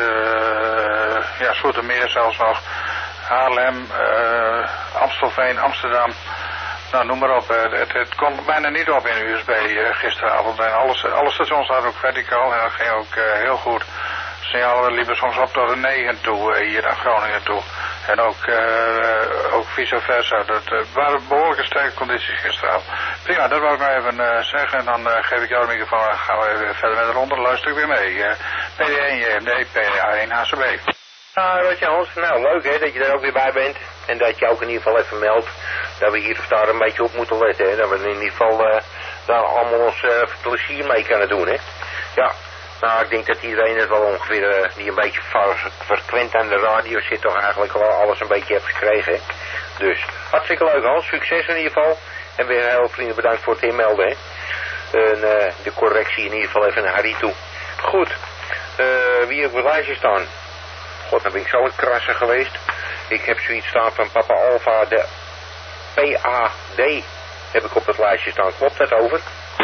ja, Zoetermeer zelfs nog. Haarlem, uh, Amstelveen, Amsterdam. Nou, noem maar op. Het, het kon bijna niet op in U S B uh, gisteravond. En alles, alle stations hadden ook verticaal en dat ging ook uh, heel goed. Signalen liepen soms op tot een negen toe, uh, hier naar Groningen toe. En ook, uh, ook vice versa. Dat uh, waren behoorlijke sterke condities gisteravond. Prima, dat wou ik nou even uh, zeggen. En dan uh, geef ik jou de microfoon en gaan we even verder met de ronde. Luister ik weer mee. Uh, P D één J M D, P A één H C B. Nou, Rotje Hans, nou leuk hè, dat je er ook weer bij bent. En dat je ook in ieder geval even meldt dat we hier of daar een beetje op moeten letten. Hè? Dat we in ieder geval uh, daar allemaal ons uh, plezier mee kunnen doen. Hè? Ja, nou ik denk dat iedereen het wel ongeveer uh, die een beetje frequent aan de radio zit toch eigenlijk wel alles een beetje heeft gekregen. Hè? Dus hartstikke leuk Hans, succes in ieder geval. En weer heel vriendelijk bedankt voor het inmelden. Hè? En uh, de correctie in ieder geval even naar Harry toe. Goed, uh, wie op het lijstje staan? God, dan ben ik zo het krassen geweest. Ik heb zoiets staan van Papa Alpha, de P A D heb ik op het lijstje staan. Klopt dat over?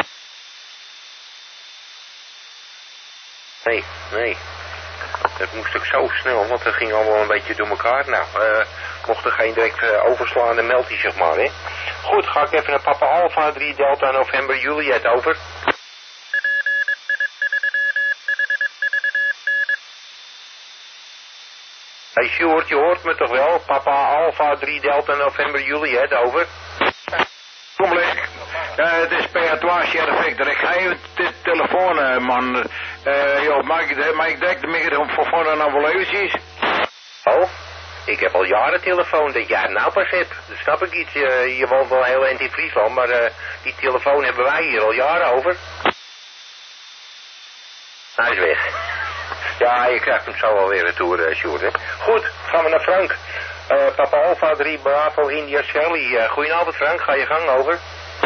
Nee, nee. Dat moest ook zo snel, want dat ging allemaal een beetje door elkaar. Nou, uh, mocht er geen direct uh, overslaan, dan meldt hij zich maar, hè. Goed, ga ik even naar Papa Alpha, drie Delta November Juliet over. Hey Sjoerd, je hoort me toch wel? Papa Alpha drie Delta November Juli, hè, over. Kom lekker. Uh, het is P A twee Sheriff Victor. Ik ga even de telefoon, uh, man. Uh, joh, mag ik, mag ik direct de microfoon dan wel eventjes? Oh, ik heb al jaren telefoon dat jij het nou pas hebt. Dat snap ik iets. Je, je woont wel heel eind in Friesland, maar uh, die telefoon hebben wij hier al jaren over. Hij is weg. Ja, je krijgt hem zo alweer retour, uh, Sjoerd, hè. Goed, gaan we naar Frank. Uh, Papa Alpha drie Bravo India Charlie. Uh, goedenavond Frank, ga je gang over.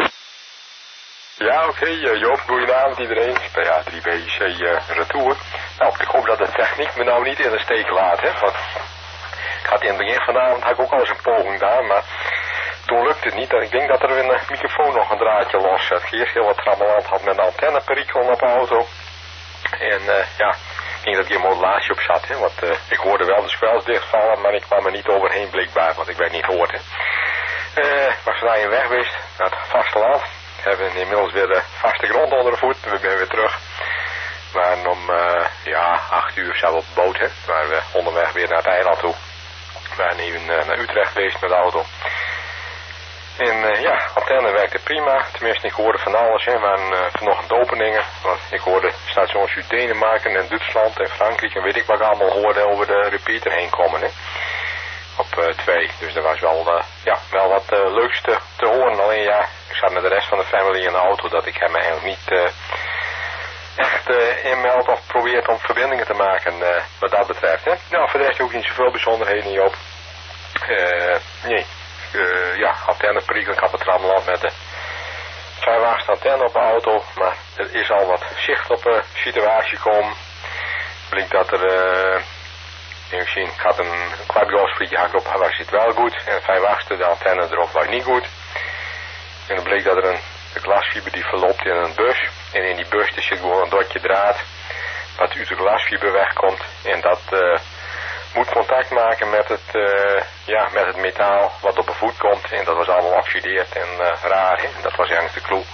Ja, oké, okay, uh, Joop, goedenavond iedereen. P A drie B C uh, retour. Nou, ik hoop dat de techniek me nou niet in de steek laat, hè. Want ik had in het begin vanavond had ik ook al eens een poging gedaan, maar toen lukte het niet. En ik denk dat er in de microfoon nog een draadje los zat. Eerst heel wat trammeland had met een antenneperikel op de auto. En uh, ja, ik denk dat ik hier een modulatie op zat, hè. Want uh, ik hoorde wel de spels dichtvallen, maar ik kwam er niet overheen blijkbaar, want ik werd niet gehoord, hè. Uh, maar zodra je weg wist, naar het vasteland, hebben we inmiddels weer de vaste grond onder de voet. We zijn weer terug. We waren om uh, ja, acht uur zijn we op de boot, hè. We waren onderweg weer naar het eiland toe. We waren even uh, naar Utrecht geweest met de auto. En uh, ja, antenne werkte prima. Tenminste, ik hoorde van alles. Hè. We waren uh, vanochtend openingen. Want ik hoorde stations uit Denemarken en Duitsland en Frankrijk. En weet ik wat ik allemaal hoorde over de repeater heen komen. Hè. Op uh, twee. Dus er was wel, uh, ja, wel wat uh, leuks te, te horen. Alleen ja, ik zat met de rest van de family in de auto. Dat ik hem eigenlijk niet uh, echt uh, inmeld of probeert om verbindingen te maken. Uh, wat dat betreft. Hè. Nou, voor de rest ook niet zoveel bijzonderheden, Joop. Uh, nee. Uh, ja, antennepriegel, ik had het trammeland met de vijfwaagste antenne op de auto, maar er is al wat zicht op de situatie komen. Blinkt dat er, uh, even zien, ik had een, een klapjoosvlietje hak op, was het wel goed, en de vijfwaagste, de antenne erop was niet goed. En dan bleek dat er een de glasfiber die verloopt in een bus, en in die bus er zit gewoon een dotje draad, wat uit de glasfiber wegkomt, en dat uh, moet contact maken met het, uh, ja, met het metaal wat op de voet komt. En dat was allemaal oxideerd en uh, raar. Hè? Dat was eigenlijk de clue.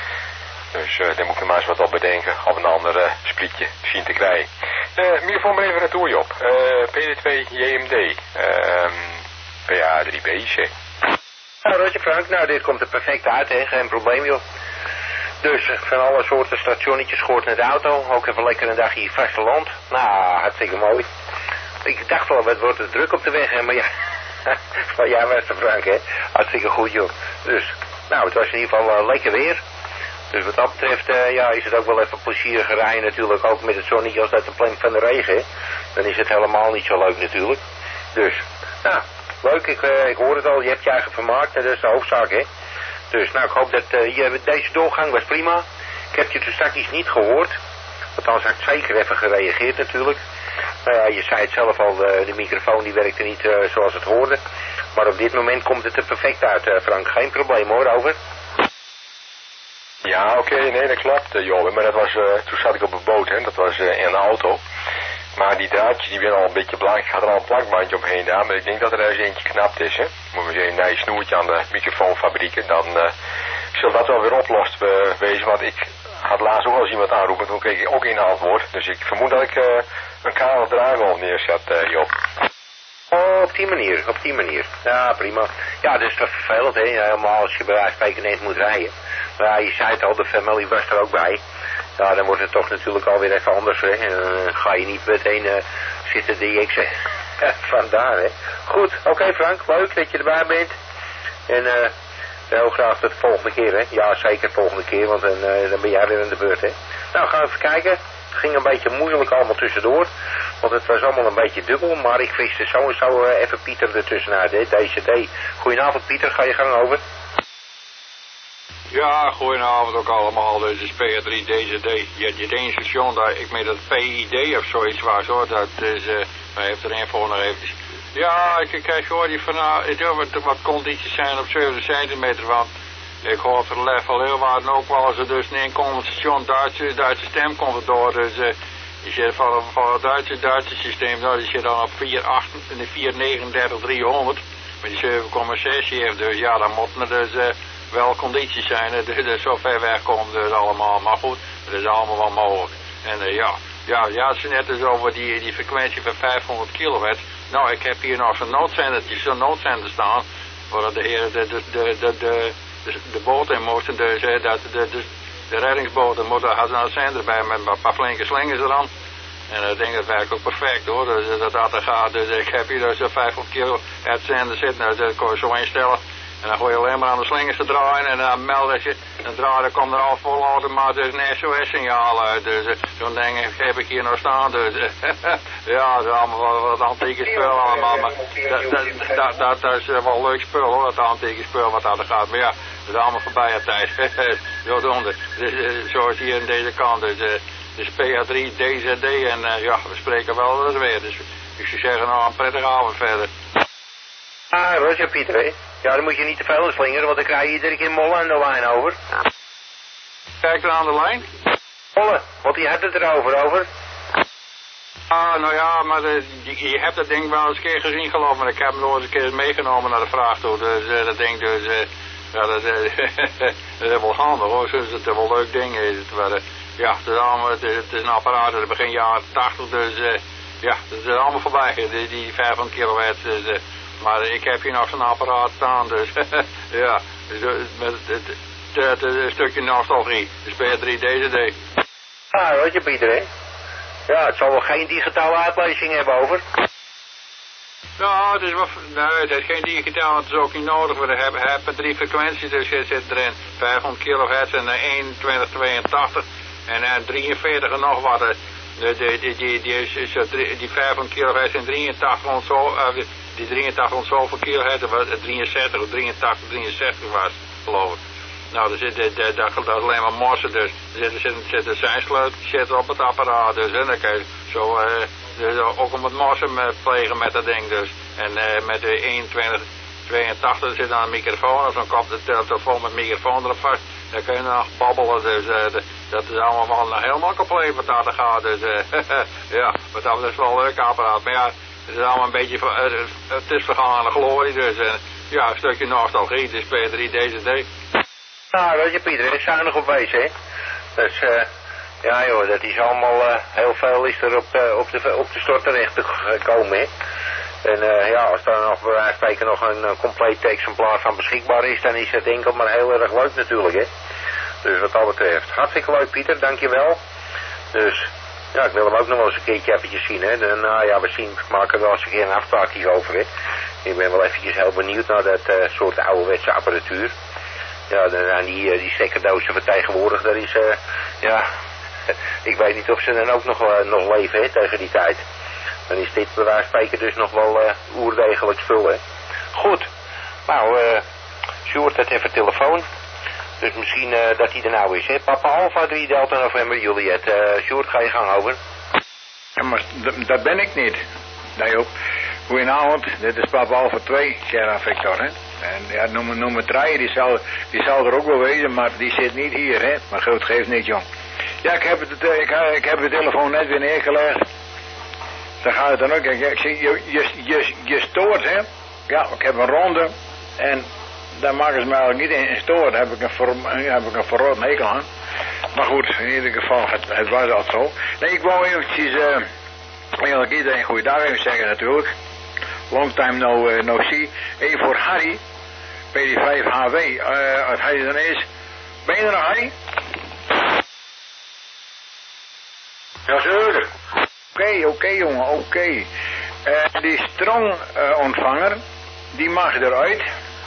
Dus uh, daar moet ik er maar eens wat op bedenken. Of een ander uh, splietje zien te krijgen. Uh, meer voor me even naartoe, Job. Uh, P D twee J M D. Uh, P A drie B C. Nou, Roger Frank. Nou, dit komt er perfect uit, hè. Geen probleem, joh. Dus van alle soorten stationnetjes schoort naar de auto. Ook even lekker een dagje hier vasteland. Nou, hartstikke mooi. Ik dacht wel, wat wordt er druk op de weg, hè, maar ja, van ja, Wester Frank, hè, hartstikke goed, joh. Dus, nou, het was in ieder geval uh, lekker weer. Dus wat dat betreft, uh, ja, is het ook wel even plezierige rijden natuurlijk, ook met het zonnetje als dat de plank van de regen, hè. Dan is het helemaal niet zo leuk natuurlijk. Dus, nou, leuk, ik, uh, ik hoor het al, je hebt je eigen vermaakt, en dat is de hoofdzaak, hè. Dus, nou, ik hoop dat, uh, je, deze doorgang was prima. Ik heb je dus straks niet gehoord, want anders had ik zeker even gereageerd natuurlijk. Nou ja, je zei het zelf al, de, de microfoon die werkte niet uh, zoals het hoorde. Maar op dit moment komt het er perfect uit, uh, Frank. Geen probleem hoor, over. Ja, oké, okay, nee, dat klopt, uh, joh. Maar dat was, uh, toen zat ik op een boot, hè. Dat was uh, in een auto. Maar die draadjes, die werden al een beetje blank. Ik had er al een plankbandje omheen gedaan, maar ik denk dat er eens eentje knapt is, hè. Moet we eens een snoertje aan de microfoonfabrieken, dan uh, zal dat wel weer oplost uh, wezen. Want ik had laatst ook wel eens iemand aanroepen, toen kreeg ik ook geen antwoord. Dus ik vermoed dat ik uh, een kale draaghol neerzet, uh, Job. Oh, op die manier, op die manier. Ja, prima. Ja, dat is toch vervelend, hè. Helemaal als je bij wijze van spreken ineens moet rijden. Maar ja, je zei het al, de familie was er ook bij. Ja, dan wordt het toch natuurlijk alweer even anders, hè. En dan uh, ga je niet meteen uh, zitten D X'en. Vandaar, hè. Goed, oké okay, Frank, leuk dat je erbij bent. En uh, heel graag tot de volgende keer, hè. Ja, zeker de volgende keer, want dan, uh, dan ben jij weer aan de beurt, hè. Nou, gaan we even kijken. Het ging een beetje moeilijk allemaal tussendoor. Want het was allemaal een beetje dubbel. Maar ik viste zo en zo uh, even Pieter ertussenuit, hè. D C D. Goedenavond Pieter, ga je gang over. Ja, goedenavond ook allemaal. Dit is P A drie D C D. Je hebt het ene station daar, ik meen dat P I D of zoiets was hoor. Dat is, uh, maar heeft er een voor nog eventjes. Ja, ik krijg hoor die van, uh, het wat, wat condities zijn op zeven centimeter, want ik hoor van level heel waar ook wel als er dus een komend station Duitse, Duitse stem komt door. Dus uh, je zit van, van het Duitse, Duitse systeem, nou, die zit dan op vier negenendertig driehonderd. Met die zeven komma zes heeft, dus ja, dan moeten er dus uh, wel condities zijn. Dus, dus zo ver weg komt dus allemaal. Maar goed, dat is allemaal wel mogelijk. En uh, ja, ja, ja, het is net dus over die, die frequentie van vijfhonderd kilowatt. Nou, ik heb hier nog zo'n noodzendertje, zo'n noodzender staan. Waar de heren de, de, de, de, de, de, de boot in moesten. Dus hè, dat, de, de, de reddingsboten moeten, hadden nou een zender bij met een paar flinke slingers eraan. En ik denk dat werkt ook perfect hoor. Dus dat dat er gaat. Dus ik heb hier dus een vijfhonderd kilo uitzender zitten. Nou, dat kon je zo instellen. En dan gooi je alleen maar aan de slingers te draaien en dan meld dat je, dan draai, dan komt er al vol automatisch een S O S-signaal uit. Dus uh, zo'n ding heb ik hier nog staan. Dus uh, ja, dat is allemaal wat, wat antieke spul allemaal. Maar dat, dat, dat, dat, dat is uh, wel leuk spul hoor, dat antieke spul wat daar gaat. Maar ja, dat is allemaal voorbij op tijd. Zo donder. Dus uh, zoals hier aan deze kant. Dus, uh, dus P A drie, D Z D en uh, ja, we spreken wel eens weer. Dus ik zou zeggen nou een prettige avond verder. Ah, Roger Pieter, hè? Ja, dan moet je niet te veel slingeren, want dan krijg je iedere keer mollen aan de lijn over. Kijk dan aan de lijn? Mollen, want die had het erover, over. Ah, nou ja, maar de, je, je hebt dat ding wel eens een keer gezien geloof ik. Ik heb hem nog eens een keer meegenomen naar de vraag toe. Dus uh, dat ding dus, uh, ja, dat, uh, dat is wel handig hoor. Dus het is wel een leuk ding. Is het, maar, uh, ja, het is, allemaal, het, is, het is een apparaat uit begin jaren tachtig, dus uh, ja, het is allemaal voorbij. Die, die vijfhonderd kilowatt, dus... Uh, maar ik heb hier nog zo'n apparaat staan, dus ja, met het, het, het, het stukje nostalgie, de P A drie D Z D. Ah, weet je Pieter, hè? Ja, het zal wel geen digitale uitlezing hebben over. Ja, het is wel, nee, het is geen digitaal, want het is ook niet nodig. We hebben, hebben drie frequenties, dus je zit erin vijfhonderd kilohertz en eenentwintig tweeëntachtig en uh, drieënveertig en nog wat. Die, die, die, die, die, is, is, die vijfhonderd kilohertz en drieëntachtig en zo... Uh, die drieëntachtig en zoveel kilohertz, drieënzestig of drieëntachtig, drieënzestig was, geloof ik. Nou, er zit, de, de, dat, dat is alleen maar morsen, dus er zit, er zit een seinsleutel op het apparaat, dus en dan kan je zo, uh, dus ook om het morsen uh, plegen met dat ding, dus. En uh, met de eenentwintig tweeëntachtig zit dan een microfoon, of zo'n kop de telefoon met microfoon erop vast, dan kun je nog babbelen, dus uh, de, dat is allemaal nog helemaal compleet wat daar te gaat, dus uh, ja, wat dat is wel een leuk apparaat, maar ja, het is allemaal een beetje, uh, het is vergaan aan de glorie, dus uh, ja, een stukje nostalgie, dus P A drie D Z D. Nou, weet je Pieter, er is zuinig op wezen, hè. Dus, uh, ja joh, dat is allemaal, uh, heel veel is er op, uh, op, de, op de stort terecht gekomen, hè. En uh, ja, als daar nog bij wijze van spreken nog een, een compleet exemplaar van beschikbaar is, dan is het enkel maar heel erg leuk natuurlijk, hè. Dus wat dat betreft, hartstikke leuk Pieter, dankjewel. Dus... ja, ik wil hem ook nog wel eens een keertje eventjes zien, hè. Dan, nou ja, we zien, maken er wel eens een keer een afspraakje over, hè. Ik ben wel eventjes heel benieuwd naar dat uh, soort ouderwetse apparatuur. Ja, dan aan die, uh, die stekkerdozen vertegenwoordigd, dat is, uh, ja, ik weet niet of ze dan ook nog, uh, nog leven, hè, tegen die tijd. Dan is dit bij wijze van spreken dus nog wel uh, oerdegelijk spul, hè. Goed, nou, eh, uh, Sjoerd, dat even telefoon. Dus misschien uh, dat hij er nou is, hè. Papa Alpha drie Delta November Juliet. Uh, Sjoerd, ga je gang over. Ja, maar dat ben ik niet. Nee, op. Goedenavond, dit is Papa Alpha twee, Sierra Victor, hè. En ja, nummer, nummer drie, die zal, die zal er ook wel wezen, maar die zit niet hier, hè. Maar goed, geeft niet, jong. Ja, ik heb, het, ik, ik heb de telefoon net weer neergelegd. Dan gaat het dan ook. Ik, ik zie, je, je, je, je stoort, hè. Ja, ik heb een ronde. En daar maken ze mij ook niet in storen. Daar heb ik een, ver, heb ik een verrot hekel aan. Maar goed, in ieder geval, het, het was al zo. Nee, ik wou eventjes, uh, eigenlijk iedereen goeiedag even zeggen natuurlijk. Long time no, uh, no see. Even voor Harry, P D vijf H W, uh, als hij er dan is. Ben je er nog, Harry? Jazeker. Oké, okay, oké okay, jongen, oké. Okay. Uh, die stromontvanger, uh, die mag eruit.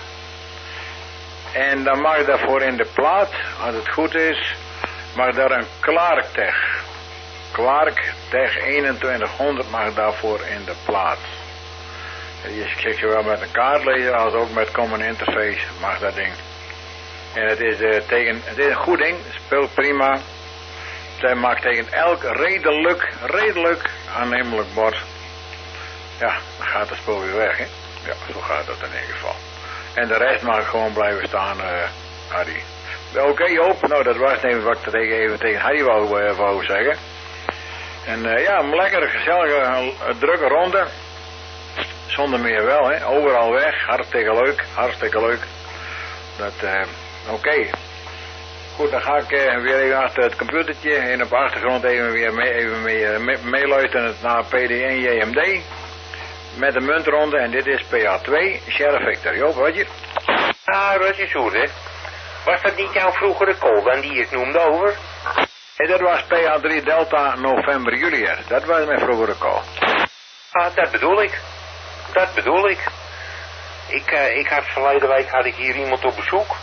En dan mag daarvoor in de plaat, als het goed is, mag daar een Clark-tech. Clark-tech eenentwintighonderd mag daarvoor in de plaat. Je zit zowel met een kaartlezer als ook met Common Interface mag dat ding. En het is, uh, tegen, het is een goed ding, het speelt prima. Zij maakt tegen elk redelijk, redelijk aannemelijk bord. Ja, dan gaat het spul weer weg, hè. Ja, zo gaat dat in ieder geval. En de rest mag gewoon blijven staan, uh, Harry. Oké, okay, Joop. Nou, dat was even wat ik tegen, even tegen Harry wou, uh, wou zeggen. En uh, ja, een lekkere, gezellige, uh, drukke ronde. Zonder meer wel, hè. Overal weg. Hartstikke leuk. Hartstikke leuk. Dat, uh, oké. Okay. Goed, dan ga ik uh, weer even achter het computertje. En op de achtergrond even weer mee, even mee, uh, meeluisteren naar P D N J M D. met de muntronde en dit is P A twee, Sheriff Victor. Joop, Roger. Ah, Roger Soer, hè. Was dat niet jouw vroegere call dan die ik noemde over? En dat was P A drie Delta November Juliet. Dat was mijn vroegere call. Ah, dat bedoel ik. Dat bedoel ik. Ik, uh, ik had verleden week had ik hier iemand op bezoek.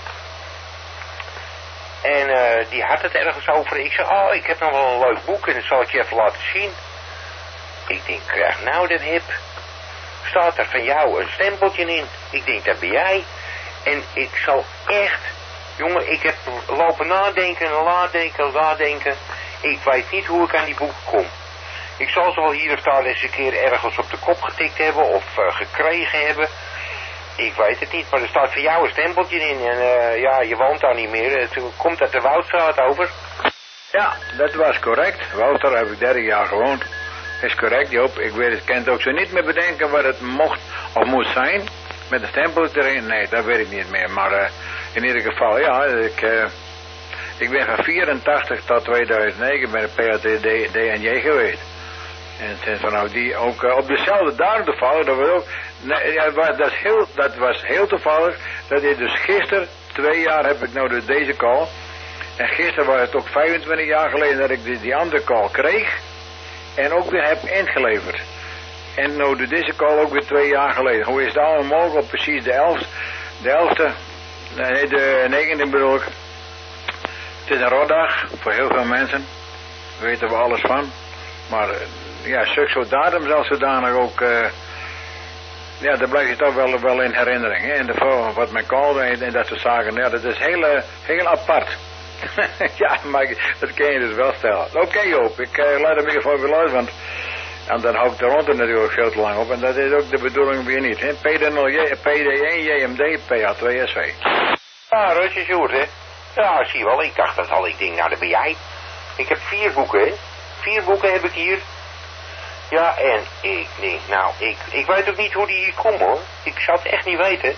En uh, die had het ergens over. Ik zei, oh, ik heb nog wel een leuk boek en dat zal ik je even laten zien. Ik denk, krijg nou dat hip. Staat er van jou een stempeltje in. Ik denk, dat ben jij. En ik zal echt, jongen, ik heb lopen nadenken en nadenken en nadenken. Ik weet niet hoe ik aan die boeken kom. Ik zal ze wel hier of daar eens een keer ergens op de kop getikt hebben of uh, gekregen hebben. Ik weet het niet, maar er staat voor jou een stempeltje in en uh, ja, je woont daar niet meer. Het komt uit de Woudstraat over. Ja, dat was correct. Wouter heb ik dertig jaar gewoond. Is correct, Joop. Ik weet het, kan ook zo niet meer bedenken wat het mocht of moest zijn. Met de stempel erin, nee, dat weet ik niet meer. Maar uh, in ieder geval, ja, ik, uh, ik ben van vierentachtig tot tweeduizend negen bij de P A T D N J geweest. En sinds vanaf die ook uh, op dezelfde dag toevallig, dat was ook, nee, ja, dat, is heel, dat was heel toevallig, dat ik dus gisteren, twee jaar heb ik nou dus deze call. En gisteren was het ook vijfentwintig jaar geleden dat ik die, die andere call kreeg. En ook weer heb ingeleverd. En nou de deze call ook weer twee jaar geleden. Hoe is het allemaal mogelijk op precies de elfde, de elfde, nee de negende bedoel ik. Het is een rotdag voor heel veel mensen. Daar weten we alles van. Maar ja, zulke datum zelfs zodanig ook, uh, ja, daar blijf je toch wel, wel in herinnering. Hè? En de, wat men call en, en dat soort zaken, ja, dat is heel, heel apart. Ja, maar dat kan je dus wel stellen. Oké okay, Joop, ik uh, laat hem even voor je luisteren, want en dan hou ik de ronde natuurlijk veel te lang op. En dat is ook de bedoeling weer niet. Hè? P D één, J M D, P A twee S V. Ah, Roger Sjoerd, hè? Ja, zie je wel, ik dacht dat al, ik denk, nou, dat ben jij. Ik heb vier boeken, hè? Vier boeken heb ik hier. Ja, en ik denk, nou, ik, ik weet ook niet hoe die hier komen, hoor. Ik zou het echt niet weten.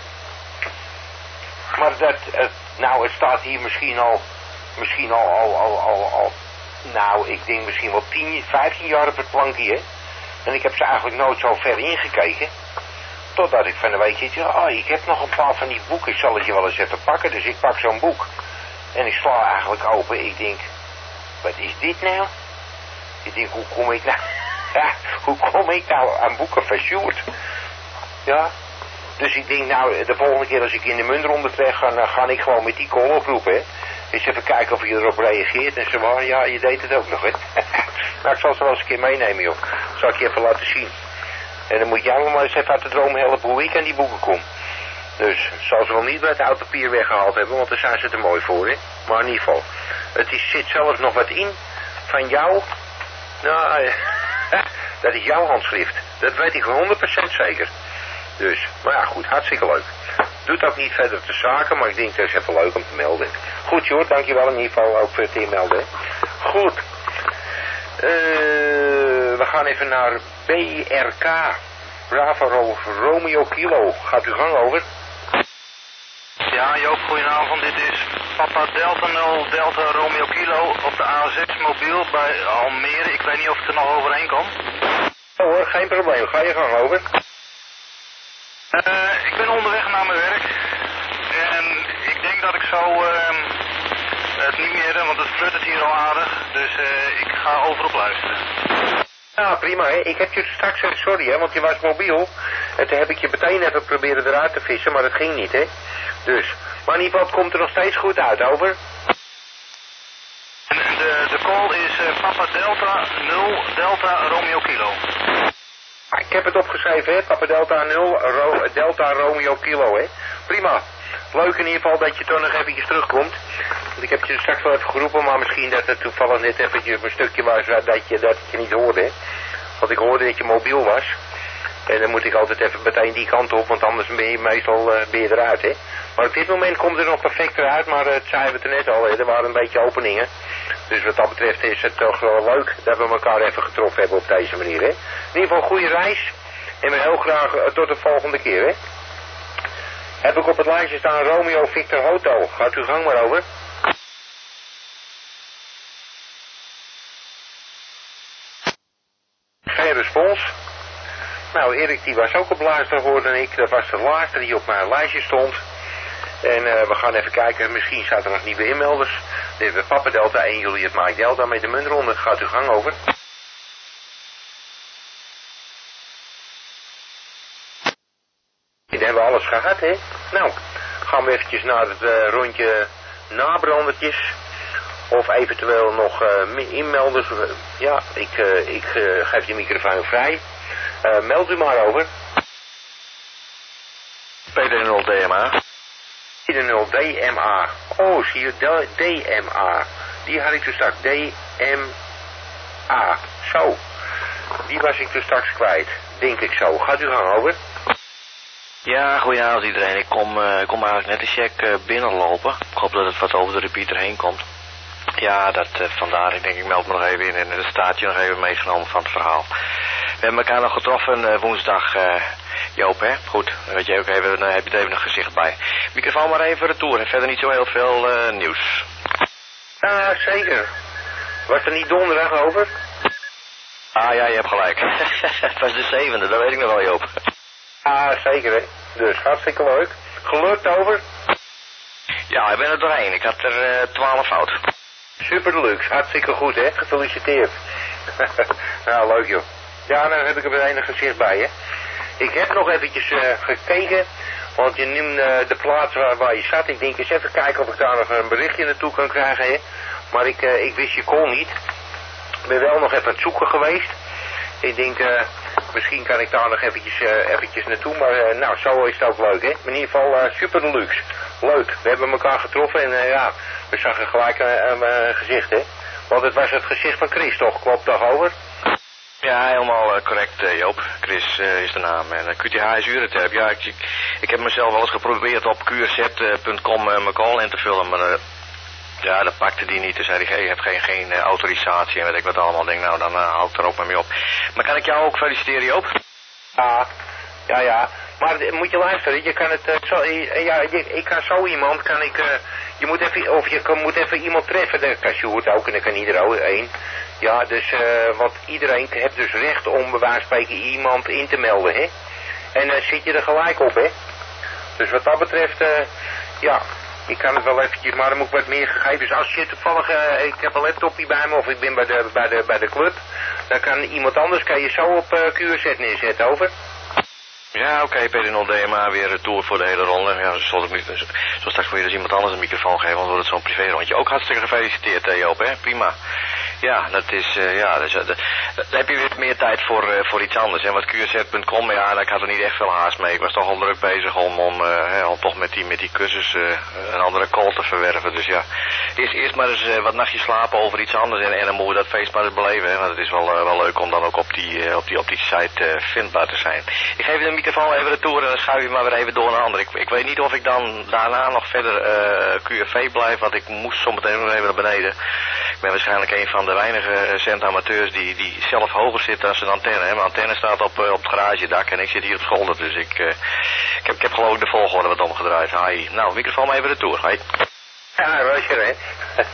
Maar dat, uh, nou, het staat hier misschien al, misschien al, al, al, al, al, nou, ik denk misschien wel tien, vijftien jaar op het plankje, hè. En ik heb ze eigenlijk nooit zo ver ingekeken. Totdat ik van de week zit, ja, oh, ik heb nog een paar van die boeken, ik zal het je wel eens even pakken. Dus ik pak zo'n boek. En ik sla eigenlijk open, ik denk, wat is dit nou? Ik denk, hoe kom ik nou, ja, hoe kom ik nou aan boeken van Sjoerd? Ja, dus ik denk, nou, de volgende keer als ik in de muntronde terecht ga, dan ga ik gewoon met die call oproepen, hè. Eens even kijken of je erop reageert. En ze waren, ja, je deed het ook nog, hè. Nou, ik zal ze wel eens een keer meenemen, joh. Zal ik je even laten zien. En dan moet jij me maar eens even uit de droom helpen hoe ik aan die boeken kom. Dus, zal ze wel niet bij het oud papier weggehaald hebben, want daar zijn ze te mooi voor, hè. Maar in ieder geval, het is, zit zelfs nog wat in van jou. Nou, dat is jouw handschrift. Dat weet ik honderd procent zeker. Dus, maar ja, goed, hartstikke leuk. Doet ook niet verder te zaken, maar ik denk dat is even leuk om te melden. Goed, Sjoerd, dankjewel in ieder geval ook voor het inmelden. Goed. Uh, we gaan even naar B R K. Bravo Romeo Kilo. Gaat uw gang over? Ja, Joop, goedenavond. Dit is Papa Delta nul Delta Romeo Kilo op de A zes mobiel bij Almere. Ik weet niet of het er nog overheen komt. Ja hoor, geen probleem. Ga je gang over. Uh, ik ben onderweg naar mijn werk. En ik denk dat ik zo uh, het niet meer, want het fluttert hier al aardig. Dus uh, ik ga overop luisteren. Ja, prima, hè. Ik heb je straks gezegd, sorry, hè, want je was mobiel. En toen heb ik je meteen even proberen eruit te vissen, maar dat ging niet, hè. Dus, maar in ieder geval, het komt er nog steeds goed uit, over. En de, de call is uh, Papa Delta nul Delta Romeo Kilo. Ik heb het opgeschreven, hè. Papa Delta nul Ro Delta Romeo Kilo, hè. Prima. Leuk in ieder geval dat je toch nog eventjes terugkomt. Want ik heb je straks wel even geroepen, maar misschien dat het toevallig net eventjes een stukje was dat je, dat je niet hoorde, hè. Want ik hoorde dat je mobiel was. En dan moet ik altijd even meteen die kant op, want anders ben je meestal uh, ben je eruit, hè. Maar op dit moment komt het nog perfect eruit, maar het zeiden we het er net al, hè. Er waren een beetje openingen. Dus wat dat betreft is het toch wel leuk dat we elkaar even getroffen hebben op deze manier, hè. In ieder geval goede reis. En we heel graag uh, tot de volgende keer, hè. Heb ik op het lijstje staan Romeo Victor Hotel. Gaat uw gang maar over. Geen respons. Nou, Erik die was ook op luister, hoorde ik. Dat was de laatste die op mijn lijstje stond. En uh, we gaan even kijken, misschien staat er nog nieuwe inmelders. We hebben Papa Delta en Juliet Mike Delta met de muntronde. Gaat uw gang over. Dan hebben we alles gehad, hè. Nou, gaan we eventjes naar het uh, rondje nabrandertjes. Of eventueel nog uh, inmelders. Ja, ik, uh, ik uh, geef je microfoon vrij. Uh, meld u maar over. P D nul D M A. P D nul D M A. Oh, zie je, D M A. Die had ik dus straks. D M A. Zo. Die was ik dus straks kwijt. Denk ik zo. Gaat u gang over. Ja, goedenavond iedereen. Ik kom, uh, ik kom eigenlijk net de check uh, binnenlopen. Ik hoop dat het wat over de repeater heen komt. Ja, dat uh, vandaar. Ik denk ik meld me nog even in en het staatje nog even meegenomen van het verhaal. We hebben elkaar nog getroffen uh, woensdag, uh, Joop, hè? Goed, weet je ook even, dan heb je het even een gezicht bij. Microfoon maar even retour en verder niet zo heel veel uh, nieuws. Ja, zeker. Was er niet donderdag over? Ah ja, je hebt gelijk. Het was de zevende, dat weet ik nog wel, Joop. Ah, zeker, hè. Dus hartstikke leuk. Gelukt over? Ja, ik ben er doorheen. Ik had er twaalf uh, fout. Super deluxe, hartstikke goed, hè. Gefeliciteerd. Nou, leuk, joh. Ja, dan heb ik er weer een gezicht bij, hè. Ik heb nog eventjes uh, gekeken, want je noemde uh, de plaats waar, waar je zat. Ik denk eens even kijken of ik daar nog een berichtje naartoe kan krijgen, hè. Maar ik, uh, ik wist je kon niet. Ik ben wel nog even aan het zoeken geweest. Ik denk, uh, misschien kan ik daar nog eventjes, uh, eventjes naartoe, maar uh, nou, zo is het ook leuk, hè. In ieder geval uh, super deluxe. Leuk, we hebben elkaar getroffen en uh, ja, we zagen gelijk een, een, een gezicht, hè. Want het was het gezicht van Chris, toch? Klopt toch over? Ja, helemaal uh, correct, uh, Joop. Chris uh, is de naam. En uh, Q T H is Uretap. Ja, ik, ik, ik heb mezelf wel eens geprobeerd op Q R Z punt com uh, mijn call in te vullen, maar uh, ja, dat pakte die niet. Dus zei hij, hey, je hebt geen, geen uh, autorisatie en weet ik wat allemaal. Ik denk, nou, dan uh, hou ik er ook maar mee op. Maar kan ik jou ook feliciteren, Joop? Ja, ja, ja. Maar moet je luisteren, je kan het, uh, zo, ja, je, ik kan zo iemand, kan ik, uh, je moet even, of je kan, moet even iemand treffen, dat kan Sjoerd ook en dan kan iedereen één. Ja, dus, uh, want iedereen heeft dus recht om bij wijze van spreken iemand in te melden, hè. En dan uh, zit je er gelijk op, hè. Dus wat dat betreft, uh, ja, ik kan het wel eventjes, maar dan moet ik wat meer gegevens. Als je toevallig, uh, ik heb een laptopje bij me of ik ben bij de, bij de, bij de club, dan kan iemand anders, kan je zo op uh, Q R Z neerzetten, over. Ja, oké, okay, P D nul D M A weer retour voor de hele ronde. Ja, zoals, ik, zoals straks moet je dus iemand anders een microfoon geven, want wordt het zo'n privé rondje. Ook hartstikke gefeliciteerd, hè, Joop, hè? Prima. Ja, dat is, uh, ja, dus, uh, daar heb je weer meer tijd voor, uh, voor iets anders. En wat Q R Z punt com, ja, ik had er niet echt veel haast mee. Ik was toch al druk bezig om, om, uh, hè, om toch met die, met die cursus uh, een andere call te verwerven. Dus ja, eerst, eerst maar eens uh, wat nachtjes slapen over iets anders en, en dan moet je dat feest maar eens beleven, hè? Want het is wel, uh, wel leuk om dan ook op die, uh, op die, op die site uh, vindbaar te zijn. Ik geef je de microfoon even retour en dan schuif je maar weer even door naar een ander. Ik, ik weet niet of ik dan daarna nog verder uh, Q R V blijf, want ik moest zometeen nog even naar beneden. Ik ben waarschijnlijk een van de weinige centamateurs die, die zelf hoger zit dan zijn antenne. Hè. Mijn antenne staat op, uh, op het garagedak en ik zit hier op zolder, dus ik, uh, ik, heb, ik heb geloof ik de volgorde wat omgedraaid. Hi. Nou, microfoon maar even retour. Hi. Ja, Roger, hè.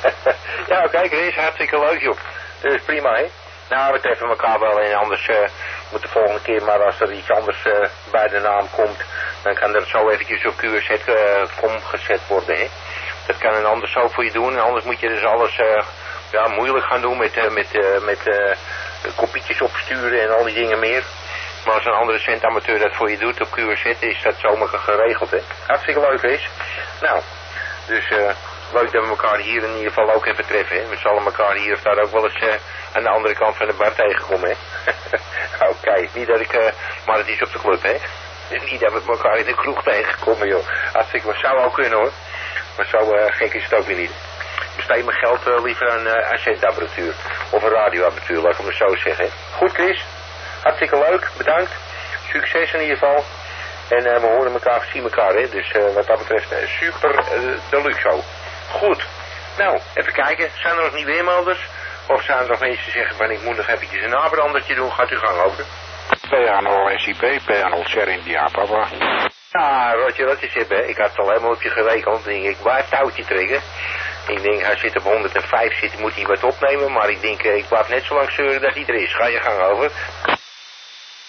Ja, kijk, het is hartstikke leuk, joh. Dus prima, hè. Nou, we treffen elkaar wel en anders uh, moet de volgende keer, maar als er iets anders uh, bij de naam komt, dan kan er zo eventjes op Q R Z punt com uh, gezet worden, hè. Dat kan een ander zo voor je doen en anders moet je dus alles uh, ja, moeilijk gaan doen met, uh, met, uh, met uh, kopietjes opsturen en al die dingen meer. Maar als een andere centamateur dat voor je doet op Q R Z is dat zomaar geregeld, hè. Hartstikke leuk, is. Nou, dus uh, leuk dat we elkaar hier in ieder geval ook even treffen, hè. We zullen elkaar hier of daar ook wel eens uh, aan de andere kant van de bar tegenkomen, hè. Oké, okay. Niet dat ik, uh, maar het is op de club, hè. Niet dat we elkaar in de kroeg tegenkomen, joh. Hartstikke, maar zou ook kunnen, hoor. Maar zo uh, gek is het ook weer niet. Ik besteed mijn geld uh, liever aan uh, accentapparatuur. Of een radioapparatuur, laat ik het maar zo zeggen. Goed, Chris. Hartstikke leuk. Bedankt. Succes in ieder geval. En uh, we horen elkaar, zien elkaar, hè. Dus uh, wat dat betreft, uh, super uh, deluxe zo. Goed. Nou, even kijken. Zijn er nog nieuwe inmelders? Of zijn er nog mensen die zeggen van ik moet nog eventjes een nabrandertje doen? Gaat u gang over. P A nul S I P, P A nul Cher India, papa. Ja, Roger, dat is het, hè. Ik had het al helemaal op je gerekend. Ik denk, ik blijf touwtje trekken. Ik denk, hij zit op honderdvijf, zit, moet hij wat opnemen. Maar ik denk, ik blijf net zo lang zeuren dat hij er is. Ga je gang over.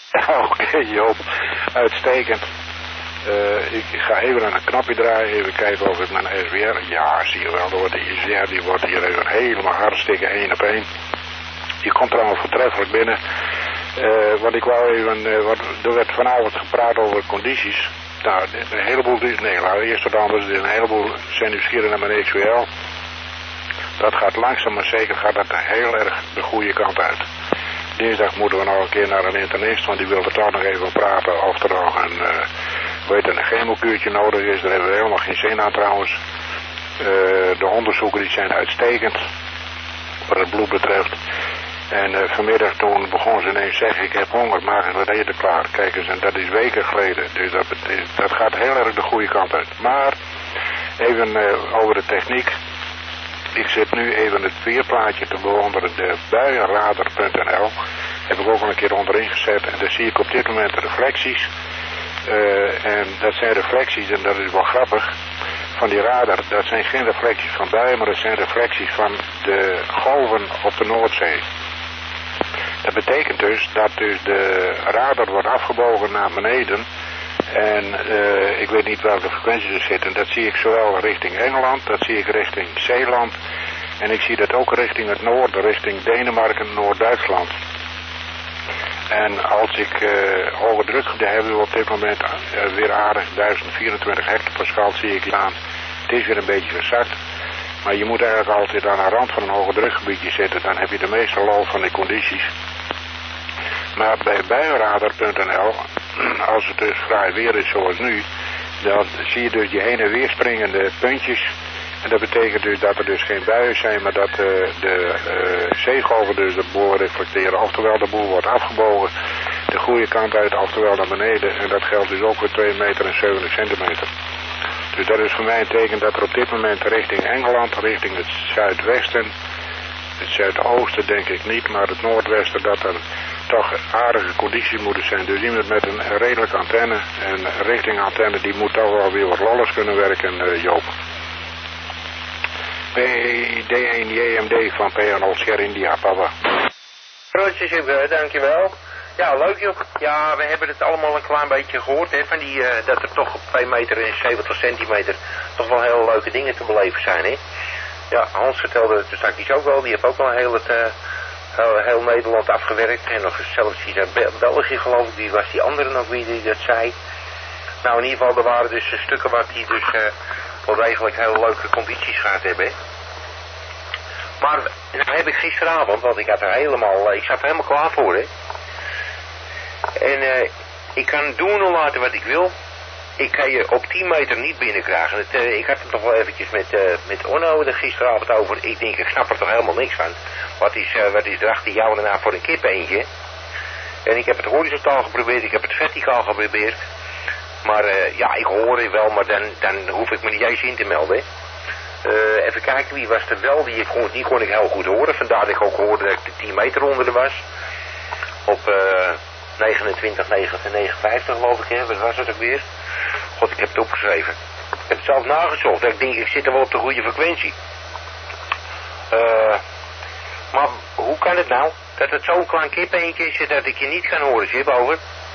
Oké, okay, Joop. Uitstekend. Uh, ik ga even aan een knopje draaien, even kijken of ik mijn S W R... Ja, zie je wel, door de I S W R die wordt hier even helemaal hartstikke één op één. Die komt trouwens voortreffelijk binnen. Uh, want ik wou even... Uh, wat, er werd vanavond gepraat over condities. Nou, een heleboel... Nee, laten we eerst wat anders. Een heleboel zijn nieuwsgierig naar mijn H W L. Dat gaat langzaam maar zeker gaat dat heel erg de goede kant uit. Dinsdag moeten we nog een keer naar een internist, want die wil er toch nog even praten of er nog een, uh, weet een chemokuurtje nodig is. Daar hebben we helemaal geen zin aan trouwens. Uh, de onderzoeken die zijn uitstekend, wat het bloed betreft. En uh, vanmiddag toen begon ze ineens zeggen, ik heb honger, maak eens wat eten klaar. Kijk eens, en dat is weken geleden. Dus dat, dat gaat heel erg de goede kant uit. Maar even uh, over de techniek. Ik zit nu even het weerplaatje te bewonderen, de buienradar punt n l. Heb ik ook al een keer onderin gezet en daar zie ik op dit moment de reflecties. Uh, en dat zijn reflecties, en dat is wel grappig, van die radar. Dat zijn geen reflecties van buien, maar dat zijn reflecties van de golven op de Noordzee. Dat betekent dus dat dus de radar wordt afgebogen naar beneden. En uh, ik weet niet welke frequenties er zitten. Dat zie ik zowel richting Engeland, dat zie ik richting Zeeland. En ik zie dat ook richting het noorden, richting Denemarken, Noord-Duitsland. En als ik uh, hoge druk, daar hebben we op dit moment uh, weer aardig duizend vierentwintig hectopascal zie ik staan. Het is weer een beetje gezakt. Maar je moet eigenlijk altijd aan de rand van een hoge drukgebiedje zitten. Dan heb je de meeste lol van de condities. Maar bij buienradar punt n l, als het dus fraai weer is zoals nu, dan zie je dus die heen en weer springende puntjes. En dat betekent dus dat er dus geen buien zijn, maar dat uh, de uh, zeegolven dus de boel reflecteren. Oftewel de boel wordt afgebogen, de goede kant uit, oftewel naar beneden. En dat geldt dus ook voor twee meter en zeventig centimeter. Dus dat is voor mij een teken dat er op dit moment richting Engeland, richting het zuidwesten, het zuidoosten denk ik niet, maar het noordwesten, dat er toch aardige condities moeten zijn. Dus iemand met een redelijke antenne en richting antenne, die moet toch wel weer wat lollers kunnen werken, uh, Joop. P D één J M D van P N Oscar India, papa. Grootjes, uh, dankjewel. Ja, leuk joh. Ja, we hebben het allemaal een klein beetje gehoord, hè, van die, uh, dat er toch op twee meter en zeventig centimeter toch wel heel leuke dingen te beleven zijn, hè. Ja, Hans vertelde het straks ook wel, die heeft ook wel heel, het, uh, heel, heel Nederland afgewerkt. En nog zelfs iets uit Bel België geloof ik, wie was die andere nog wie die dat zei. Nou, in ieder geval, er waren dus stukken waar die dus uh, wel degelijk heel leuke condities gaat hebben, hè. Maar nou heb ik gisteravond, want ik had er helemaal, uh, ik zat er helemaal klaar voor, hè. En uh, ik kan doen en laten wat ik wil. Ik kan je op tien meter niet binnenkrijgen. Het, uh, ik had het nog wel eventjes met, uh, met Onno er gisteravond over. Ik denk, ik snap er toch helemaal niks van. Wat is, uh, wat is erachter jou daarna voor een kip eentje? En ik heb het horizontaal geprobeerd, ik heb het verticaal geprobeerd. Maar uh, ja, ik hoor het wel, maar dan, dan hoef ik me niet eens in te melden. Uh, even kijken, wie was er wel? Die kon, die kon ik heel goed horen. Vandaar dat ik ook hoorde dat ik de tien meter onder er was. Op uh, negenentwintig, negenenvijftig geloof ik, hè. Wat was het ook weer? God, ik heb het opgeschreven. Ik heb het zelf nagezocht. Ik denk, ik zit er wel op de goede frequentie. Uh, maar hoe kan het nou? Dat het zo'n klein kippeentje is dat ik je niet kan horen, Jip, over?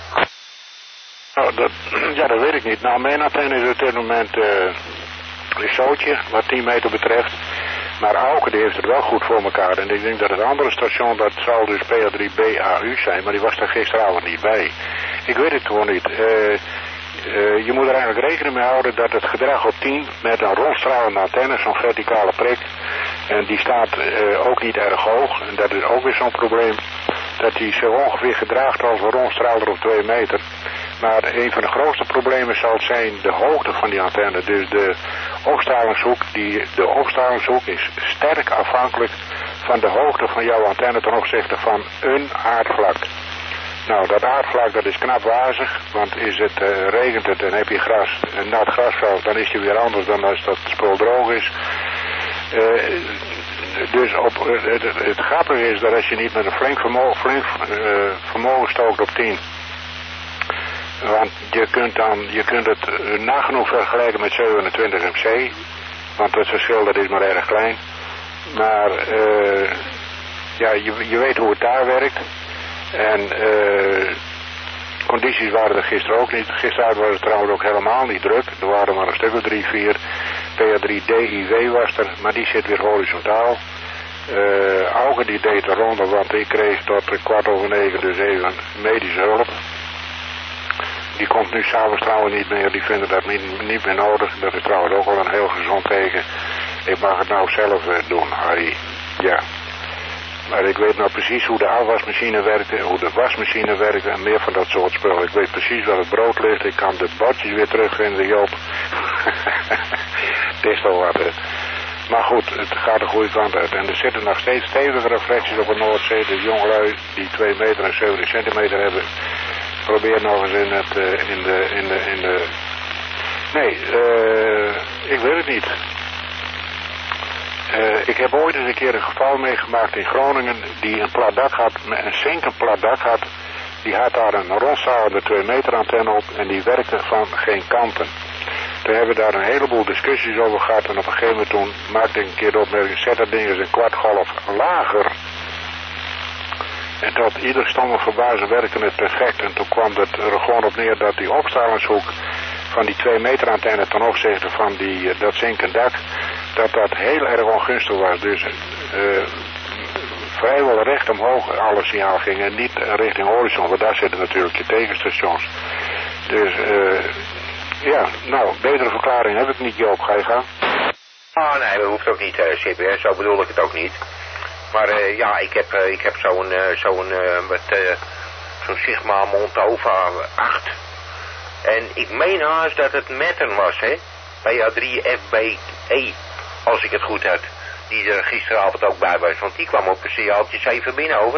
Nou, dat, ja, dat weet ik niet. Nou, mijn antenne is op dit moment uh, een zootje, wat tien meter betreft. Maar Auken die heeft het wel goed voor elkaar. En ik denk dat het andere station, dat zal dus P A drie B A U zijn, maar die was er gisteravond niet bij. Ik weet het gewoon niet. Uh, Uh, je moet er eigenlijk rekening mee houden dat het gedrag op tien met een rondstralende antenne, zo'n verticale prik, en die staat uh, ook niet erg hoog, en dat is ook weer zo'n probleem, dat die zo ongeveer gedraagt als een rondstraler op twee meter. Maar een van de grootste problemen zal zijn de hoogte van die antenne. Dus de opstralingshoek, die, de opstralingshoek is sterk afhankelijk van de hoogte van jouw antenne ten opzichte van een aardvlak. Nou, dat aardvlak dat is knap wazig, want is het, uh, regent het en heb je gras, een nat grasveld, dan is het weer anders dan als dat spul droog is. Uh, dus op, uh, het, het grappige is dat als je niet met een flink vermogen, flink, uh, vermogen stookt op tien, want je kunt, dan, je kunt het uh, nagenoeg vergelijken met zevenentwintig M C, want het verschil dat is maar erg klein. Maar uh, ja, je, je weet hoe het daar werkt. En uh, condities waren er gisteren ook niet. Gisteravond was het trouwens ook helemaal niet druk. Er waren maar een stuk of drie, vier. P A drie D I W was er, maar die zit weer horizontaal. Uh, Augen die deed de ronde, want ik kreeg tot kwart over negen dus even medische hulp. Die komt nu s'avonds trouwens niet meer, die vinden dat niet, niet meer nodig. Dat is trouwens ook wel een heel gezond teken. Ik mag het nou zelf uh, doen, Harry. Ja. Maar ik weet nou precies hoe de afwasmachine werkt, hoe de wasmachine werkt en meer van dat soort spullen. Ik weet precies waar het brood ligt, ik kan de bordjes weer terugvinden, Joop. Het is toch wat, hè. Maar goed, het gaat de goede kant uit. En er zitten nog steeds stevigere flesjes op de Noordzee. De jongelui die twee meter en zeventig centimeter hebben, probeer nog eens in, het, uh, in, de, in, de, in de... Nee, uh, ik weet het niet. Uh, ik heb ooit eens een keer een geval meegemaakt in Groningen die een plat dak had, een zinkend plat dak had. Die had daar een rondstavende twee meter antenne op en die werkte van geen kanten. Toen hebben we daar een heleboel discussies over gehad en op een gegeven moment toen maakte ik een keer de opmerking, zet dat ding eens een kwart golf lager. En tot ieder stomme verbazen werkte het perfect en toen kwam het er gewoon op neer dat die opstralingshoek van die twee meter antenne ten opzichte van die, uh, dat zinkend dak, dat dat heel erg ongunstig was. Dus uh, vrijwel recht omhoog alle signaal ging en niet richting horizon, want daar zitten natuurlijk je tegenstations. Dus uh, ja, nou, betere verklaring heb ik niet, Joop. Ga je gaan? Ah, nee, dat hoeft ook niet, uh, Sip, hè. Zo bedoel ik het ook niet. Maar uh, ja, ik heb, uh, ik heb zo'n uh, zo'n uh, met uh, zo'n Sigma Montova acht. En ik meen haast dat het Metten was, hè. P A drie F B E, als ik het goed had. Die er gisteravond ook bij was, want die kwam op een signaaltje zeven binnen, over.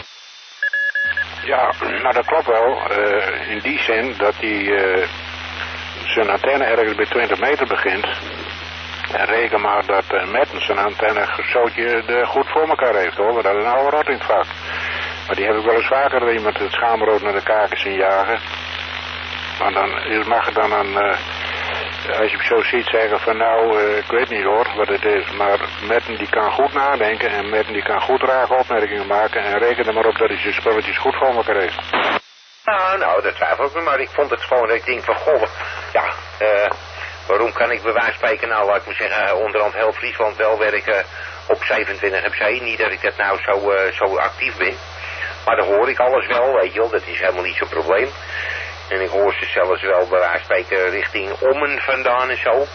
Ja, nou dat klopt wel. Uh, in die zin dat die uh, zijn antenne ergens bij twintig meter begint. En reken maar dat uh, Metten zijn antenne zootje uh, goed voor elkaar heeft, hoor. Want dat is een oude rot in het vak. Maar die heb ik wel eens vaker dat iemand het schaamrood naar de kaken zien jagen. Maar dan is, mag het dan een, uh, als je het zo ziet, zeggen van nou, uh, ik weet niet hoor wat het is. Maar Metten die kan goed nadenken en Metten die kan goed rage opmerkingen maken. En reken er maar op dat hij zijn spulletjes goed voor elkaar heeft. Nou, nou, dat twijfel ik me, maar ik vond het gewoon dat ik denk van goh, ja, uh, waarom kan ik bij wijze van spreken, nou laat ik me zeggen, onderhand heel Friesland wel werken op zevenentwintig op zee. Niet dat ik dat nou zo, uh, zo actief ben. Maar dan hoor ik alles wel, weet je wel, dat is helemaal niet zo'n probleem. En ik hoor ze zelfs wel bij wijze van spreken richting Ommen vandaan en zo.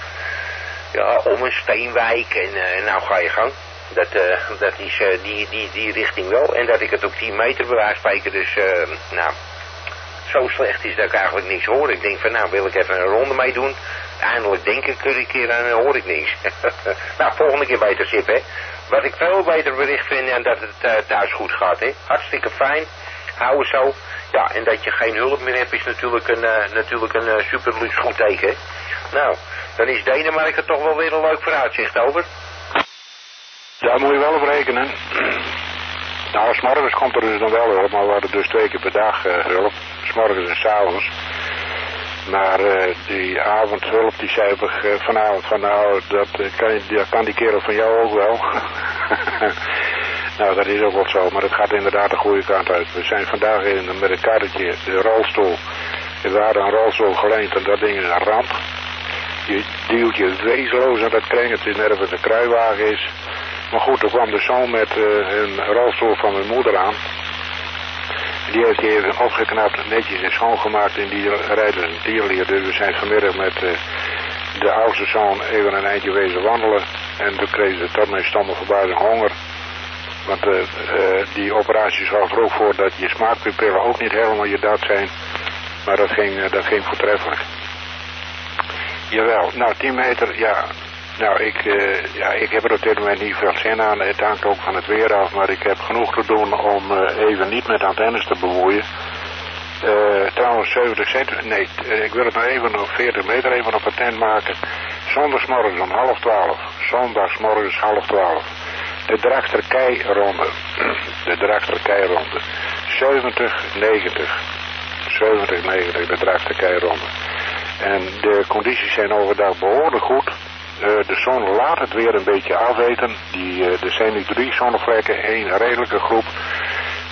Ja, Ommen, Steenwijk en uh, nou ga je gang. Dat, uh, dat is uh, die, die, die richting wel. En dat ik het op tien meter bij wijze van spreken, dus uh, nou, zo slecht is dat ik eigenlijk niks hoor. Ik denk van nou wil ik even een ronde mee doen. Eindelijk denk ik een keer en dan hoor ik niks. Nou, volgende keer beter, Sip, hè. Wat ik veel beter bericht vind en dat het uh, thuis goed gaat, hè. Hartstikke fijn. Houden zo. Ja, en dat je geen hulp meer hebt is natuurlijk een, uh, natuurlijk een uh, super luxe goed teken, hè. Nou, dan is Denemarken toch wel weer een leuk vooruitzicht, over. Daar moet je wel op rekenen. Nou, 's morgens komt er dus dan wel hulp, maar we hadden dus twee keer per dag uh, hulp. 's morgens en 's avonds. Maar uh, die avondhulp, die zei op, uh, vanavond van nou, dat, uh, kan, dat kan die kerel van jou ook wel. Nou, dat is ook wel zo, maar het gaat inderdaad de goede kant uit. We zijn vandaag in, met een karretje, de rolstoel. We hadden een rolstoel geleend en dat ding is een ramp. Je duwt je wezenloos aan dat kring, het is net of het een kruiwagen is. Maar goed, er kwam de zoon met uh, een rolstoel van mijn moeder aan. Die heeft hij even opgeknapt, netjes en schoongemaakt en die rijdt als een tierlier. Dus we zijn vanmiddag met uh, de oudste zoon even een eindje wezen wandelen. En toen kreeg ze tot mijn stomme verbazing honger. Want uh, uh, die operatie zorgt er ook voor dat je smaakpapillen ook niet helemaal je dat zijn. Maar dat ging, uh, dat ging voortreffelijk. Jawel, nou tien meter, ja. Nou, ik, uh, ja, ik heb er op dit moment niet veel zin aan. Het hangt ook van het weer af, maar ik heb genoeg te doen om uh, even niet met antennes te bemoeien. Uh, trouwens, zeventig centimeter, nee, uh, ik wil het nou even op veertig meter even op patent maken. Zondagsmorgens om half twaalf. Zondagsmorgens half twaalf. De Drachterkei-ronde. De Drachterkei-ronde. zeventig negentig. zeventig negentig, de Drachterkei-ronde. En de condities zijn overdag behoorlijk goed. Uh, de zon laat het weer een beetje afweten. Die, uh, er zijn nu drie zonnevlekken, één redelijke groep.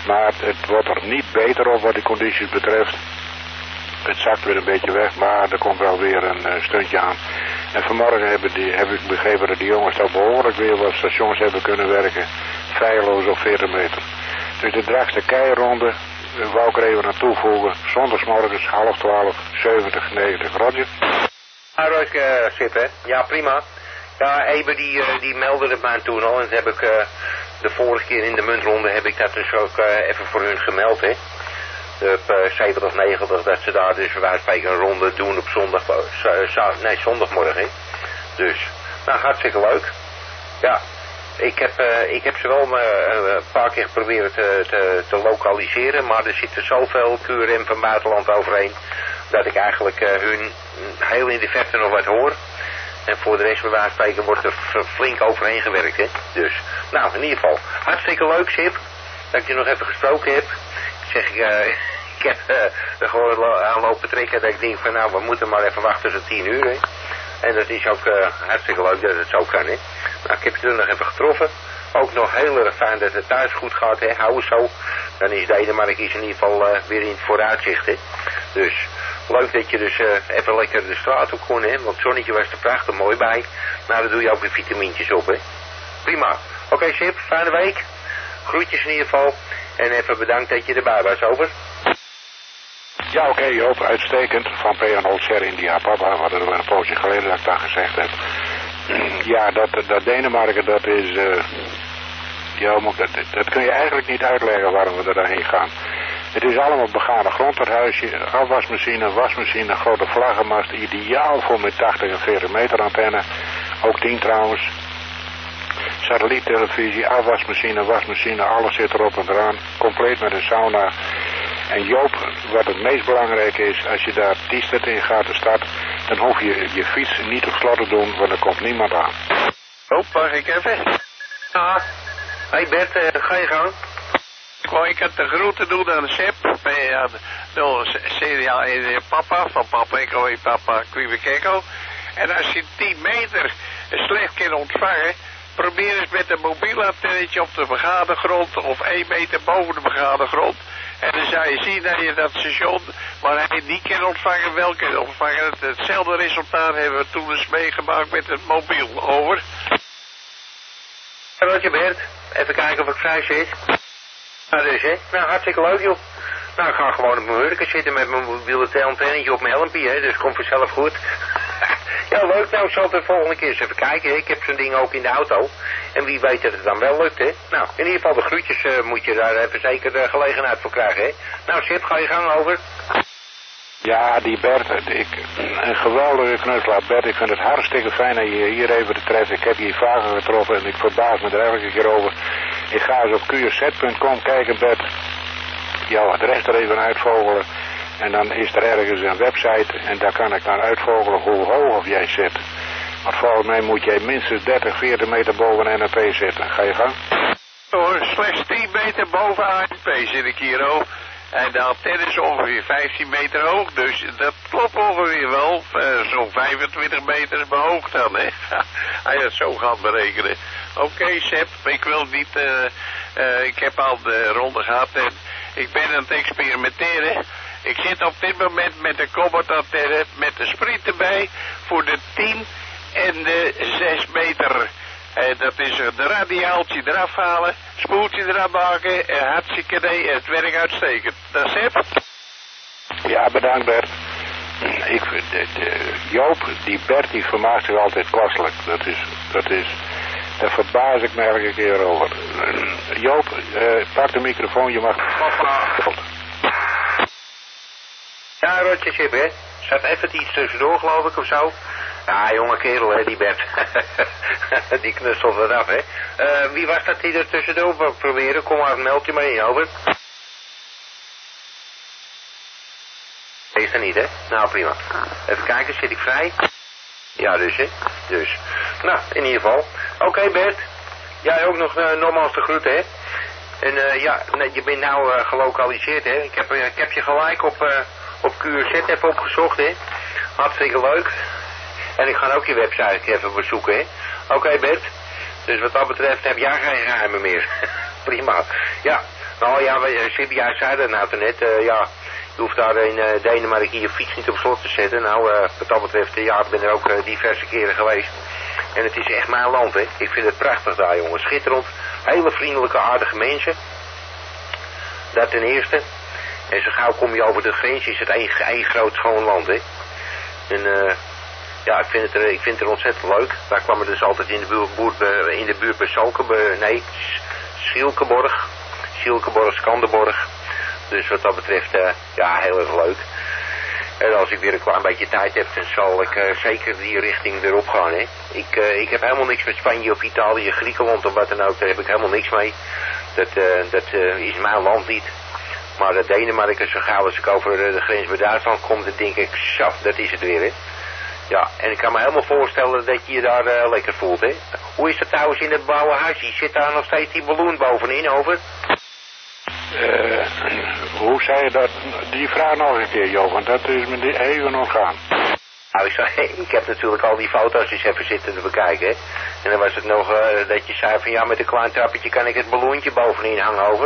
Maar het wordt er niet beter op wat die condities betreft. Het zakt weer een beetje weg, maar er komt wel weer een uh, stuntje aan. En vanmorgen hebben die, heb ik begrepen dat die jongens al behoorlijk weer wat stations hebben kunnen werken. Feilloos op veertig meter. Dus de dragste keironde uh, wou ik er even aan toevoegen. Zondagsmorgens half twaalf, zeventig, negentig. Roger. Ja, Roos, uh, Sip, hè? Ja, prima. Ja, Eber die, uh, die meldde het mij toen al. En dat heb ik uh, de vorige keer in de muntronde heb ik dat dus ook uh, even voor hun gemeld, hè. Op uh, zeventig, negentig, dat ze daar dus bij spreken een ronde doen op zondag, uh, nee, zondagmorgen, hè. Dus, nou, hartstikke leuk. Ja, ik heb, uh, ik heb ze wel uh, een paar keer geprobeerd te, te, te lokaliseren, maar er zitten zoveel Q R M van buitenland overheen, dat ik eigenlijk uh, hun heel in de verte nog wat hoor. En voor de rest bij wijze van spreken wordt er flink overheen gewerkt, hè. Dus, nou, in ieder geval, hartstikke leuk, Sip, dat ik je nog even gesproken heb. Zeg ik, uh, ik heb uh, er gewoon aan lopen trekken dat ik denk van nou, we moeten maar even wachten tot tien uur, hè. En dat is ook uh, hartstikke leuk dat het zo kan, hè. Nou, ik heb je er nog even getroffen. Ook nog heel erg fijn dat het thuis goed gaat, hè. Hou eens zo. Dan is Denemarken in ieder geval uh, weer in het vooruitzicht, hè. Dus leuk dat je dus uh, even lekker de straat op kon, hè. Want het zonnetje was er prachtig mooi bij. Nou, dan doe je ook weer vitamintjes op, hè. Prima. Oké, okay, Sip, fijne week. Groetjes in ieder geval. En even bedankt dat je erbij was, over. Ja, oké, okay, Joop, uitstekend. Van P en Holzer India, papa, we hadden er een poosje geleden dat ik dat gezegd heb. Ja, dat, dat Denemarken, dat is... Uh, ja, dat, dat kun je eigenlijk niet uitleggen waarom we er daarheen gaan. Het is allemaal begane grond, dat huisje. Afwasmachine, wasmachine, grote vlaggenmast. Ideaal voor met tachtig en veertig meter antenne. Ook tien trouwens. Satelliettelevisie, afwasmachine, wasmachine, alles zit erop en eraan. Compleet met een sauna. En Joop, wat het meest belangrijk is, als je daar Tiestert in gaat de stad, dan hoef je je fiets niet op slot te doen, want er komt niemand aan. Oh, mag ik even? Ja. Hey Bert, uh, ga je gang? Ik wou ik had de groeten doen aan Sip, bij uh, de seriaal en papa, van papa, ik hoor papa, Kwiebekkeko. En als je tien meter slecht kan ontvangen, probeer eens met een mobiel antennetje op de begane grond of één meter boven de begane grond. En dan zou je zien dat je dat station waar hij niet kan ontvangen, wel kan ontvangen. Hetzelfde resultaat hebben we toen eens meegemaakt met het mobiel. Over. Roger Bert, even kijken of ik vrij zit. Nou dus hè, nou hartstikke leuk joh. Nou ik ga gewoon op mijn hurken zitten met mijn mobiele antennetje op mijn helmpje hè, dus komt vanzelf goed. Ja leuk, nou ik zal het de volgende keer eens even kijken hè. Ik heb zo'n ding ook in de auto. En wie weet dat het dan wel lukt hè. Nou in ieder geval de groetjes uh, moet je daar even zeker de gelegenheid voor krijgen hè. Nou Sip, ga je gang over. Ja, die Bert, ik, een geweldige knutselaar. Bert, ik vind het hartstikke fijn dat je hier even te treffen. Ik heb je hier vaker getroffen en ik verbaas me er elke keer over. Ik ga eens op q r z punt com kijken, Bert. Jouw adres er even uitvogelen. En dan is er ergens een website en daar kan ik dan uitvogelen hoe hoog of jij zit. Want volgens mij moet jij minstens dertig, veertig meter boven N N P zitten. Ga je gang? Oh, slechts tien meter boven A N P zit ik hier ook. En de antenne is ongeveer vijftien meter hoog, dus dat klopt ongeveer wel. Uh, Zo'n vijfentwintig meter behoogd dan, hè. Als je het zo gaat berekenen. Oké, okay, Sepp, ik wil niet... Uh, uh, ik heb al de ronde gehad en ik ben aan het experimenteren. Ik zit op dit moment met de Comet-antenne met de sprint erbij voor de tien en de zes meter. En dat is de radiaaltje eraf halen, spoeltje eraf maken en hartstikke nee, het werkt uitstekend. Dat is Sepp. Ja, bedankt Bert. Ik, de, de, Joop, die Bert, die vermaakt zich altijd kostelijk. Dat is, dat is, daar verbaas ik me elke keer over. Joop, uh, pak de microfoon, je mag... Ja, Rotje Sip, hè. Zat even iets tussendoor, geloof ik, of zo. Ja, jonge kerel, hè, die Bert. Die knustelt wat af, hè. Uh, wie was dat die er tussendoor wou proberen? Kom maar, meld je maar in, over. Is er niet, hè? Nou, prima. Even kijken, zit ik vrij? Ja, dus, hè. Dus. Nou, in ieder geval. Oké, okay, Bert. Jij ook nog uh, nogmaals de groeten, hè. En uh, ja, nee, je bent nou uh, gelokaliseerd, hè. Ik heb, uh, ik heb je gelijk op, uh, op Q R Z even opgezocht, hè. Hartstikke leuk. En ik ga ook je website even bezoeken, hè. Oké, okay, Bert. Dus wat dat betreft heb jij geen geheimen meer. Prima. Ja, Nou ja, Sip, jij zei dat nou net, uh, ja, je hoeft daar in uh, Denemarken je fiets niet op slot te zetten. Nou, uh, wat dat betreft, uh, ja, ik ben er ook uh, diverse keren geweest. En het is echt mijn land, hè. Ik vind het prachtig daar, jongen. Schitterend. Hele vriendelijke, aardige mensen. Dat ten eerste. En zo gauw kom je over de grens, is het één, één groot schoon land, hè. En, uh, ja, ik vind, het er, ik vind het er ontzettend leuk. Daar kwamen dus altijd in de buurt, in de buurt bij Salkenborg, nee, Schielkeborg. Schielkeborg, Skanderborg. Dus wat dat betreft, uh, ja, heel erg leuk. En als ik weer een klein beetje tijd heb, dan zal ik uh, zeker die richting erop gaan, hè. Ik, uh, ik heb helemaal niks met Spanje of Italië, Griekenland of wat dan ook. Daar heb ik helemaal niks mee. Dat, uh, dat uh, is mijn land niet. Maar uh, Denemarken, zo gauw als ik over uh, de grens bij Duitsland kom, dan denk ik, zo, dat is het weer, hè. Ja, en ik kan me helemaal voorstellen dat je je daar uh, lekker voelt, hè. Hoe is het trouwens in het blauwe huisje? Zit daar nog steeds die ballon bovenin, over? Uh, hoe zei je dat? Die vraag nog een keer, Jo, want dat is me even ontgaan. Nou, ik, zei, ik heb natuurlijk al die foto's eens even zitten te bekijken, hè. En dan was het nog uh, dat je zei van, ja, met een klein trappetje kan ik het ballonnetje bovenin hangen, over.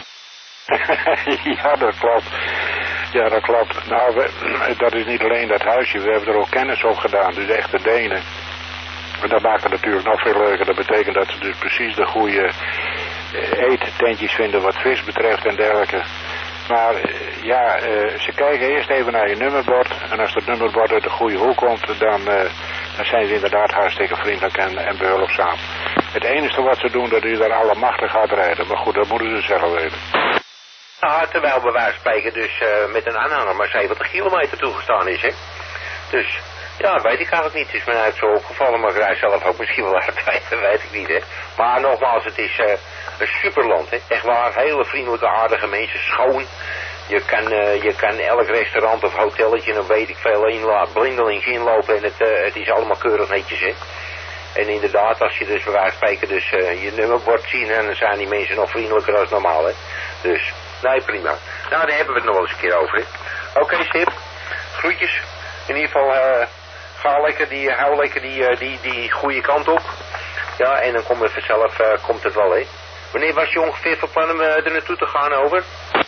Ja, dat klopt. Ja, dat klopt. Nou, we, dat is niet alleen dat huisje, we hebben er ook kennis op gedaan, dus echte Denen. En dat maakt het natuurlijk nog veel leuker. Dat betekent dat ze dus precies de goede eettentjes vinden wat vis betreft en dergelijke. Maar ja, uh, ze kijken eerst even naar je nummerbord. En als dat nummerbord uit de goede hoek komt, dan, uh, dan zijn ze inderdaad hartstikke vriendelijk en, en behulpzaam. Het enige wat ze doen, dat is daar alle machtig gaat rijden. Maar goed, dat moeten ze zelf weten. Nou, terwijl bij wijze van spreken dus uh, met een aanhanger maar zeventig kilometer toegestaan is, hè. Dus, ja, dat weet ik eigenlijk niet. Het is me uit zo opgevallen, maar ik rijd zelf ook misschien wel hard rijden, weet ik niet, hè. Maar nogmaals, het is uh, een superland, hè. Echt waar, hele vriendelijke, aardige mensen, schoon. Je kan, uh, je kan elk restaurant of hotelletje, dan weet ik veel, inla- blindelings inlopen en het, uh, het is allemaal keurig netjes, hè. En inderdaad, als je dus bij wijze van spreken dus uh, je nummerbord ziet, dan zijn die mensen nog vriendelijker dan normaal, hè. Dus, nee, prima. Nou, daar hebben we het nog wel eens een keer over, hè. Oké, okay, Sip. Groetjes. In ieder geval, uh, ga lekker die, hou lekker die, uh, die, die goede kant op. Ja, en dan komt het vanzelf, uh, komt het wel, hè. Wanneer was je ongeveer van plan om uh, er naartoe te gaan, over?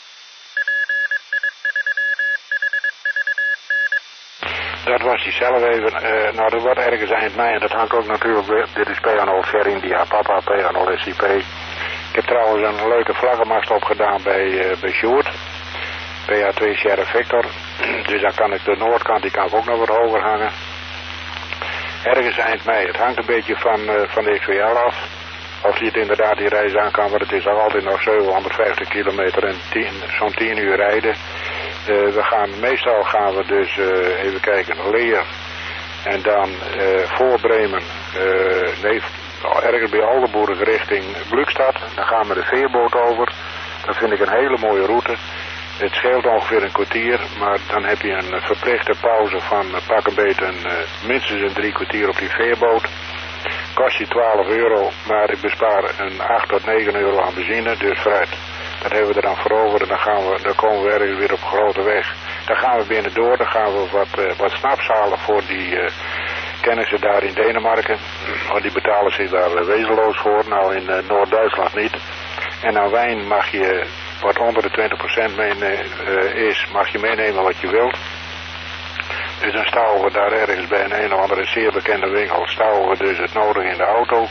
Dat was hij zelf even. Uh, nou, dat wordt ergens eind mei en dat hangt ook natuurlijk, dit is P nul India, papa, P nul S I P. Ik heb trouwens een leuke vlaggenmast opgedaan bij, uh, bij Sjoerd. P H twee Sierra Victor. Dus dan kan ik de noordkant, die kan ik ook nog wat hoger hangen. Ergens eind mei. Het hangt een beetje van, uh, van de X W L af. Of hij het inderdaad die reis aan kan, want het is nog altijd nog zevenhonderdvijftig kilometer en zo'n tien uur rijden. Uh, we gaan, meestal gaan we dus, uh, even kijken, Leer. En dan uh, voor Bremen, uh, nee, ergens bij Oldenburg richting Glückstadt. Dan gaan we de veerboot over. Dat vind ik een hele mooie route. Het scheelt ongeveer een kwartier, maar dan heb je een verplichte pauze van uh, pak een beetje een, uh, minstens een drie kwartier op die veerboot. Kost je twaalf euro, maar ik bespaar een acht tot negen euro aan benzine, dus vooruit. Dat hebben we er dan voor over en dan, gaan we, dan komen we ergens weer op grote weg. Dan gaan we binnen door, dan gaan we wat, uh, wat snaps halen voor die uh, kennissen daar in Denemarken. Want die betalen zich daar uh, wezenloos voor, nou in uh, Noord-Duitsland niet. En aan wijn mag je, wat onder de twintig procent mee, uh, is, mag je meenemen wat je wilt. Dus dan stouwen we daar ergens bij een een of andere zeer bekende winkel, stouwen we dus het nodige in de auto.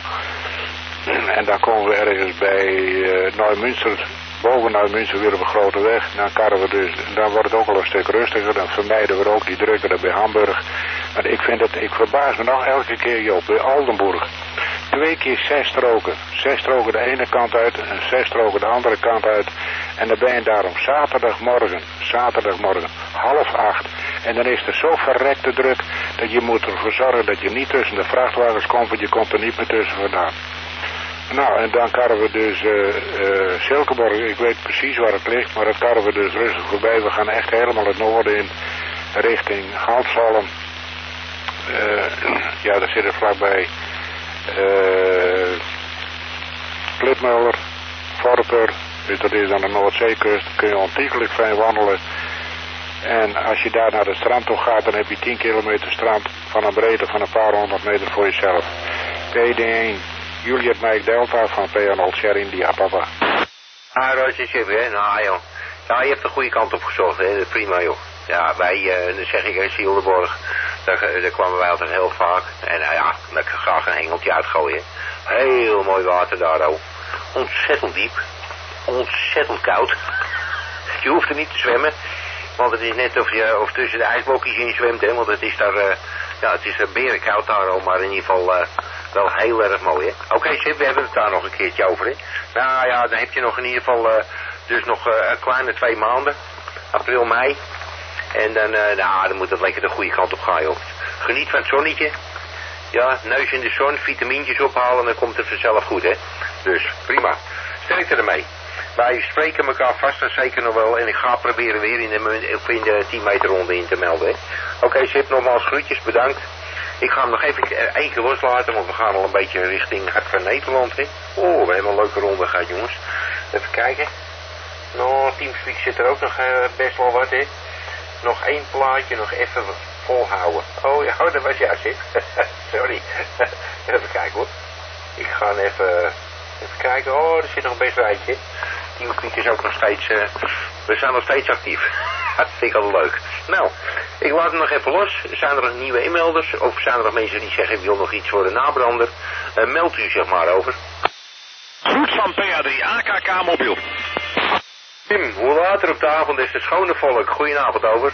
En dan komen we ergens bij uh, Neumünster, boven Neumünster weer op een grote weg. Dan karren we dus, dan wordt het ook al een stuk rustiger, dan vermijden we ook die drukte bij Hamburg. Maar ik vind het, ik verbaas me nog elke keer, Joop, bij Oldenburg. Twee keer zes stroken. Zes stroken de ene kant uit en zes stroken de andere kant uit. En dan ben je daar om zaterdagmorgen, zaterdagmorgen, half acht. En dan is er zo verrekte druk dat je moet ervoor zorgen dat je niet tussen de vrachtwagens komt, want je komt er niet meer tussen vandaan. Nou, en dan karren we dus uh, uh, Silkeborg, ik weet precies waar het ligt, maar dat karren we dus rustig voorbij. We gaan echt helemaal het noorden in, richting Gansholm. Uh, ja, daar zit er vlakbij uh, Klitmuller, Vorper, dus dat is aan de Noordzeekust, kun je ontiegelijk fijn wandelen. En als je daar naar het strand toe gaat, dan heb je tien kilometer strand van een breedte van een paar honderd meter voor jezelf. P D één, Juliet Mike Delta van P nul India, papa. Ah, Roger Chip, hè? Nou, joh. Ja, je hebt de goede kant op gezocht, hè? Prima, joh. Ja, wij, uh, dan zeg ik, hè, Zieldeborg, daar, daar kwamen wij altijd heel vaak. En nou ja, dan kan ik graag een hengeltje uitgooien. Heel mooi water daar, oh. Ontzettend diep. Ontzettend koud. Je hoeft er niet te zwemmen. Want het is net of je of tussen de ijsblokjes in zwemt, hè. Want het is daar, uh, ja, het is uh, berenkoud daar, oh. Maar in ieder geval uh, wel heel erg mooi, hè. Oké, okay, Sip, we hebben het daar nog een keertje over, hè. Nou ja, dan heb je nog in ieder geval uh, dus nog uh, een kleine twee maanden. April, mei. En dan, uh, nou, dan moet het lekker de goede kant op gaan, joh. Geniet van het zonnetje. Ja, neus in de zon, vitamintjes ophalen, dan komt het vanzelf goed, hè. Dus, prima. Sterkte ermee. Wij spreken elkaar vast en zeker nog wel. En ik ga proberen weer in de, in de tien meter ronde in te melden, hè. Oké, okay, Sip, nogmaals groetjes, bedankt. Ik ga hem nog even één keer loslaten, want we gaan al een beetje richting Hart van Nederland, hè. Oh, we hebben een leuke ronde gehad, jongens. Even kijken. Nou, Teamspeak zit er ook nog uh, best wel wat, hè. Nog één plaatje, nog even volhouden. Oh ja, oh, dat was jij, Sip. Sorry. Even kijken, hoor. Ik ga even, even kijken. Oh, er zit nog een best rijtje. Teamspeak is ook nog steeds, uh, we zijn nog steeds actief. Dat vind ik altijd leuk. Nou, ik laat hem nog even los. Zijn er nog nieuwe inmelders? Of zijn er nog mensen die zeggen, ik wil nog iets voor de nabrander? Uh, meld u zich maar over. Groet van P A drie A K K Mobiel. Tim, hoe later op de avond is het schone volk. Goedenavond, over.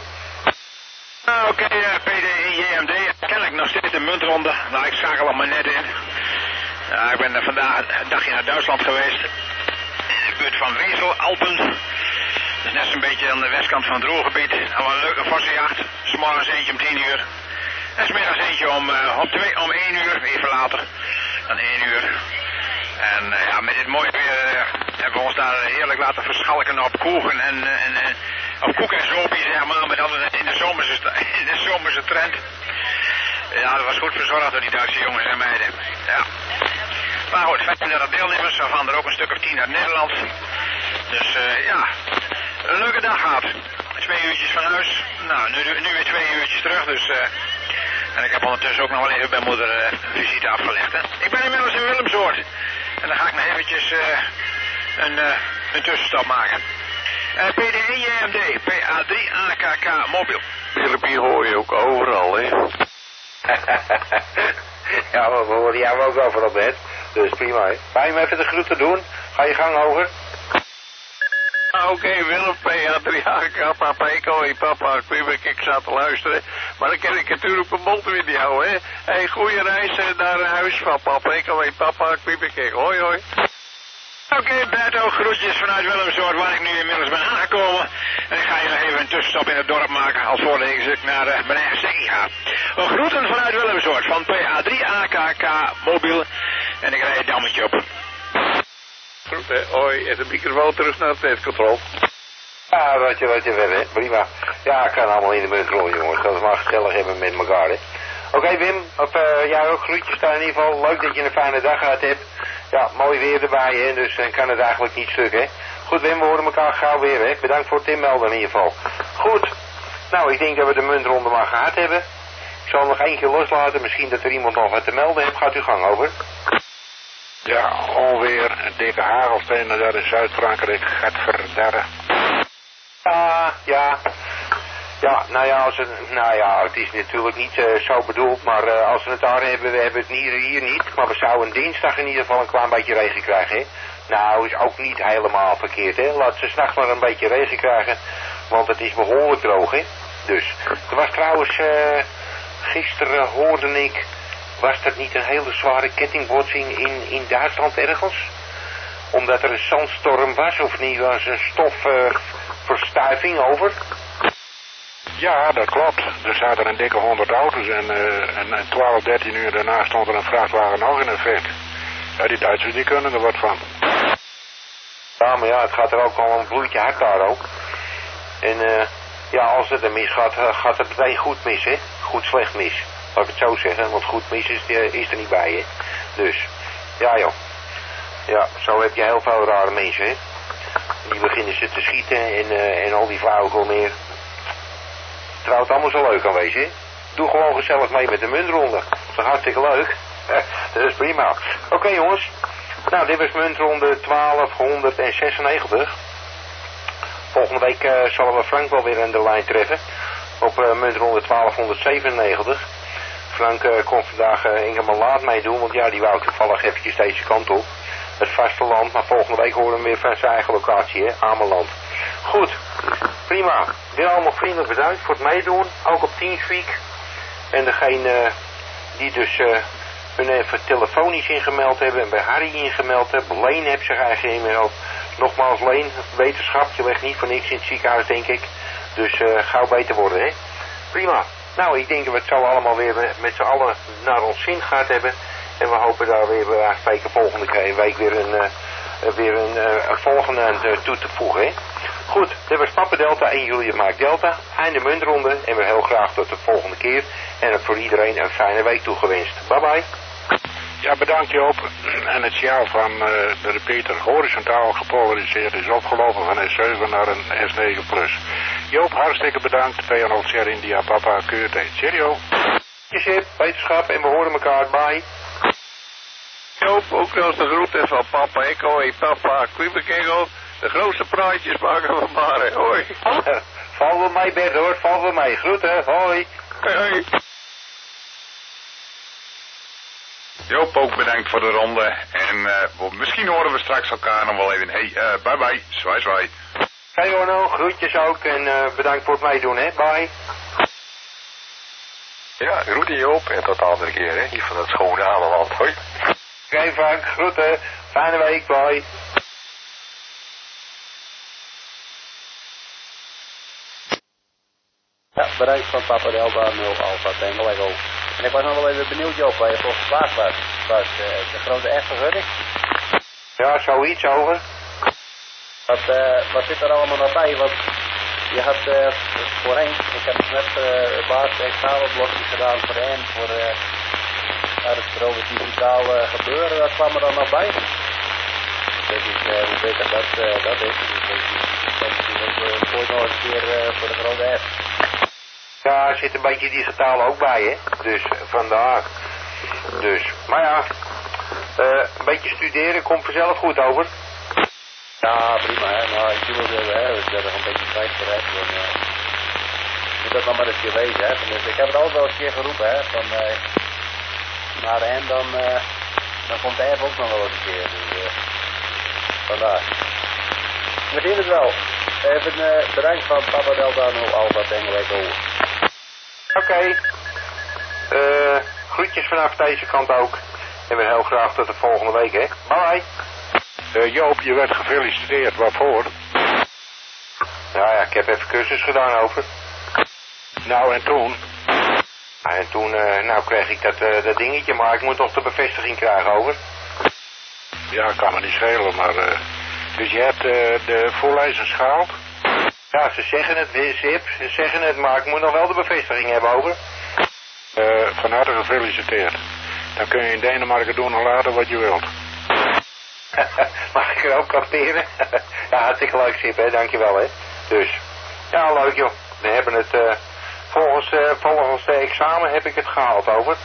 Uh, Oké, okay, uh, P D I J M D. Kennelijk nog steeds de muntronde. Nou, ik schakel hem maar net in. Uh, ik ben uh, vandaag een dagje naar Duitsland geweest. In de buurt van Wesel, Alpen. Dat is net zo'n beetje aan de westkant van het Ruhrgebied. Al een leuke vossenjacht. 's morgens eentje om tien uur. En 's middags eentje om, uh, om, twee, om één uur. Even later dan één uur. En uh, ja, met dit mooie weer uh, hebben we ons daar heerlijk laten verschalken op koeken en, uh, en, en op koek en zopie, zeg maar, met altijd in de zomerse, in de zomerse trend. Ja, dat was goed verzorgd door die Duitse jongens en meiden. Ja. Maar goed, vijfendertig deelnemers, waarvan er ook een stuk of tien uit Nederland. Dus uh, ja, een leuke dag gehad. Twee uurtjes van huis. Nou, nu, nu weer twee uurtjes terug, dus... Uh, en ik heb ondertussen ook nog wel even bij moeder uh, een visite afgelegd, hè. Ik ben inmiddels in Willemsoord. En dan ga ik nog eventjes uh, een, uh, een tussenstap maken. Uh, P D I J M D, P A drie A K K Mobiel. Filipie hoor je ook overal, hè? Ja, we horen jou ook overal, Bert. Dus prima, hè. Ga je hem even de groeten doen? Ga je gang over? Oké, okay, Willem, P A drie A K, papa, ik hoi, papa, ik, ik zat te luisteren. Maar dan kan ik natuurlijk een mond weer niet houden, hè. Hé, hey, goeie reis naar huis van papa, ik hoi, papa, ik, hoi, hoi. Oké, okay, Berto, groetjes vanuit Willemsoord, waar ik nu inmiddels ben aangekomen. En ik ga hier nog even een tussenstap in het dorp maken, als voordat ik naar uh, mijn eigen stekkie ga. Een groeten vanuit Willemsoord, van P A drie A K K Mobiel. En ik rijd het dammetje op. Goed, hè. Hoi, en de microfoon terug naar het netcontrole. Ja, wat je, wat je wil, hè. Prima. Ja, ik kan allemaal in de munt rollen, jongens. Dat we maar gezellig hebben met elkaar, hè. Oké, okay, Wim, op uh, jou ook groetjes daar in ieder geval. Leuk dat je een fijne dag gehad hebt. Ja, mooi weer erbij, hè. Dus dan uh, kan het eigenlijk niet stuk, hè. Goed, Wim, we horen elkaar gauw weer, hè. Bedankt voor het inmelden in ieder geval. Goed. Nou, ik denk dat we de muntronde maar gehad hebben. Ik zal nog één keer loslaten. Misschien dat er iemand nog wat te melden heeft. Gaat uw gang over. Ja, onweer, een dikke hagelstenen daar in Zuid-Frankrijk gaat verderren. Ja, ja. Ja, nou ja, als het, nou ja, het is natuurlijk niet uh, zo bedoeld, maar uh, als we het daar hebben, we hebben het hier, hier niet. Maar we zouden dinsdag in ieder geval een klein beetje regen krijgen, hè. Nou, is ook niet helemaal verkeerd, hè. Laat ze s'nachts maar een beetje regen krijgen, want het is behoorlijk droog, hè. Dus, er was trouwens, uh, gisteren hoorde ik... Was dat niet een hele zware kettingbotsing in, in Duitsland ergens? Omdat er een zandstorm was, of niet? Was een stofverstuiving uh, over? Ja, dat klopt. Er zaten een dikke honderd auto's en, uh, en, en twaalf, dertien uur daarna stond er een vrachtwagen nog in effect. Ja, die Duitsers die kunnen er wat van. Ja, maar ja, het gaat er ook al een bloedje hard daar ook. En uh, ja, als het er mis gaat, uh, gaat het meteen goed mis, hè? Goed slecht mis. Laat ik het zo zeggen, want goed mis is, is er niet bij, hè. Dus, ja joh. Ja, zo heb je heel veel rare mensen, hè. Die beginnen ze te schieten en, uh, en al die flauwekul meer. Trouwens, allemaal zo leuk aanwezig, hè. Doe gewoon gezellig mee met de muntronde. Dat is hartstikke leuk. Dat is prima. Oké okay, jongens, Nou, dit was muntronde twaalfhonderdzesennegentig. Volgende week uh, zullen we Frank wel weer aan de lijn treffen. Op uh, muntronde twaalfhonderdzevenennegentig. Frank uh, kon vandaag uh, Ingemar Laat meedoen, want ja, die wou ik toevallig eventjes deze kant op. Het vasteland, maar volgende week horen we hem weer van zijn eigen locatie, hè, Ameland. Goed, prima. Weer allemaal vriendelijk bedankt voor het meedoen, ook op Teamspeak. En degene uh, die dus uh, hun even telefonisch ingemeld hebben en bij Harry ingemeld hebben. Leen heeft zich eigenlijk ingemeld. Nogmaals, Leen, wetenschap, je legt niet voor niks in het ziekenhuis, denk ik. Dus uh, gauw beter worden, hè. Prima. Nou, ik denk dat we het zo allemaal weer met z'n allen naar ons zin gehad hebben. En we hopen daar weer bij spreken volgende keer, week weer een, uh, weer een, uh, een volgende aan uh, toe te voegen, hè. Goed, dit was Papa Delta en Julia Maak Delta. Einde muntronde en we heel graag tot de volgende keer. En voor iedereen een fijne week toegewenst. Bye bye. Ja, bedankt Joop. En het signaal van uh, de repeater horizontaal gepolariseerd is opgelopen van S zeven naar een S negen plus. Joop, hartstikke bedankt. P N L Sierra India Papa Q T. Cheerio. Jezip, wetenschap en we horen elkaar. Bye. Joop, ook nog de groeten van Papa Echo en Papa Quibekegel. De grootste praatjes maken we maar, hè. Hoi. Val wel mee, Bert, hoor. Val wel mee. Groeten. Hoi. Hoi, hoi. Joop, ook bedankt voor de ronde. En uh, misschien horen we straks elkaar nog wel even. Hey, uh, bye bye. Zwaai, zwaai. Hey Orno, groetjes ook. En uh, bedankt voor het meedoen, hè. Bye. Ja, groeten Joop. En tot de andere keer, hè. Hier van het schone Ameland. Hoi. Oké, okay, Frank. Groeten. Fijne week. Bye. Ja, bereikt van Papa Delta nul Alpha Tango Echo. En ik was nog wel even benieuwd, Joop, waar je voor geslaagd was. Was uh, de grote echtvergunning? Ja, zoiets over. Wat, uh, wat zit er allemaal nog bij? Want je had uh, voorheen, ik heb net uh, het laatste examenblokje gedaan voor de N, voor uh, het erover digitaal uh, gebeuren, dat kwam er dan nog bij. Dat is uh, hoe beter dat, uh, dat is. Dus dat is misschien ook uh, voor nog een keer uh, voor de grote F. Ja, er zit een beetje digitaal ook bij, hè. Dus vandaar. Dus, maar ja, uh, een beetje studeren komt vanzelf goed over. Ja, prima, hè. Nou, ik doe het even, hè. We hebben een beetje tijd voor, hè. Dan, uh, moet dat nog maar eens keer wezen, hè. Dus ik heb het altijd wel eens een keer geroepen, hè. Van, uh, naar de end dan, uh, dan komt de app ook nog wel eens een keer. Dus, uh, vandaar. We zien het wel. Even uh, bedankt van Papa Delta nul Alpha Tango Echo. Oké. Okay. Uh, groetjes vanaf deze kant ook. En we heel graag tot de volgende week, hè. Bye. Uh, Joop, je werd gefeliciteerd. Waarvoor? Nou ja, ik heb even cursus gedaan over. Nou, en toen? Nou, en toen, uh, nou kreeg ik dat, uh, dat dingetje, maar ik moet nog de bevestiging krijgen over. Ja, kan me niet schelen, maar... Uh, dus je hebt uh, de voorlezers gehaald? Ja, ze zeggen het, Zip, ze zeggen het, maar ik moet nog wel de bevestiging hebben over. Uh, van harte gefeliciteerd. Dan kun je in Denemarken doen en laten wat je wilt. Mag ik er ook kamperen? Ja, hartstikke leuk, Zip, hè, dankjewel, hè. Dus, ja, leuk, joh. We hebben het, uh, volgens, uh, volgens de examen heb ik het gehaald, over.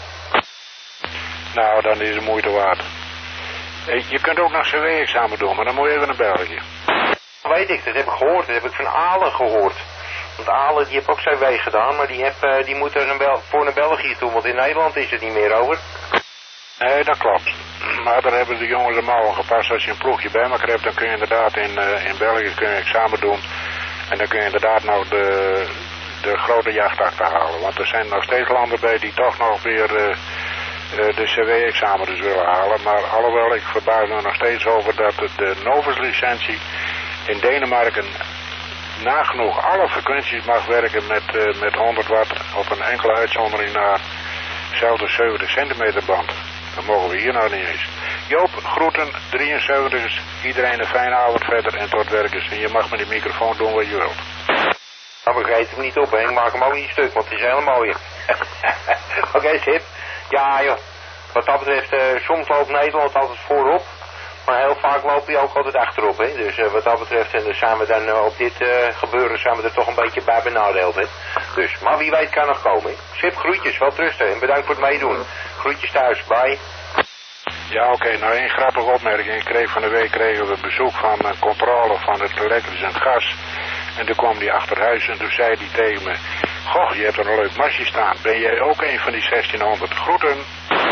Nou, dan is het moeite waard. Je kunt ook nog C W-examen doen, maar dan moet je even naar België. Dat weet ik, dat heb ik gehoord. Dat heb ik van Alen gehoord. Want Alen die heeft ook C W gedaan, maar die, heeft, uh, die moet er een Bel voor naar België toe, want in Nederland is het niet meer, over. Nee, dat klopt. Maar daar hebben de jongens de mouwen gepast. Als je een ploegje bij elkaar hebt, dan kun je inderdaad in, uh, in België kun je examen doen. En dan kun je inderdaad nog de, de grote jachtakte halen. Want er zijn nog steeds landen bij die toch nog weer... Uh, Uh, de C W-examen dus willen halen. Maar alhoewel, ik verbaas me nog steeds over dat de Novus-licentie in Denemarken nagenoeg alle frequenties mag werken met, uh, met honderd watt op een enkele uitzondering naar zelfs de zeventig centimeter band. Dat mogen we hier nou niet eens. Joop, groeten, drieënzeventig, iedereen een fijne avond verder en tot werkers. En je mag met die microfoon doen wat je wilt. Nou, begrijp hem niet op, hè. Ik maak hem ook niet stuk, want het is een hele mooie. Oké, okay, Zip. Ja, joh. Wat dat betreft, uh, soms loopt Nederland altijd voorop. Maar heel vaak lopen die ook altijd achterop, hè. Dus uh, wat dat betreft, en dan zijn we dan uh, op dit uh, gebeuren, zijn we er toch een beetje bij benadeeld, hè. Dus, maar wie weet kan nog komen, hè. Sip, groetjes, wel trusten en bedankt voor het meedoen. Groetjes thuis, bye. Ja, oké. Nou, één grappige opmerking. Ik kreeg van de week kregen we bezoek van een controle van het elektrisch en gas. En toen kwam die achter huis en toen zei hij tegen me... Goh, je hebt er een leuk masje staan. Ben jij ook een van die zestienhonderd? Groeten.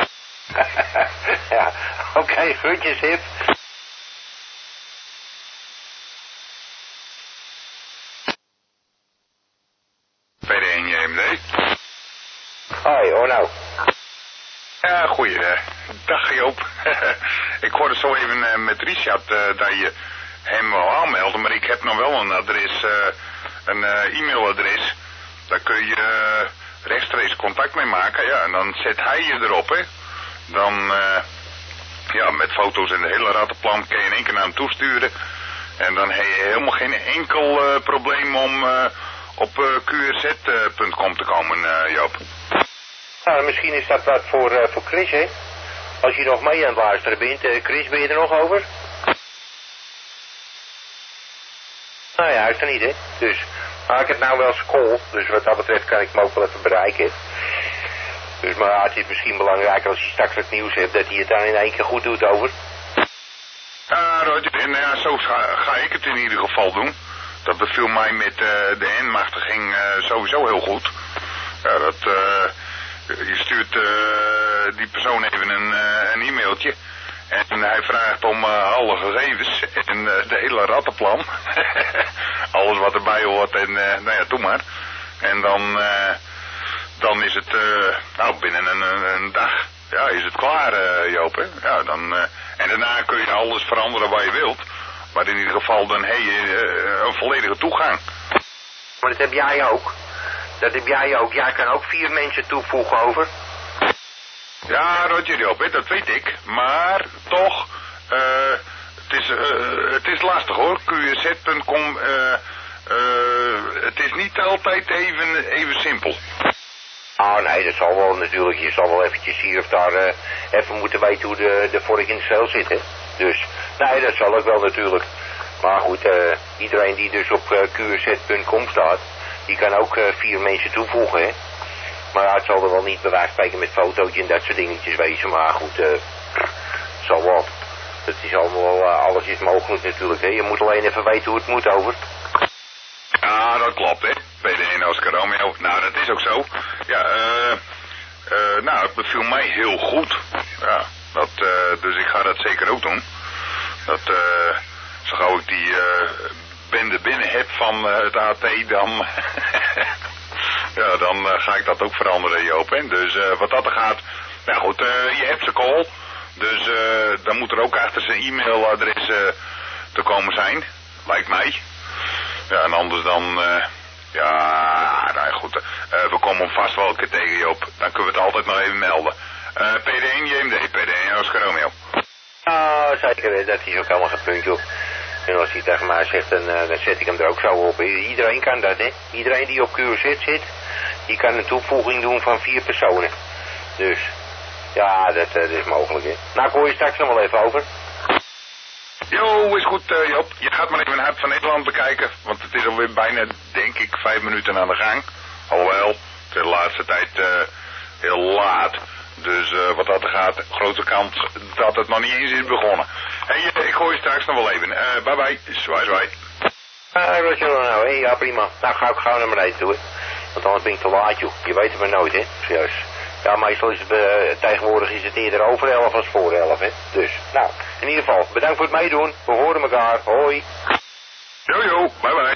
Ja, oké, okay, groetjes, Hip. P D één J M D. Hoi, oh nou. Ja, goeie uh, dag Joop. Ik hoorde zo even uh, met Richard uh, dat je hem wil aanmelden, maar ik heb nog wel een adres, uh, een uh, e-mailadres. Daar kun je uh, rechtstreeks contact mee maken, ja, en dan zet hij je erop, hè. Dan, uh, ja, met foto's en de hele rattenplan kun je in één keer naar hem toesturen. En dan heb je helemaal geen enkel uh, probleem om uh, op uh, Q R Z punt com te komen, uh, Joop. Nou, misschien is dat wat voor, uh, voor Chris, hè? Als je nog mee aan het luisteren bent. Uh, Chris, ben je er nog over? Nou ja, hij is er niet, hè? Dus, maar ik heb nou wel school, dus wat dat betreft kan ik hem ook wel even bereiken. Dus, maar het is misschien belangrijker als hij straks het nieuws hebt, dat hij het dan in één keer goed doet over. Ja, Roger, en ja, zo ga, ga ik het in ieder geval doen. Dat beviel mij met uh, de N-machtiging uh, sowieso heel goed. Ja, dat... Uh, Je stuurt uh, die persoon even een, uh, een e-mailtje en hij vraagt om uh, alle gegevens en uh, de hele rattenplan. Alles wat erbij hoort en uh, nou ja, doe maar. En dan, uh, dan is het, uh, nou binnen een, een dag, ja, is het klaar uh, Joop, hè? Ja, dan, uh, en daarna kun je alles veranderen wat je wilt. Maar in ieder geval dan heb je uh, een volledige toegang. Maar dat heb jij ook. Dat heb jij ook. Jij kan ook vier mensen toevoegen over. Ja, Roger Joop, hè, dat weet ik. Maar toch, uh, het, is, uh, het is lastig hoor. Q R Z punt com, uh, uh, het is niet altijd even, even simpel. Oh nee, dat zal wel natuurlijk. Je zal wel eventjes hier of daar uh, even moeten weten hoe de, de vork in het cel zit, hè. Dus, nee, dat zal ook wel natuurlijk. Maar goed, uh, iedereen die dus op uh, Q R Z punt com staat... Die kan ook uh, vier mensen toevoegen, hè. Maar het zal er wel niet bij wijze van spreken met fotootje en dat soort dingetjes wezen. Maar goed, uh, het zal wel. Het is allemaal, uh, alles is mogelijk natuurlijk, hè. Je moet alleen even weten hoe het moet over. Ja, dat klopt, hè. P D één Oscar Romeo. Nou, dat is ook zo. Ja, eh, uh, uh, nou, het beviel mij heel goed. Ja, dat, uh, dus ik ga dat zeker ook doen. Dat, eh, uh, zo gauw ik die, eh... Uh, bende binnen heb van uh, het A T, dan, ja, dan uh, ga ik dat ook veranderen, Joop. Hè? Dus uh, wat dat er gaat, nou goed, uh, je hebt zijn call, dus uh, dan moet er ook achter zijn e-mailadres uh, te komen zijn, lijkt mij. Ja, en anders dan, uh, ja, nou goed, uh, we komen hem vast wel een keer tegen, Joop. Dan kunnen we het altijd nog even melden. Uh, P D één J M D, P D één Oscar Romeo. Ah, zeker, dat is ook helemaal geen puntje op. En als hij tegen mij zegt, dan, uh, dan zet ik hem er ook zo op. Iedereen kan dat, hè. Iedereen die op Q R Z zit, die kan een toevoeging doen van vier personen. Dus, ja, dat, uh, dat is mogelijk, hè. Nou, ik hoor je straks nog wel even over. Jo, is goed, uh, Joop. Je gaat maar even Hart van Nederland bekijken. Want het is alweer bijna, denk ik, vijf minuten aan de gang. Alhoewel, het is de laatste tijd uh, heel laat. Dus uh, wat dat er gaat, grote kans dat het nog niet eens is begonnen. Hé, hey, uh, ik gooi je straks nog wel even. Uh, bye bye, zwaai zwaai. Ah, Roger, nou, hé, ja, prima. Nou, ga ik gauw naar beneden toe, hè. Want anders ben ik te laat, joh. Je weet het maar nooit, hè. Serieus. Ja, meestal is het, uh, tegenwoordig is het eerder over elf als voor elf, hè. Dus, nou, in ieder geval, bedankt voor het meedoen. We horen elkaar. Hoi. Jo, jo, bye bye.